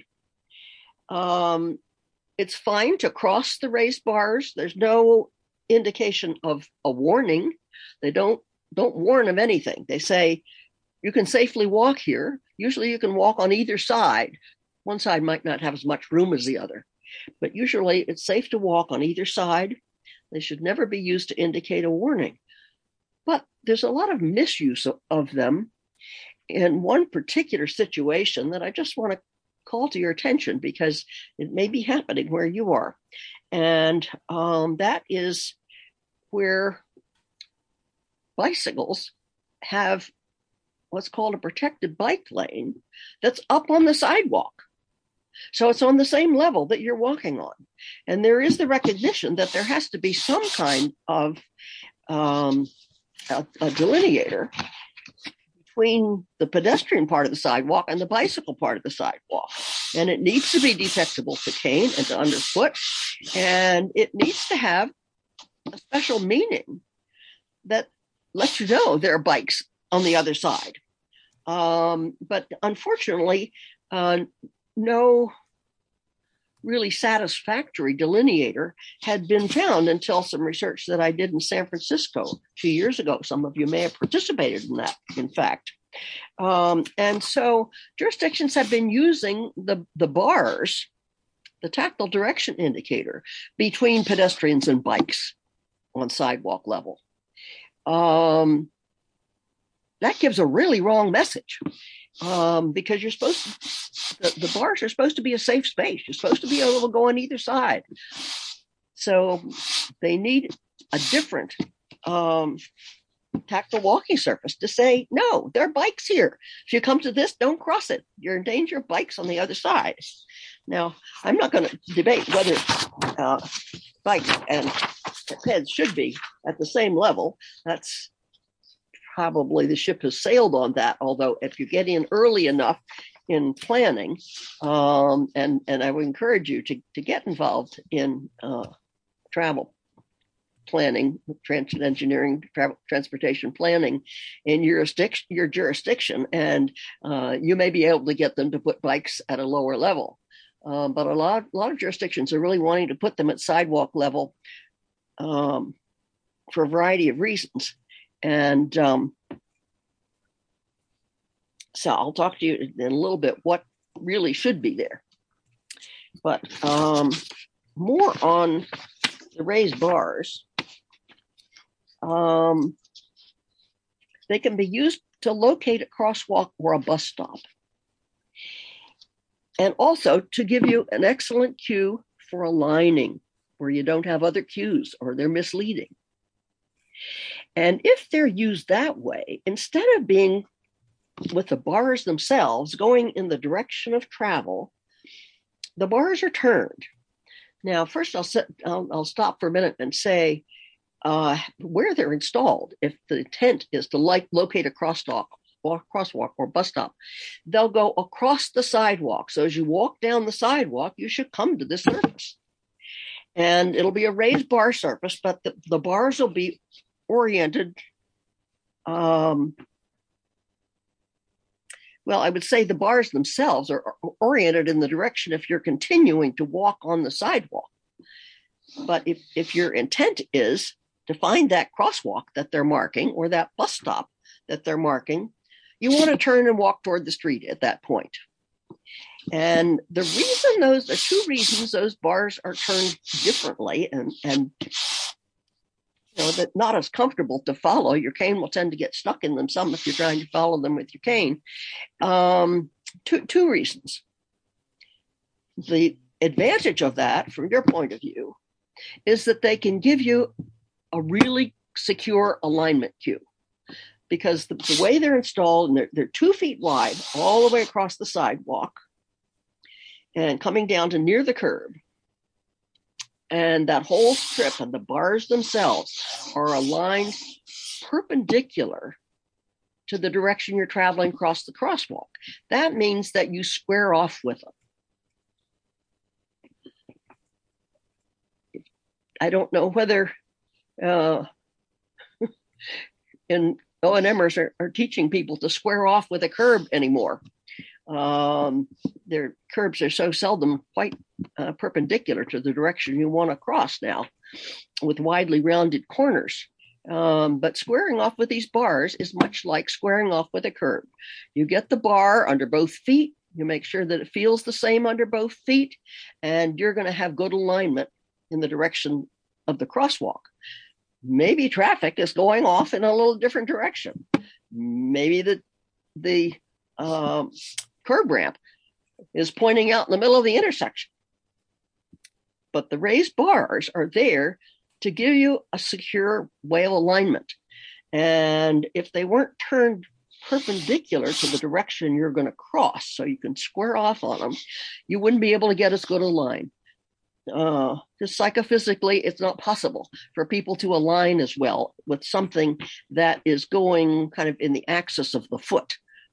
It's fine to cross the raised bars. There's no indication of a warning. They don't warn of anything. They say you can safely walk here. Usually you can walk on either side. One side might not have as much room as the other, but usually it's safe to walk on either side. They should never be used to indicate a warning. But there's a lot of misuse of them in one particular situation that I just want to call to your attention because it may be happening where you are. And that is where bicycles have what's called a protected bike lane that's up on the sidewalk. So it's on the same level that you're walking on. And there is the recognition that there has to be some kind of a delineator between the pedestrian part of the sidewalk and the bicycle part of the sidewalk. And it needs to be detectable to cane and to underfoot. And it needs to have a special meaning that lets you know there are bikes on the other side. But unfortunately, no really satisfactory delineator had been found until some research that I did in San Francisco 2 years ago. Some of you may have participated in that, in fact. And so jurisdictions have been using the bars, the tactile direction indicator, between pedestrians and bikes on sidewalk level. That gives a really wrong message. Because you're supposed to, the bars are supposed to be a safe space. You're supposed to be able to go on either side. So they need a different tactile walking surface to say, no, there are bikes here. If you come to this, don't cross it. You're in danger of bikes on the other side. Now, I'm not going to debate whether bikes and peds should be at the same level, that's probably the ship has sailed on that. Although if you get in early enough in planning, and I would encourage you to get involved in travel planning, engineering, travel, transportation planning in your jurisdiction, and you may be able to get them to put bikes at a lower level. But a lot of jurisdictions are really wanting to put them at sidewalk level for a variety of reasons. And so I'll talk to you in a little bit what really should be there. But more on the raised bars. They can be used to locate a crosswalk or a bus stop. And also to give you an excellent cue for aligning where you don't have other cues or they're misleading. And if they're used that way, instead of being with the bars themselves going in the direction of travel, the bars are turned. Now, first I'll stop for a minute and say where they're installed. If the intent is to locate a crosswalk or bus stop, they'll go across the sidewalk. So as you walk down the sidewalk, you should come to this surface. And it'll be a raised bar surface, but the bars will be oriented. Well, I would say the bars themselves are oriented in the direction if you're continuing to walk on the sidewalk. But if your intent is to find that crosswalk that they're marking or that bus stop that they're marking, you want to turn and walk toward the street at that point. And the two reasons those bars are turned differently and that not as comfortable to follow. Your cane will tend to get stuck in them some if you're trying to follow them with your cane. Two reasons. The advantage of that, from your point of view, is that they can give you a really secure alignment cue. Because the way they're installed, and they're 2 feet wide all the way across the sidewalk and coming down to near the curb. And that whole strip and the bars themselves are aligned perpendicular to the direction you're traveling across the crosswalk. That means that you square off with them. I don't know whether in O&Mers are teaching people to square off with a curb anymore. Their curbs are so seldom quite perpendicular to the direction you want to cross now, with widely rounded corners. But squaring off with these bars is much like squaring off with a curb. You get the bar under both feet, you make sure that it feels the same under both feet, and you're going to have good alignment in the direction of the crosswalk. Maybe traffic is going off in a little different direction. Maybe the curb ramp is pointing out in the middle of the intersection. But the raised bars are there to give you a secure way of alignment. And if they weren't turned perpendicular to the direction you're going to cross, so you can square off on them, you wouldn't be able to get as good a line. Just psychophysically, it's not possible for people to align as well with something that is going kind of in the axis of the foot.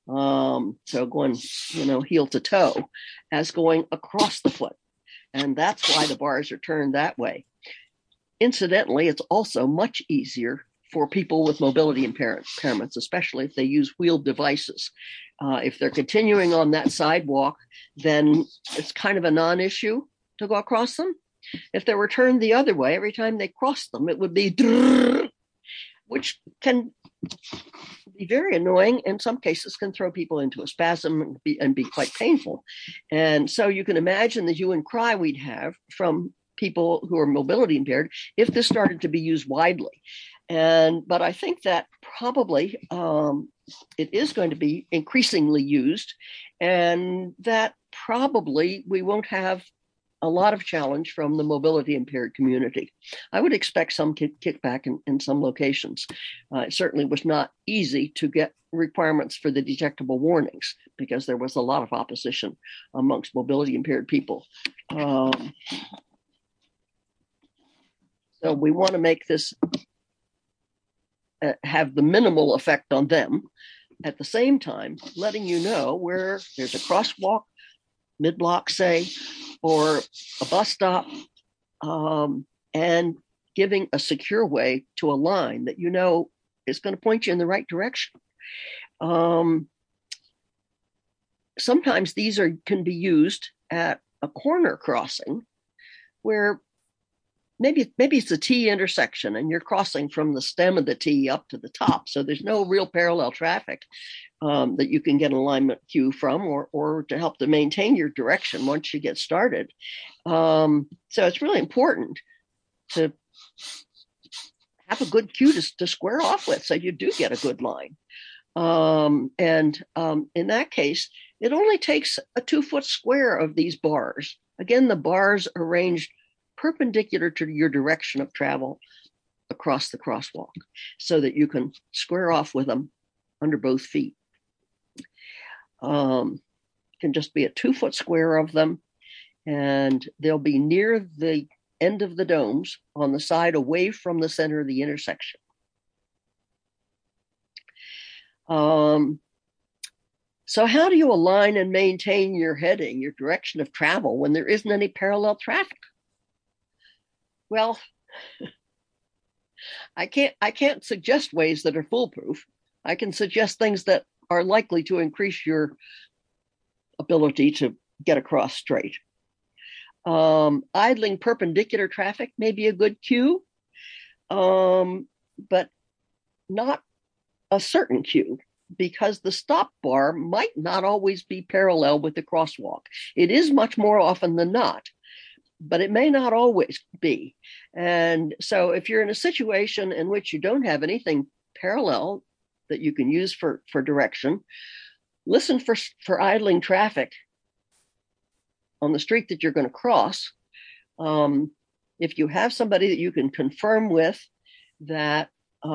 So going, heel to toe, as going across the foot. And that's why the bars are turned that way. Incidentally, it's also much easier for people with mobility impairments, especially if they use wheeled devices. If they're continuing on that sidewalk, then it's kind of a non-issue to go across them. If they were turned the other way, every time they crossed them, it would be, which can be very annoying. In some cases, can throw people into a spasm and be quite painful. And so you can imagine the hue and cry we'd have from people who are mobility impaired if this started to be used widely. But I think that probably it is going to be increasingly used, and that probably we won't have a lot of challenge from the mobility impaired community. I would expect some kickback in some locations. It certainly was not easy to get requirements for the detectable warnings because there was a lot of opposition amongst mobility impaired people. we want to make this have the minimal effect on them. At the same time, letting you know where there's a crosswalk, mid-block, say, or a bus stop, and giving a secure way to a line that you know is going to point you in the right direction. Sometimes these can be used at a corner crossing where maybe it's a T intersection and you're crossing from the stem of the T up to the top. So there's no real parallel traffic that you can get an alignment cue from or to help to maintain your direction once you get started. So it's really important to have a good cue to square off with so you do get a good line. In that case, it only takes a 2-foot square of these bars. Again, the bars arranged perpendicular to your direction of travel across the crosswalk so that you can square off with them under both feet. Can just be a 2-foot square of them, and they'll be near the end of the domes on the side away from the center of the intersection. So how do you align and maintain your heading, your direction of travel, when there isn't any parallel traffic? Well, I can't suggest ways that are foolproof. I can suggest things that are likely to increase your ability to get across straight. Idling perpendicular traffic may be a good cue, but not a certain cue, because the stop bar might not always be parallel with the crosswalk. It is much more often than not, but it may not always be. And so if you're in a situation in which you don't have anything parallel that you can use for direction, listen for idling traffic on the street that you're going to cross. If you have somebody that you can confirm with that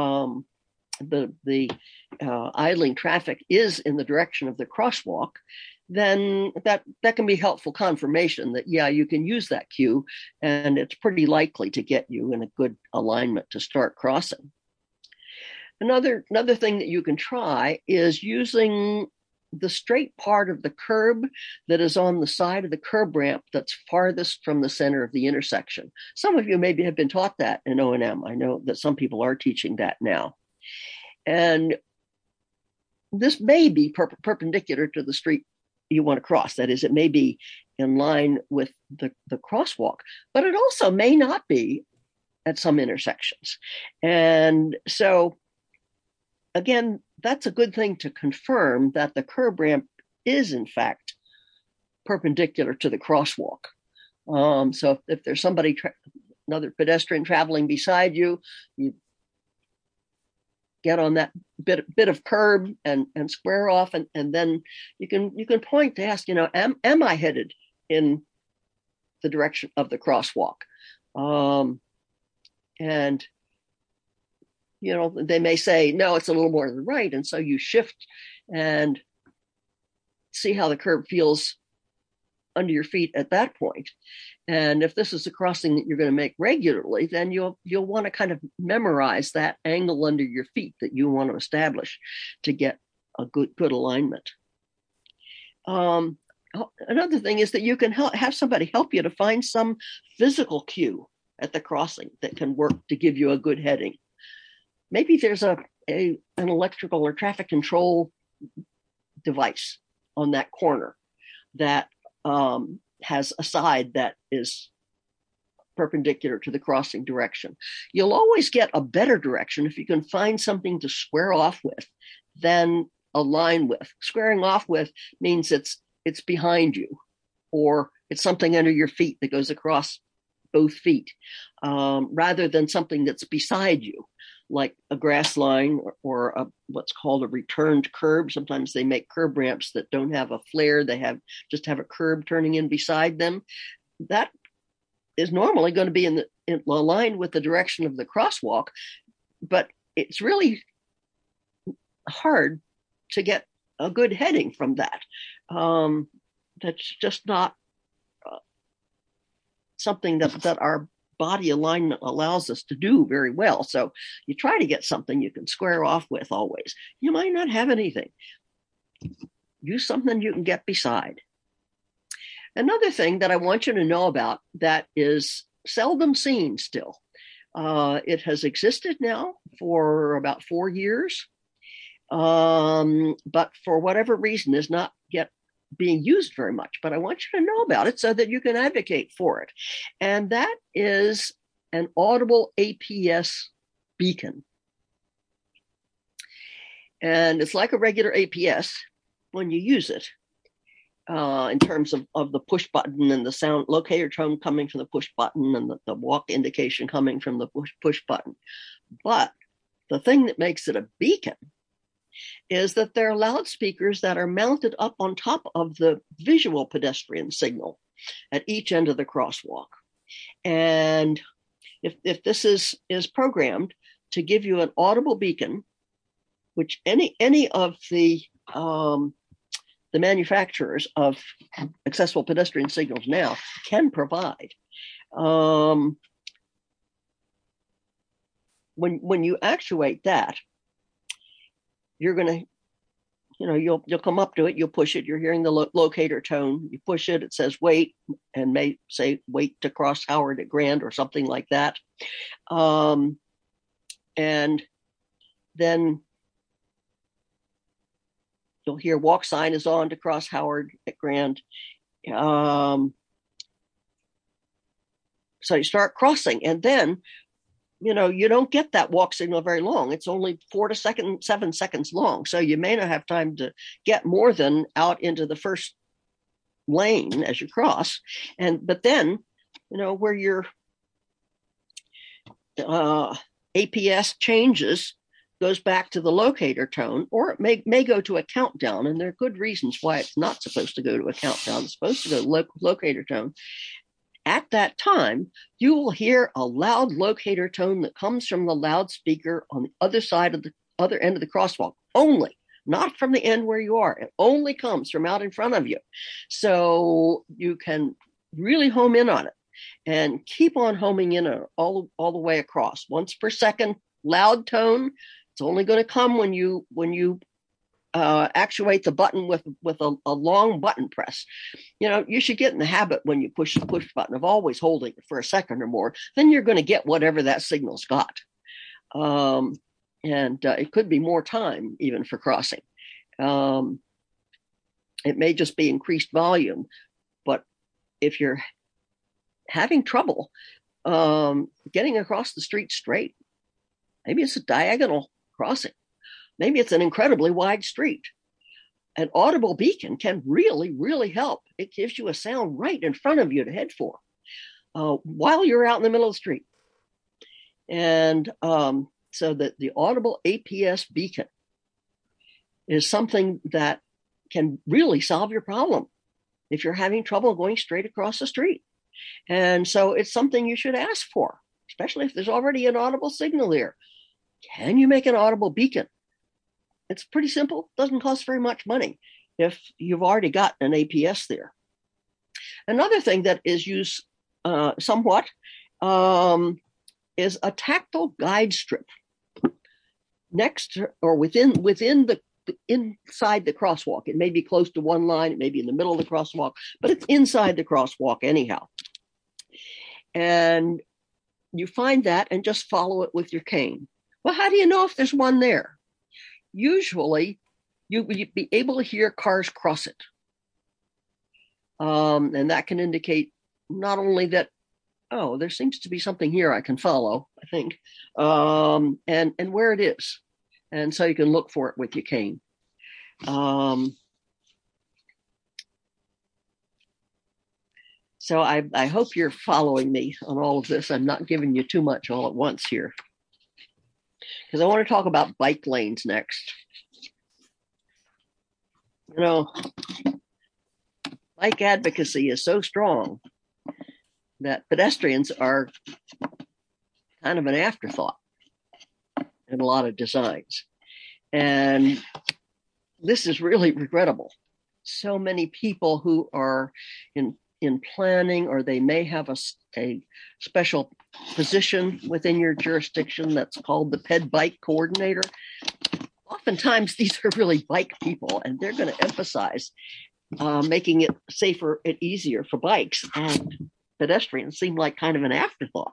the idling traffic is in the direction of the crosswalk, then that can be helpful confirmation that, yeah, you can use that cue and it's pretty likely to get you in a good alignment to start crossing. Another thing that you can try is using the straight part of the curb that is on the side of the curb ramp that's farthest from the center of the intersection. Some of you maybe have been taught that in O&M. I know that some people are teaching that now. And this may be perpendicular to the street you want to cross. That is, it may be in line with the crosswalk, but it also may not be at some intersections. And so, again, that's a good thing to confirm that the curb ramp is, in fact, perpendicular to the crosswalk. So if there's somebody, another pedestrian traveling beside you, you get on that bit of curb and square off, and then you can point to ask, am I headed in the direction of the crosswalk? And they may say, no, it's a little more to the right, and so you shift and see how the curb feels under your feet at that point. And if this is a crossing that you're going to make regularly, then you'll want to kind of memorize that angle under your feet that you want to establish to get a good alignment. Another thing is that you can have somebody help you to find some physical cue at the crossing that can work to give you a good heading. Maybe there's an electrical or traffic control device on that corner that has a side that is perpendicular to the crossing direction. You'll always get a better direction if you can find something to square off with than align with. Squaring off with means it's behind you, or it's something under your feet that goes across both feet, rather than something that's beside you, like a grass line or what's called a returned curb. Sometimes they make curb ramps that don't have a flare. They just have a curb turning in beside them. That is normally going to be in line with the direction of the crosswalk, but it's really hard to get a good heading from that. That's just not something that our body alignment allows us to do very well. So you try to get something you can square off with always. You might not have anything. Use something you can get beside. Another thing that I want you to know about that is seldom seen still. It has existed now for about 4 years, but for whatever reason is not yet being used very much. But I want you to know about it so that you can advocate for it. And that is an audible APS beacon. And it's like a regular APS when you use it. In terms of the push button and the sound locator tone coming from the push button and the walk indication coming from the push button. But the thing that makes it a beacon is that there are loudspeakers that are mounted up on top of the visual pedestrian signal at each end of the crosswalk. And if this is programmed to give you an audible beacon, which any of the manufacturers of accessible pedestrian signals now can provide. When you actuate that, you're going to, you'll come up to it, you'll push it, you're hearing the locator tone, you push it, it says wait, and may say wait to cross Howard at Grand or something like that. And then you'll hear walk sign is on to cross Howard at Grand. So you start crossing, and then, you don't get that walk signal very long. It's only 4 to 7 seconds long. So you may not have time to get more than out into the first lane as you cross. But then, where your APS changes, goes back to the locator tone, or it may go to a countdown, and there are good reasons why it's not supposed to go to a countdown. It's supposed to go to locator tone. At that time, you will hear a loud locator tone that comes from the loudspeaker on the other side of the other end of the crosswalk, only, not from the end where you are. It only comes from out in front of you. So you can really home in on it and keep on homing in all the way across. Once per second, loud tone. It's only going to come when you actuate the button with a long button press. You should get in the habit when you push the push button of always holding it for a second or more. Then you're going to get whatever that signal's got. And it could be more time even for crossing. It may just be increased volume, but if you're having trouble getting across the street straight, maybe it's a diagonal crossing. Maybe it's an incredibly wide street. An audible beacon can really, really help. It gives you a sound right in front of you to head for while you're out in the middle of the street. And so that the audible APS beacon is something that can really solve your problem if you're having trouble going straight across the street. And so it's something you should ask for, especially if there's already an audible signal there. Can you make an audible beacon? It's pretty simple. Doesn't cost very much money if you've already got an APS there. Another thing that is used somewhat is a tactile guide strip next to, or within the inside the crosswalk. It may be close to one line, it may be in the middle of the crosswalk, but it's inside the crosswalk anyhow. And you find that and just follow it with your cane. Well, how do you know if there's one there? Usually, you'd be able to hear cars cross it. And that can indicate not only that, oh, there seems to be something here I can follow, I think, and where it is. And so you can look for it with your cane. So I hope you're following me on all of this. I'm not giving you too much all at once here, because I want to talk about bike lanes next. Bike advocacy is so strong that pedestrians are kind of an afterthought in a lot of designs. And this is really regrettable. So many people who are in in planning, or they may have a special position within your jurisdiction that's called the Ped Bike Coordinator. Oftentimes, these are really bike people, and they're going to emphasize making it safer and easier for bikes, and pedestrians seem like kind of an afterthought.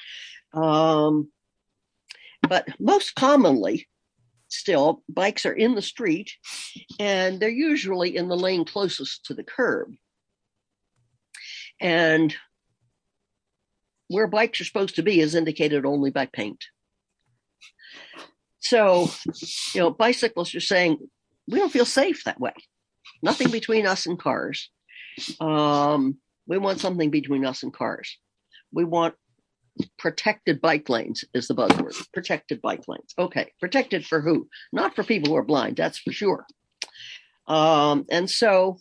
But most commonly, still, bikes are in the street, and they're usually in the lane closest to the curb. And where bikes are supposed to be is indicated only by paint. So, bicyclists are saying, we don't feel safe that way. Nothing between us and cars. We want something between us and cars. We want protected bike lanes is the buzzword. Protected bike lanes. Okay, protected for who? Not for people who are blind, that's for sure. And so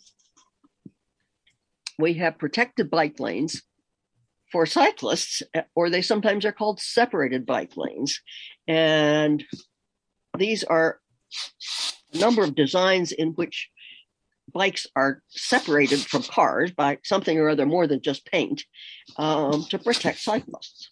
we have protected bike lanes for cyclists, or they sometimes are called separated bike lanes. And these are a number of designs in which bikes are separated from cars by something or other more than just paint to protect cyclists.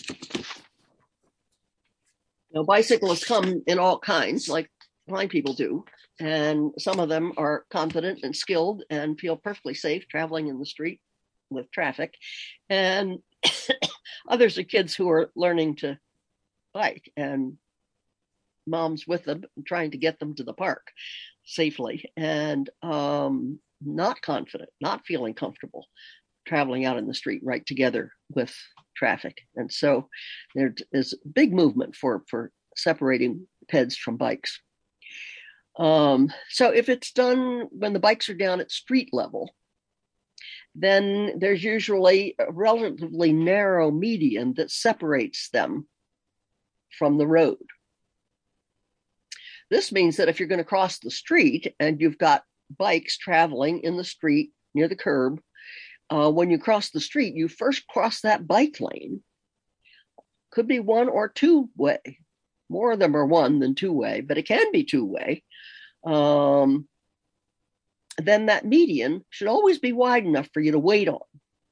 Bicyclists come in all kinds, like blind people do, and some of them are confident and skilled and feel perfectly safe traveling in the street with traffic, and others are kids who are learning to bike, and moms with them trying to get them to the park safely, and not confident, not feeling comfortable traveling out in the street right together with traffic. And so there is a big movement for separating peds from bikes. So if it's done when the bikes are down at street level, then there's usually a relatively narrow median that separates them from the road. This means that if you're going to cross the street and you've got bikes traveling in the street near the curb, when you cross the street, you first cross that bike lane. Could be one or two way. More of them are one than two way, but it can be two way. Then that median should always be wide enough for you to wait on.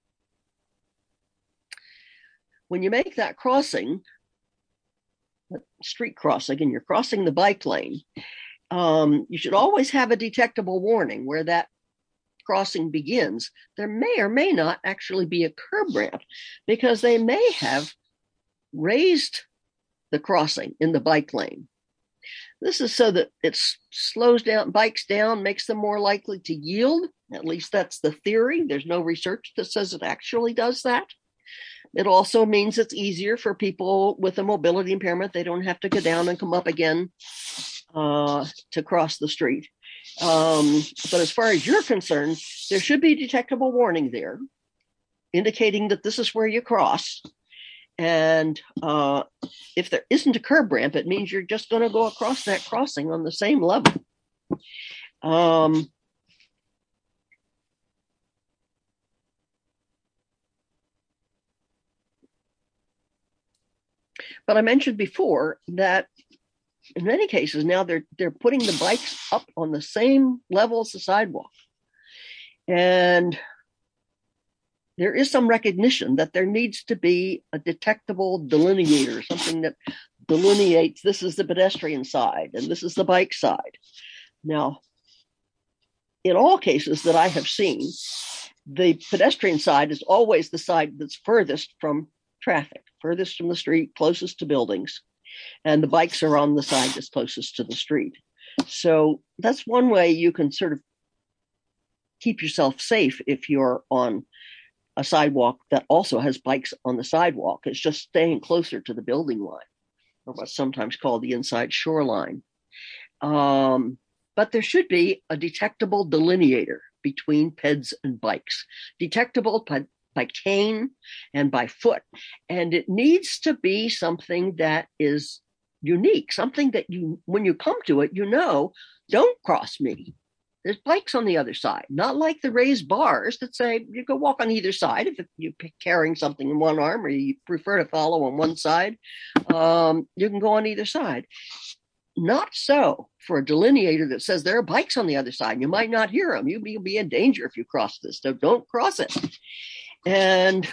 When you make that crossing, street crossing, and you're crossing the bike lane, you should always have a detectable warning where that crossing begins. There may or may not actually be a curb ramp, because they may have raised the crossing in the bike lane. This is so that it slows down bikes down, makes them more likely to yield. At least that's the theory. There's no research that says it actually does that. It also means it's easier for people with a mobility impairment. They don't have to go down and come up again to cross the street. But as far as you're concerned, there should be a detectable warning there indicating that this is where you cross. And if there isn't a curb ramp, it means you're just going to go across that crossing on the same level. But I mentioned before that in many cases now they're putting the bikes up on the same level as the sidewalk. And there is some recognition that there needs to be a detectable delineator, something that delineates this is the pedestrian side and this is the bike side. Now, in all cases that I have seen, the pedestrian side is always the side that's furthest from traffic, furthest from the street, closest to buildings, and the bikes are on the side that's closest to the street. So that's one way you can sort of keep yourself safe if you're on a sidewalk that also has bikes on the sidewalk. It's just staying closer to the building line, or what's sometimes called the inside shoreline. But there should be a detectable delineator between peds and bikes, detectable by cane and by foot. And it needs to be something that is unique, something that you, when you come to it, don't cross me. There's bikes on the other side, not like the raised bars that say you go walk on either side. If you're carrying something in one arm or you prefer to follow on one side, you can go on either side. not so for a delineator that says there are bikes on the other side. You might not hear them. You'll be in danger if you cross this. So don't cross it. And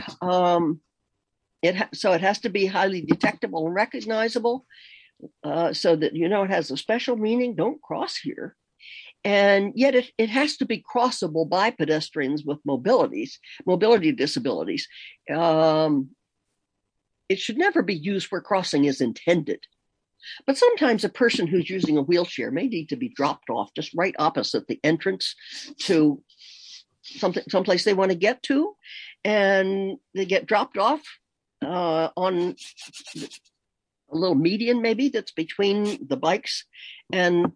so it has to be highly detectable and recognizable, so that it has a special meaning. Don't cross here. And yet it has to be crossable by pedestrians with mobility disabilities. It should never be used where crossing is intended. But sometimes a person who's using a wheelchair may need to be dropped off just right opposite the entrance to someplace they want to get to, and they get dropped off on a little median maybe that's between the bikes and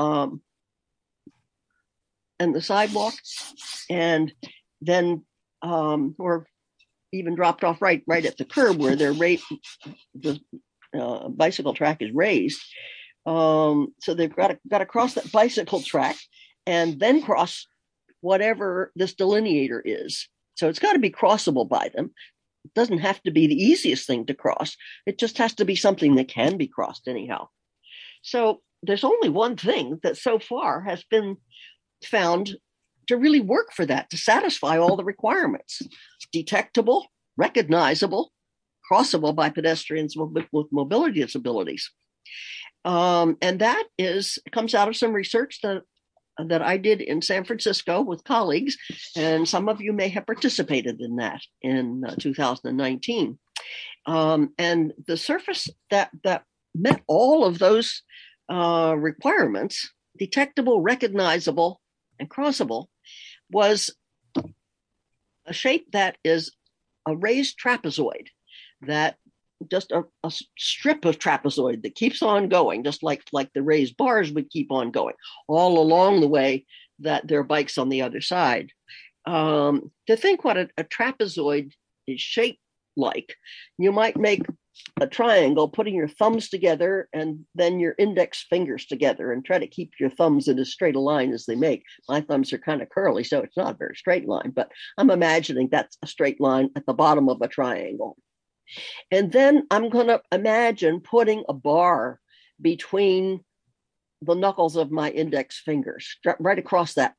the sidewalk, and then or even dropped off right at the curb where the bicycle track is raised. So they've got to cross that bicycle track and then cross whatever this delineator is. So it's got to be crossable by them. It doesn't have to be the easiest thing to cross. It just has to be something that can be crossed anyhow. So there's only one thing that so far has been found to really work for that, to satisfy all the requirements: detectable, recognizable, crossable by pedestrians with mobility disabilities. And that comes out of some research that I did in San Francisco with colleagues, and some of you may have participated in that in 2019. And the surface that met all of those requirements, detectable, recognizable, and crossable, was a shape that is a raised trapezoid, that just a strip of trapezoid that keeps on going, just like the raised bars would keep on going all along the way that there are bikes on the other side. To think what a trapezoid is shaped like, you might make a triangle, putting your thumbs together and then your index fingers together, and try to keep your thumbs in as straight a line as they make. My thumbs are kind of curly, so it's not a very straight line, but I'm imagining that's a straight line at the bottom of a triangle. And then I'm going to imagine putting a bar between the knuckles of my index fingers, right across that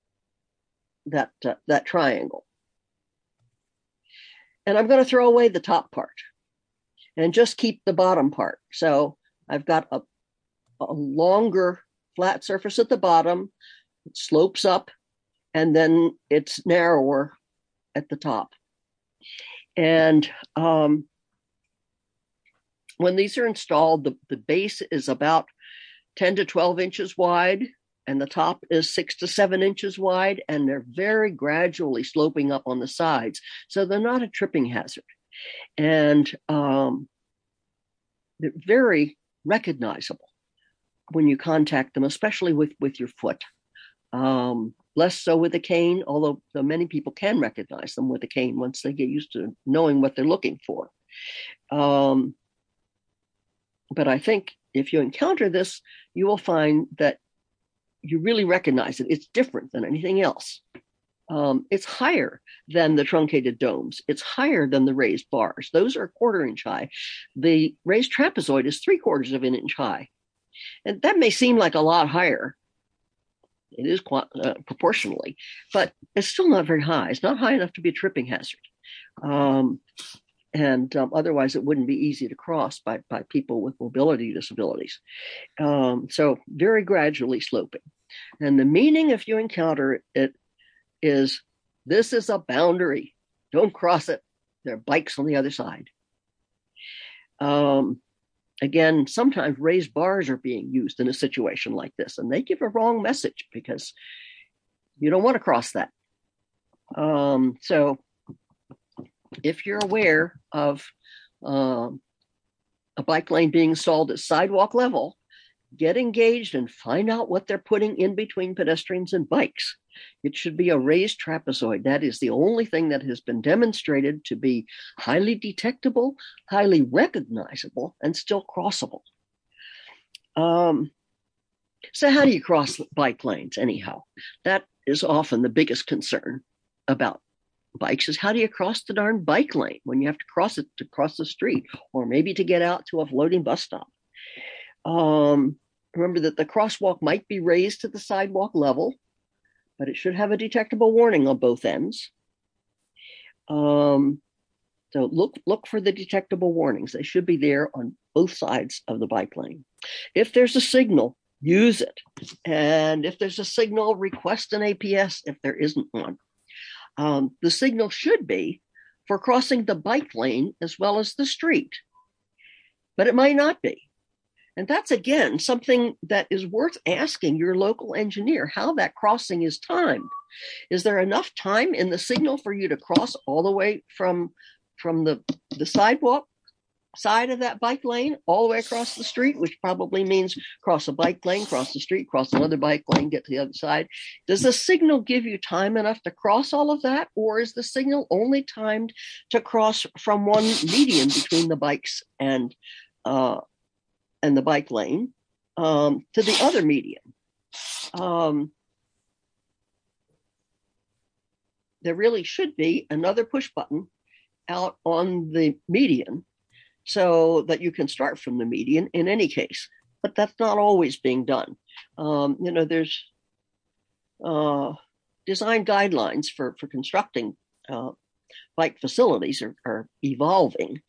triangle. And I'm going to throw away the top part and just keep the bottom part. So I've got a longer flat surface at the bottom, it slopes up, and then it's narrower at the top. And when these are installed, the base is about 10 to 12 inches wide, and the top is 6 to 7 inches wide, and they're very gradually sloping up on the sides. So they're not a tripping hazard. And they're very recognizable when you contact them, especially with your foot. Less so with a cane, although many people can recognize them with a cane once they get used to knowing what they're looking for. But I think if you encounter this, you will find that you really recognize it. It's different than anything else. It's higher than the truncated domes. It's higher than the raised bars. Those are 1/4 inch high. The raised trapezoid is 3/4 of an inch high. And that may seem like a lot higher. It is proportionally, but it's still not very high. It's not high enough to be a tripping hazard. Otherwise it wouldn't be easy to cross by people with mobility disabilities. So very gradually sloping. And the meaning, if you encounter it, is this is a boundary. Don't cross it. There are bikes on the other side. Again, sometimes raised bars are being used in a situation like this, and they give a wrong message because you don't want to cross that. So if you're aware of a bike lane being installed at sidewalk level, get engaged and find out what they're putting in between pedestrians and bikes. It should be a raised trapezoid. That is the only thing that has been demonstrated to be highly detectable, highly recognizable, and still crossable. So how do you cross bike lanes anyhow? That is often the biggest concern about bikes, is how do you cross the darn bike lane when you have to cross it to cross the street, or maybe to get out to a floating bus stop? Remember that the crosswalk might be raised to the sidewalk level, but it should have a detectable warning on both ends. So look for the detectable warnings. They should be there on both sides of the bike lane. If there's a signal, use it. And if there's a signal, request an APS if there isn't one. The signal should be for crossing the bike lane as well as the street, but it might not be. And that's, again, something that is worth asking your local engineer, how that crossing is timed. Is there enough time in the signal for you to cross all the way from the sidewalk side of that bike lane all the way across the street, which probably means cross a bike lane, cross the street, cross another bike lane, get to the other side? Does the signal give you time enough to cross all of that? Or is the signal only timed to cross from one median between the bikes and the bike lane to the other median? There really should be another push button out on the median so that you can start from the median in any case, but that's not always being done. There's design guidelines for constructing bike facilities are evolving.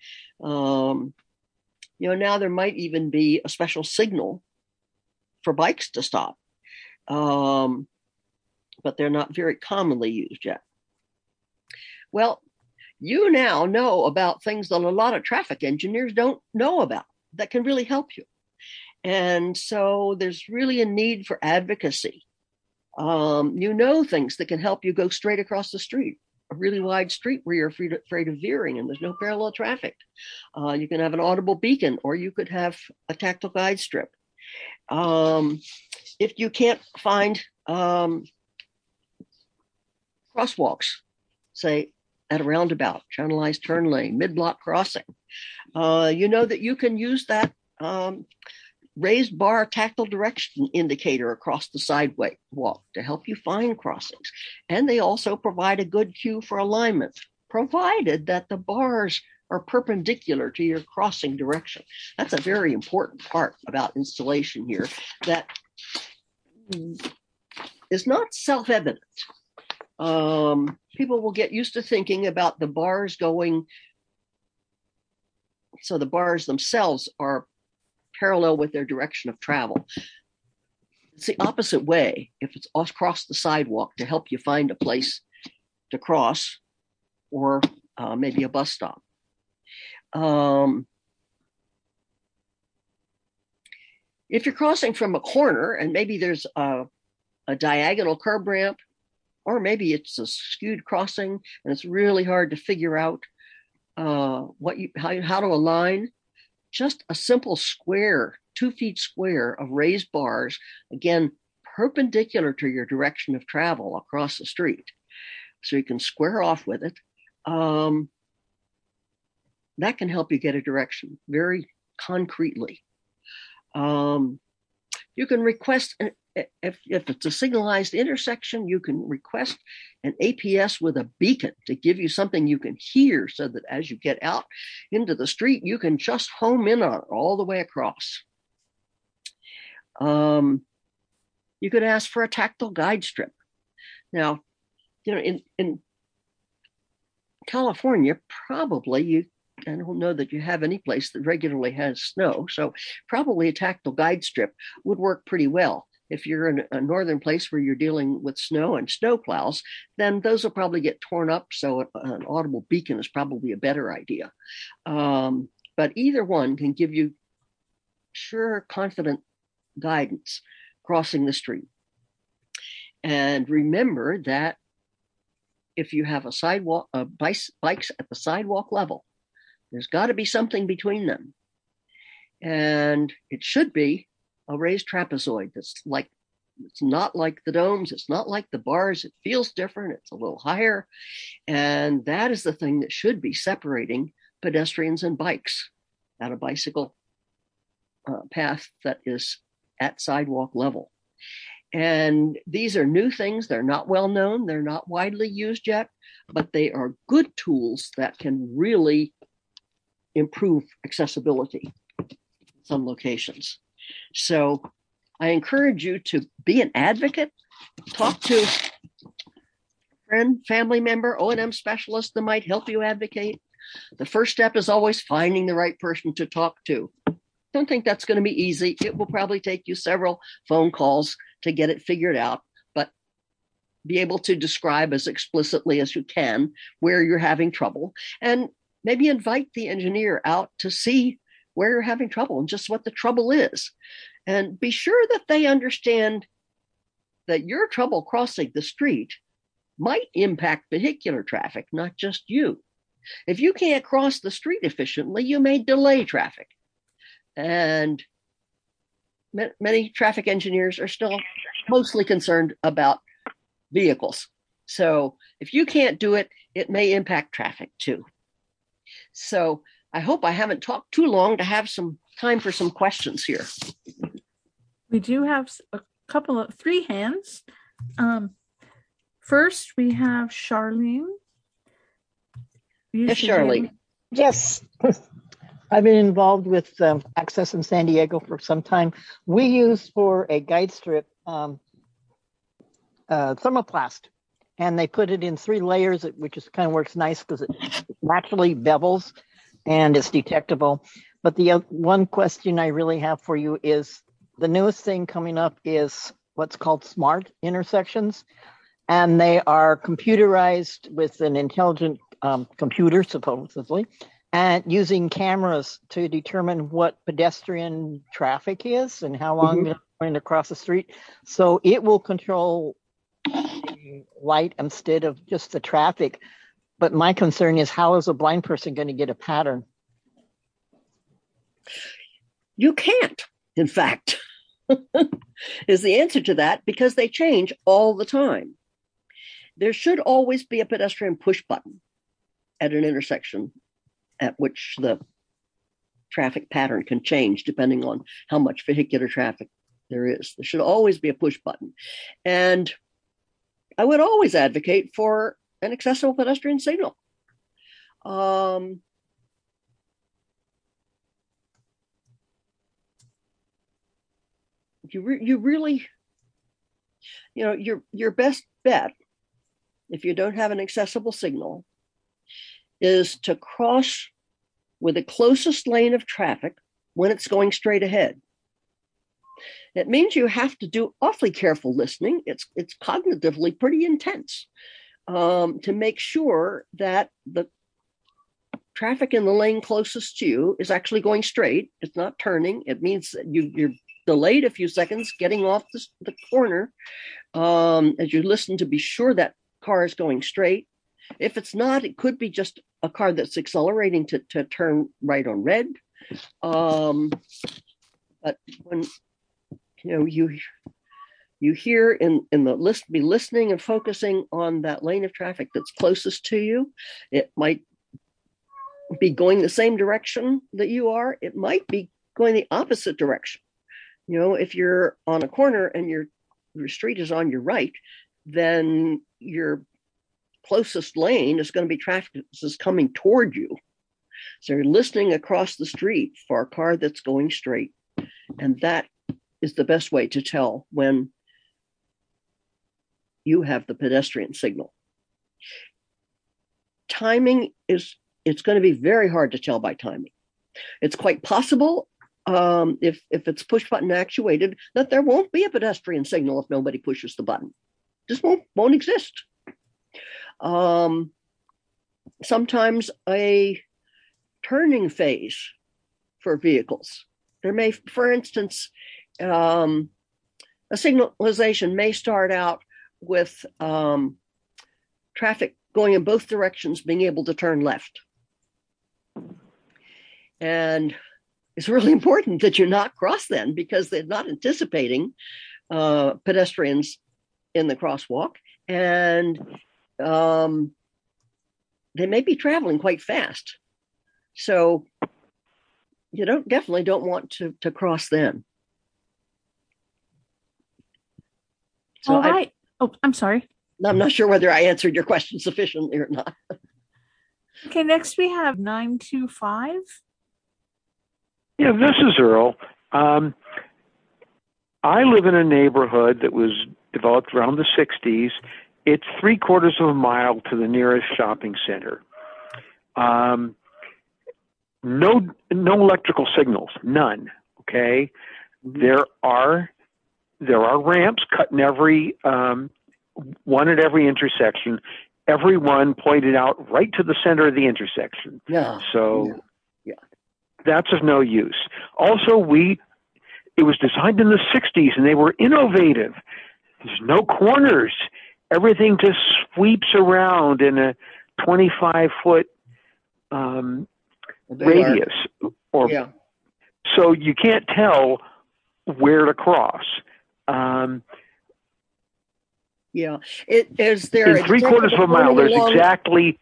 Now there might even be a special signal for bikes to stop, but they're not very commonly used yet. Well, you now know about things that a lot of traffic engineers don't know about that can really help you. And so there's really a need for advocacy. Things that can help you go straight across the street, a really wide street where you're afraid of veering and there's no parallel traffic. You can have an audible beacon, or you could have a tactile guide strip. If you can't find crosswalks, say at a roundabout, channelized turn lane, mid-block crossing, that you can use that raised bar tactile direction indicator across the sidewalk to help you find crossings. And they also provide a good cue for alignment, provided that the bars are perpendicular to your crossing direction. That's a very important part about installation here that is not self-evident. People will get used to thinking about the bars going, so the bars themselves are parallel with their direction of travel. It's the opposite way if it's across the sidewalk to help you find a place to cross, or maybe a bus stop. If you're crossing from a corner and maybe there's a diagonal curb ramp, or maybe it's a skewed crossing and it's really hard to figure out how to align, just a simple square, 2 feet square of raised bars, again, perpendicular to your direction of travel across the street. So you can square off with it. That can help you get a direction very concretely. You can request, if it's a signalized intersection, you can request an APS with a beacon to give you something you can hear, so that as you get out into the street, you can just home in on it all the way across. You could ask for a tactile guide strip. Now, in California, probably I don't know that you have any place that regularly has snow, so probably a tactile guide strip would work pretty well. If you're in a northern place where you're dealing with snow and snow plows, then those will probably get torn up, so an audible beacon is probably a better idea. But either one can give you sure, confident guidance crossing the street. And remember that if you have a sidewalk, bikes at the sidewalk level, there's got to be something between them. And it should be a raised trapezoid it's not like the domes, it's not like the bars, it feels different, it's a little higher. And that is the thing that should be separating pedestrians and bikes at a bicycle path that is at sidewalk level. And these are new things. They're not well known. They're not widely used yet, but they are good tools that can really improve accessibility in some locations. So I encourage you to be an advocate, talk to a friend, family member, O&M specialist that might help you advocate. The first step is always finding the right person to talk to. Don't think that's going to be easy. It will probably take you several phone calls to get it figured out, but be able to describe as explicitly as you can where you're having trouble, and maybe invite the engineer out to see where you're having trouble and just what the trouble is. And be sure that they understand that your trouble crossing the street might impact vehicular traffic, not just you. If you can't cross the street efficiently, you may delay traffic. And many traffic engineers are still mostly concerned about vehicles. So if you can't do it, it may impact traffic too. So I hope I haven't talked too long to have some time for some questions here. We do have three hands. First, we have Charlene. Yes, Charlene. Yes. I've been involved with Access in San Diego for some time. We use for a guide strip thermoplast, and they put it in 3 layers, which just kind of works nice because it naturally bevels and it's detectable. But the one question I really have for you is the newest thing coming up is what's called smart intersections, and they are computerized with an intelligent computer, supposedly, and using cameras to determine what pedestrian traffic is and how long they're going to cross the street. So it will control the light instead of just the traffic. But my concern is, how is a blind person going to get a pattern? You can't, in fact, is the answer to that, because they change all the time. There should always be a pedestrian push button at an intersection at which the traffic pattern can change depending on how much vehicular traffic there is. There should always be a push button. And I would always advocate for an accessible pedestrian signal. You really, your best bet, if you don't have an accessible signal, is to cross with the closest lane of traffic when it's going straight ahead. It means you have to do awfully careful listening. It's cognitively pretty intense to make sure that the traffic in the lane closest to you is actually going straight. It's not turning. It means that you're delayed a few seconds getting off the corner as you listen to be sure that car is going straight. If it's not, it could be just a car that's accelerating to turn right on red. But when you hear in the list, be listening and focusing on that lane of traffic that's closest to you. It might be going the same direction that you are. It might be going the opposite direction. If you're on a corner and your street is on your right, then your closest lane is going to be traffic that's coming toward you. So you're listening across the street for a car that's going straight. And that is the best way to tell when you have the pedestrian signal. Timing it's going to be very hard to tell by timing. It's quite possible if it's push button actuated that there won't be a pedestrian signal if nobody pushes the button. Just won't exist. Sometimes a turning phase for vehicles. There may, for instance, a signalization may start out with traffic going in both directions being able to turn left. And it's really important that you not cross then, because they're not anticipating pedestrians in the crosswalk, and they may be traveling quite fast. So you definitely don't want to cross then. So all right. I'm sorry. I'm not sure whether I answered your question sufficiently or not. Okay, next we have 925. Yeah, this is Earl. I I live in a neighborhood that was developed around the 60s. It's 3/4 of a mile to the nearest shopping center. No electrical signals, none. Okay, there are ramps cut in every one at every intersection. Every one pointed out right to the center of the intersection. Yeah. So that's of no use. Also, it was designed in the 60s, and they were innovative. There's no corners. Everything just sweeps around in a 25-foot radius. So you can't tell where to cross. Is there in 3/4 of a mile, there's exactly...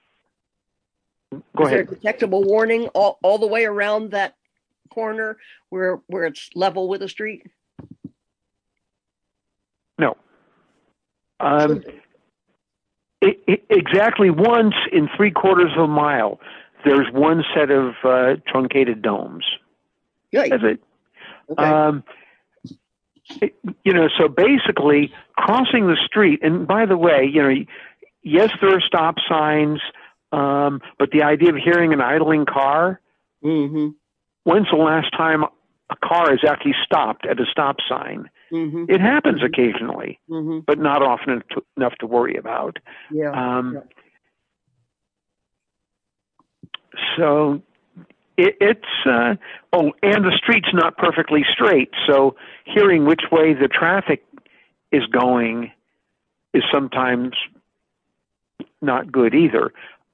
Go ahead. Is there a detectable warning all the way around that corner where it's level with the street? No. Exactly once in 3/4 of a mile, there's one set of truncated domes. That's it. Okay. So basically crossing the street, and by the way, yes, there are stop signs, but the idea of hearing an idling car, when's the last time a car has actually stopped at a stop sign? It happens occasionally, but not often enough to worry about. So it's and the street's not perfectly straight, so hearing which way the traffic is going is sometimes not good either.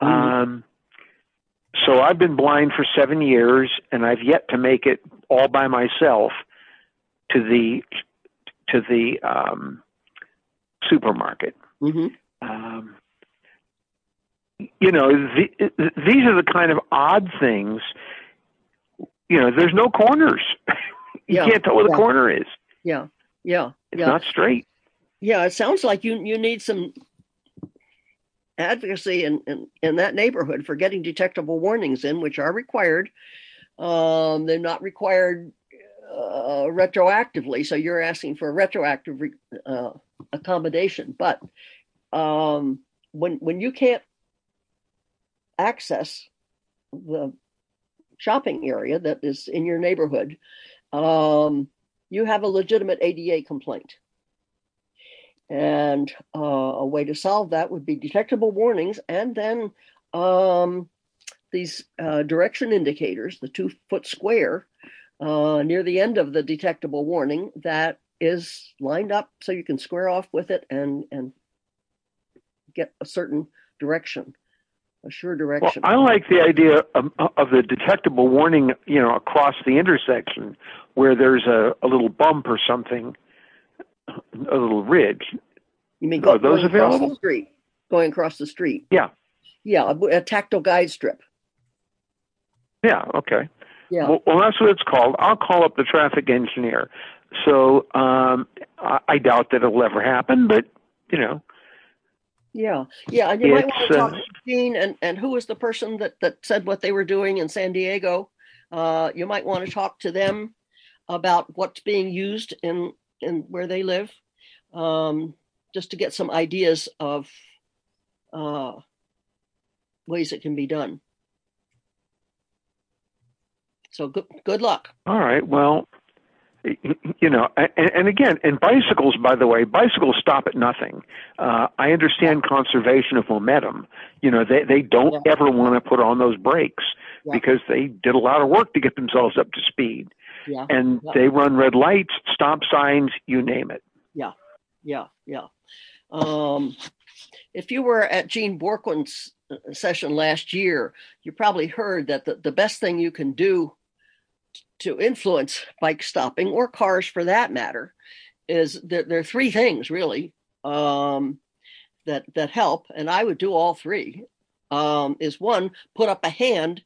So I've been blind for 7 years, and I've yet to make it all by myself to the supermarket. These are the kind of odd things. There's no corners. You can't tell where the corner is. It's not straight. It sounds like you need some advocacy in that neighborhood for getting detectable warnings in, which are required. They're not required retroactively, so you're asking for a retroactive accommodation. But when you can't access the shopping area that is in your neighborhood, you have a legitimate ADA complaint. And a way to solve that would be detectable warnings, and then these direction indicators, the 2-foot square near the end of the detectable warning that is lined up so you can square off with it and get a certain direction, a sure direction. Well, I like the idea of the detectable warning, across the intersection where there's a little bump or something, a little ridge. You mean are those available? Across the street? Going across the street? Yeah. Yeah, a tactile guide strip. Yeah, okay. Yeah. Well, that's what it's called. I'll call up the traffic engineer. So I doubt that it'll ever happen, but, Yeah, and you might want to talk to Gene and who was the person that said what they were doing in San Diego. You might want to talk to them about what's being used in where they live, just to get some ideas of ways it can be done. So good luck. All right. Well, and again, and bicycles, by the way, bicycles stop at nothing. I understand conservation of momentum. They don't ever want to put on those brakes because they did a lot of work to get themselves up to speed. And they run red lights, stop signs, you name it. Yeah. If you were at Gene Borquin's session last year, you probably heard that the best thing you can do to influence bike stopping, or cars for that matter, is there are 3 things really that help, and I would do all 3. Is 1, put up a hand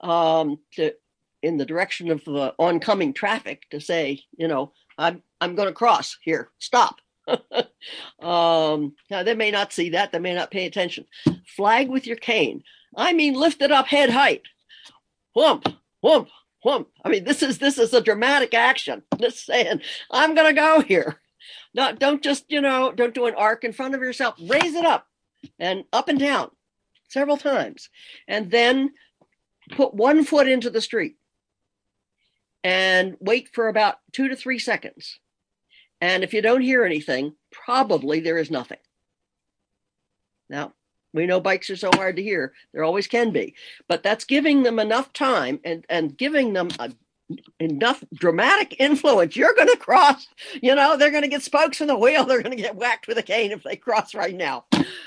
in the direction of the oncoming traffic to say, I'm going to cross here, stop. Now they may not see that, they may not pay attention. Flag with your cane. I mean, lift it up head height. Whoomp, whoomp. whoomp. I mean, this is a dramatic action. Just saying, I'm going to go here. Don't just, don't do an arc in front of yourself. Raise it up and down several times. And then put one foot into the street and wait for about 2 to 3 seconds. And if you don't hear anything, probably there is nothing. Now, we know bikes are so hard to hear. There always can be. But that's giving them enough time and giving them enough dramatic influence. You're going to cross, they're going to get spokes in the wheel. They're going to get whacked with a cane if they cross right now.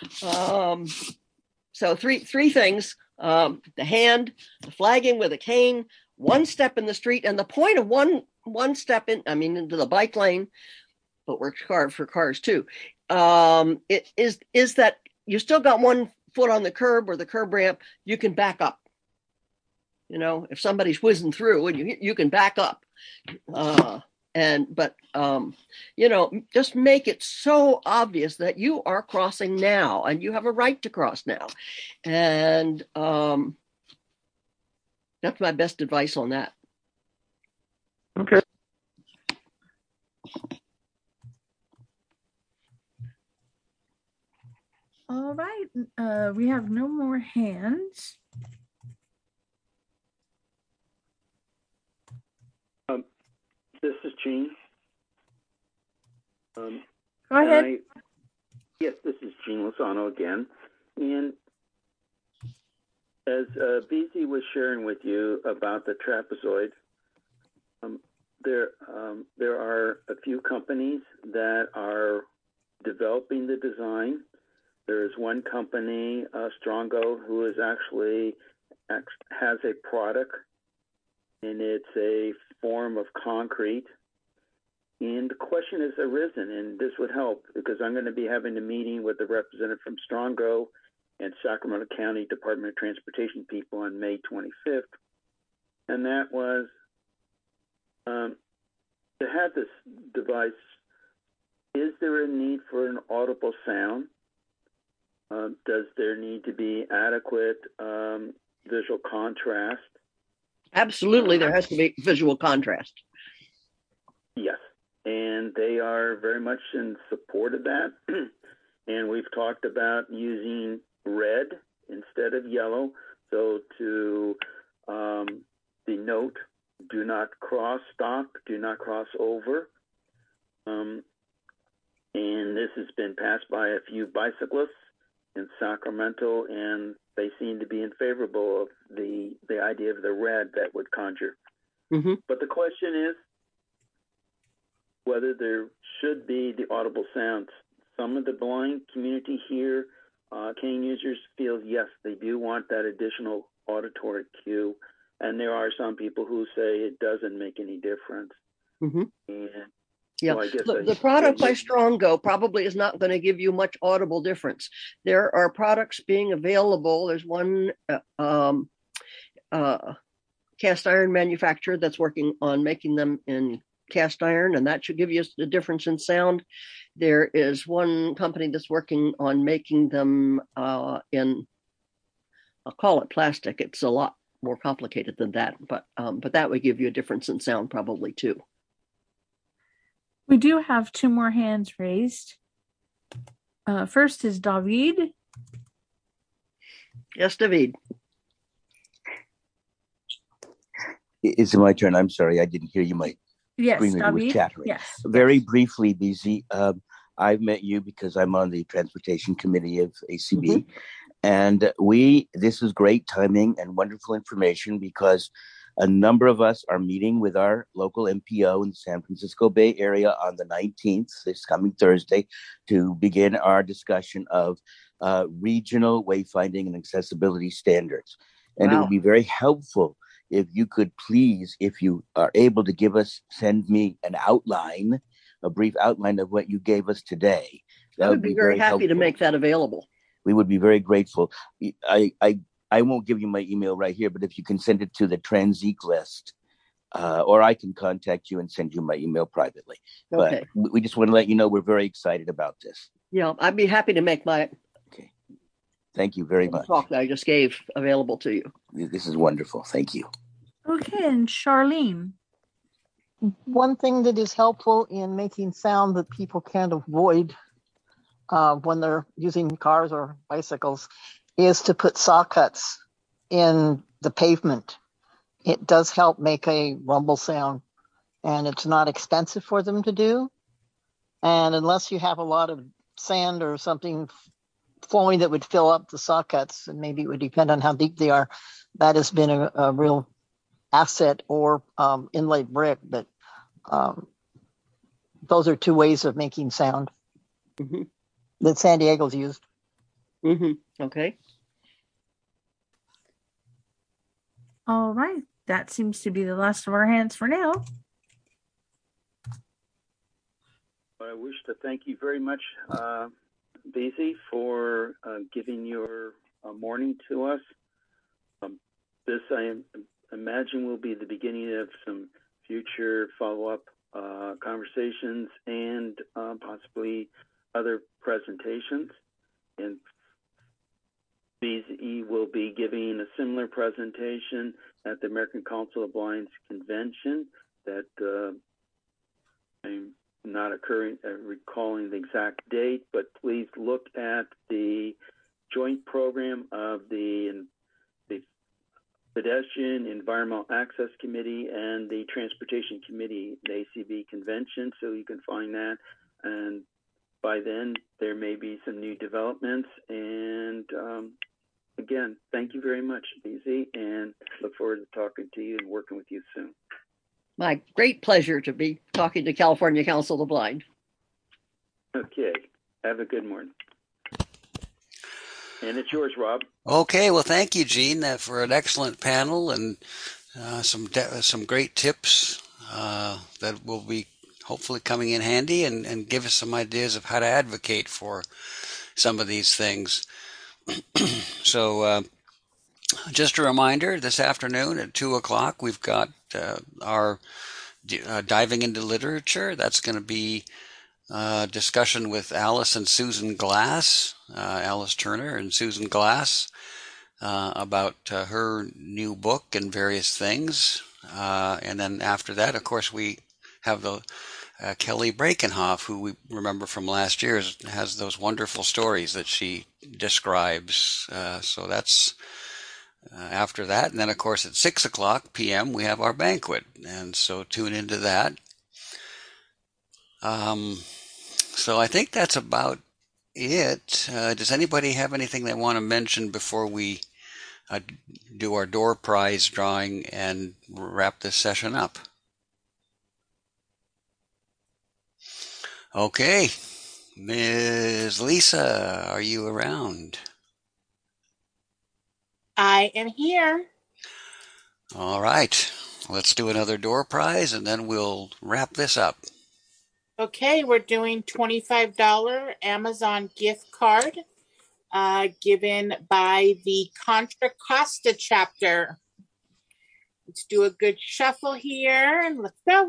So three things, the hand, the flagging with a cane, one step in the street. And the point of one step into the bike lane, but works hard for cars too, it is that you still got one foot on the curb or the curb ramp, you can back up. If somebody's whizzing through and you can back up. Just make it so obvious that you are crossing now and you have a right to cross now. And that's my best advice on that. Okay. All right. We have no more hands. This is Gene. Go ahead. Yes, this is Gene Lozano again. And as BZ was sharing with you about the trapezoid, there are a few companies that are developing the design. There is one company, Strongo, who is actually has a product, and it's a form of concrete. And the question has arisen, and this would help because I'm going to be having a meeting with the representative from Strongo and Sacramento County Department of Transportation people on May 25th. And that was to have this device, is there a need for an audible sound? Does there need to be adequate visual contrast? Absolutely, there has to be visual contrast. Yes, and they are very much in support of that. And we've talked about using red instead of yellow, so to denote do not cross, stop, do not cross over. And this has been passed by a few bicyclists in Sacramento, and they seem to be in favorable of the idea of the red that would conjure. Mm-hmm. But the question is whether there should be the audible sounds. Some of the blind community here, cane users, feel yes, they do want that additional auditory cue, and there are some people who say it doesn't make any difference. Mm-hmm. And yeah, so I guess the product by Strongo probably is not going to give you much audible difference. There are products being available. There's one cast iron manufacturer that's working on making them in cast iron, and that should give you a difference in sound. There is one company that's working on making them in, I'll call it plastic. It's a lot more complicated than that, but that would give you a difference in sound probably too. We do have two more hands raised. First is David. Yes, David. Is it my turn? I'm sorry, I didn't hear you. My yes, screen was David. chattering. Yes. Very briefly, BZ, I've met you because I'm on the transportation committee of ACB. Mm-hmm. And this is great timing and wonderful information because a number of us are meeting with our local MPO in the San Francisco Bay Area on the 19th, this coming Thursday, to begin our discussion of regional wayfinding and accessibility standards. And It would be very helpful if you could please, if you are able to send me an outline, a brief outline of what you gave us today. I would be very happy helpful. To make that available. We would be very grateful. I won't give you my email right here, but if you can send it to the Transeek list, or I can contact you and send you my email privately. Okay. But we just want to let you know we're very excited about this. Yeah, I'd be happy to make my Thank you very much. Talk that I just gave available to you. This is wonderful. Thank you. Okay, and Charlene. One thing that is helpful in making sound that people can't avoid when they're using cars or bicycles is to put saw cuts in the pavement. It does help make a rumble sound, and it's not expensive for them to do. And unless you have a lot of sand or something flowing that would fill up the saw cuts, and maybe it would depend on how deep they are, that has been a real asset, or inlaid brick. But those are two ways of making sound that San Diego's used. Okay. All right. That seems to be the last of our hands for now. I wish to thank you very much, Daisy, for giving your morning to us. This, I imagine, will be the beginning of some future follow-up conversations and possibly other presentations. And BZE will be giving a similar presentation at the American Council of Blinds convention that I'm not recalling the exact date, but please look at the joint program of the Pedestrian Environmental Access Committee and the Transportation Committee, the ACB convention, so you can find that. And by then, there may be some new developments. And again, thank you very much, BZ, and look forward to talking to you and working with you soon. My great pleasure to be talking to California Council of the Blind. Okay. Have a good morning. And it's yours, Rob. Okay. Well, thank you, Gene, for an excellent panel and some great tips that will be hopefully coming in handy and give us some ideas of how to advocate for some of these things. So just a reminder, this afternoon at 2 o'clock, we've got our Diving into Literature. That's going to be discussion with Alice and Susan Glass, Alice Turner and Susan Glass, about her new book and various things. And then after that, of course, we have the Kelly Brakenhoff, who we remember from last year, has those wonderful stories that she describes. So that's after that. And then, of course, at 6 o'clock p.m., we have our banquet. And so tune into that. So I think that's about it. Does anybody have anything they want to mention before we do our door prize drawing and wrap this session up? Okay. Ms. Lisa, are you around? I am here. All right. Let's do another door prize and then we'll wrap this up. Okay, we're doing $25 Amazon gift card given by the Contra Costa chapter. Let's do a good shuffle here and let's go.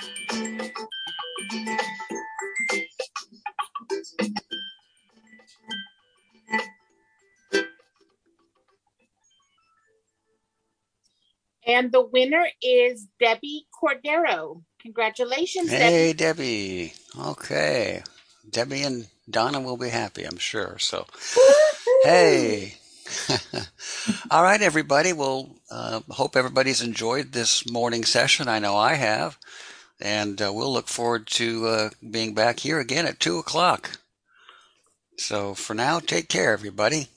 And the winner is Debbie Cordero. Congratulations, Debbie. Hey, Debbie. Okay. Debbie and Donna will be happy, I'm sure. So, hey. All right, everybody. Well, hope everybody's enjoyed this morning session. I know I have. And we'll look forward to being back here again at 2 o'clock. So for now, take care, everybody.